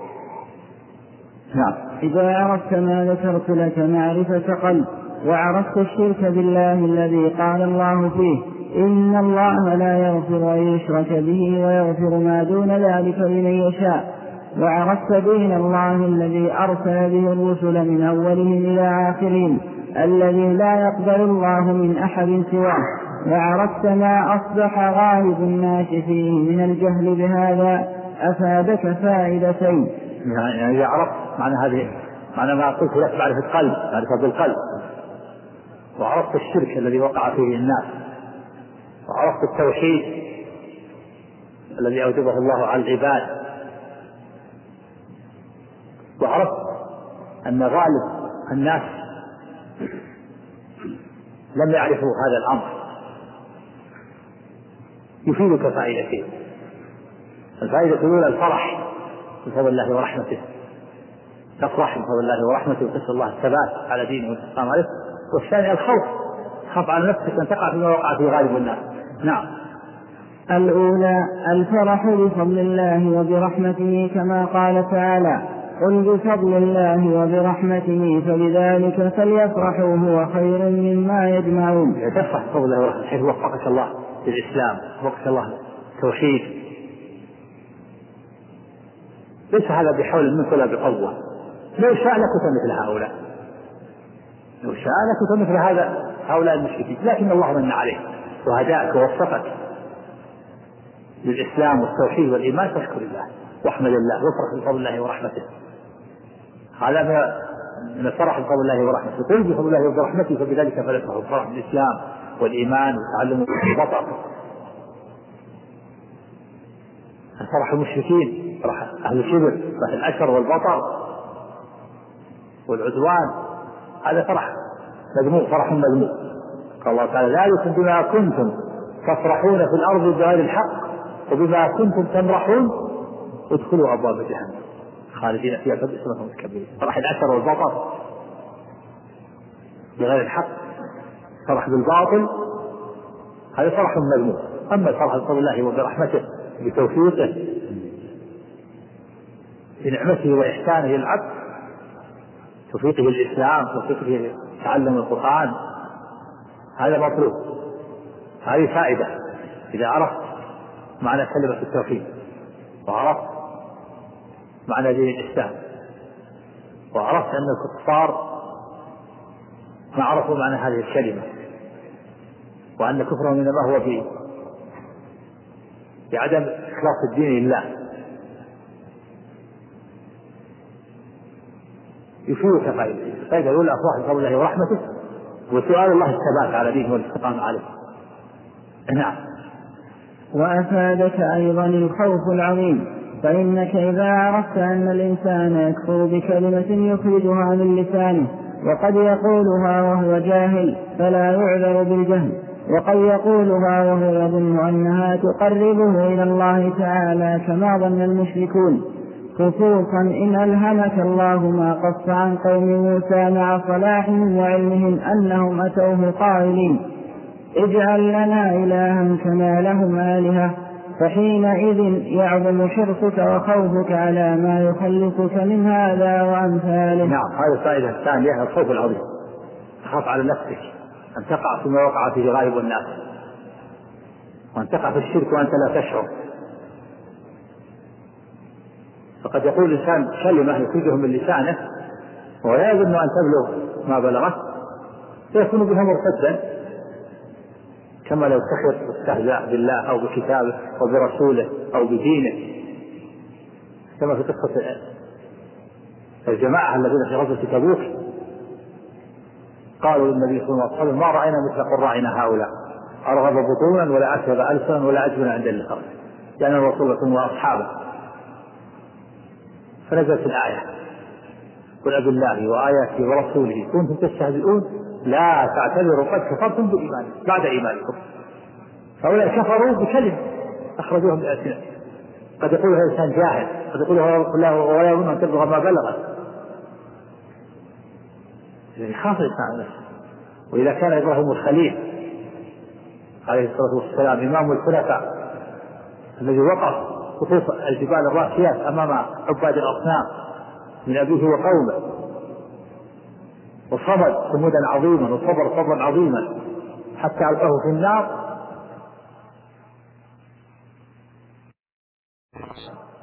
نعم. إذا عرفت ما ذكرت لك معرفة قلب، وعرفت الشرك بالله الذي قال الله فيه إن الله لا يغفر أن يشرك به ويغفر ما دون ذلك لمن يشاء، وعرفت دين الله الذي أرسل به الرسل من أولهم إلى آخرهم الذي لا يقبل الله من أحد سواه، وعرفت ما أصبح غالب الناس فيه من الجهل بهذا، أفادك فائدتين. يعني إذا عرفت معنى هذه معنى ما قلت لك معرفة القلب، معرفة القلب، وعرفت الشرك الذي وقع فيه الناس، وعرفت التوحيد الذي أوجبه الله على العباد، وعرفت أن غالب الناس لم يعرفوا هذا الأمر، يفيدك فائدتين. الفائدة الأولى الفرح بفضل الله ورحمته، تفرح بفضل الله ورحمته وتسأل الله الثبات على دينه والاستقامة عليه. والثاني الخوف، خاف على نفسك أن تقع فيما وقع في غالب الناس. نعم. الأولى الفرح بفضل الله وبرحمته كما قال تعالى قل بفضل الله وبرحمته فبذلك فليفرحوا هو خير مما يجمعون. تفرح بفضل الله ورحمته حيث وفقك الله للإسلام، وفقك الله التوحيد. ليس هذا بحول منك ولا بقوة، لو شاء لكنت مثل هؤلاء، لو شاء لكنت مثل هذا هؤلاء المشركين، لكن الله من عليك وهداك ووفقك للإسلام والتوحيد والإيمان، فاشكر الله واحمد الله وافرح بفضل الله ورحمته. هذا من الفرح بفضل الله ورحمته. قل بفضل الله وبرحمته فبذلك فليفرحوا، فرح بالإسلام والإيمان وتعلم البطر. فرح المشركين، فرح أهل الشرك، فرح الأشر والبطر والعدوان، هذا فرح مذموم، فرح مذموم. قال الله تعالى ذلك بما كنتم تفرحون في الأرض بغير الحق وبما كنتم تمرحون ادخلوا أبواب جهنم خالدين فيها فبئس مثوى المتكبرين. فرح الأشر والبطر بغير الحق، فرح بالباطل، هذا فرح مذموم. أما الفرح بفضل الله وبرحمته بتوفيقه بنعمته وإحسانه للعبد توفيقه الإسلام، توفيقه تعلم القرآن، هذا مطلوب. هذه فائدة إذا عرفت معنى كلمة التوفيق، وعرفت معنى دين الإسلام، وعرفت أن الكفار ما عرفوا معنى هذه الكلمة، وأن كفرهم إنما هو في بعدم إخلاص الدين لله. يفيدك فائدة. فائدة الأولى أفراح بفضل الله ورحمته، وسؤال الله الثبات على دينه والاستقامة عليه. نعم. وأفادك أيضا الخوف العظيم، فإنك إذا عرفت أن الإنسان يكفر بكلمة يخرجها من لسانه وقد يقولها وهو جاهل فلا يعذر بالجهل، وقد يقولها وهو يظن أنها تقربه إلى الله تعالى كما ظن المشركون، خصوصا إن ألهمك الله ما قص عن قوم موسى مع صلاحهم وعلمهم أنهم أتوه قائلين اجعل لنا إلها كما لهم آلهة، فحينئذ يعظم حرصك وخوفك على ما يخلصك من هذا وأمثاله. نعم، هذه الفائدة الثانية الخوف العظيم. تخاف على نفسك أن تقع فيما وقع فيه غالب الناس، وأن تقع في الشرك وأنت لا تشعر. فقد يقول الإنسان كلمة يخرجه من لسانه ولا يظن أن تبلغ ما بلغت، فيكون بها مرتدا، كما لو سخر واستهزأ بالله أو بكتابه أو برسوله أو بدينه، كما في قصة الجماعة الذين في غزوة تبوك قالوا للنبي صلى الله عليه وسلم ما رأينا مثل قرائنا هؤلاء، أرغب بطونا ولا أكذب ألسنا ولا أجبنا عند اللقاء، لأن الرسول صلى الله عليه وسلم وأصحابه. فنزلت الآية قل بالله وآياته ورسوله كنتم تستهزئون لا تعتذروا قد كفرتم بإيمانكم بعد إيمانكم. هؤلاء كفروا بكلمة أخرجوهم بألسنة. قد يقول هذا الإنسان جاهل، قد يقول الله ولا يظن أن تبلغ ما بلغت، يخاف الإنسان نفسه. وإذا كان إبراهيم الخليل عليه الصلاة والسلام إمام الخلفاء الذي وقف خطوط الجبال الراسيات أمام عباد الأصنام من أبيه وقومه، وصمد صمودا عظيما وصبر صبرا عظيما حتى ألقاه في النار،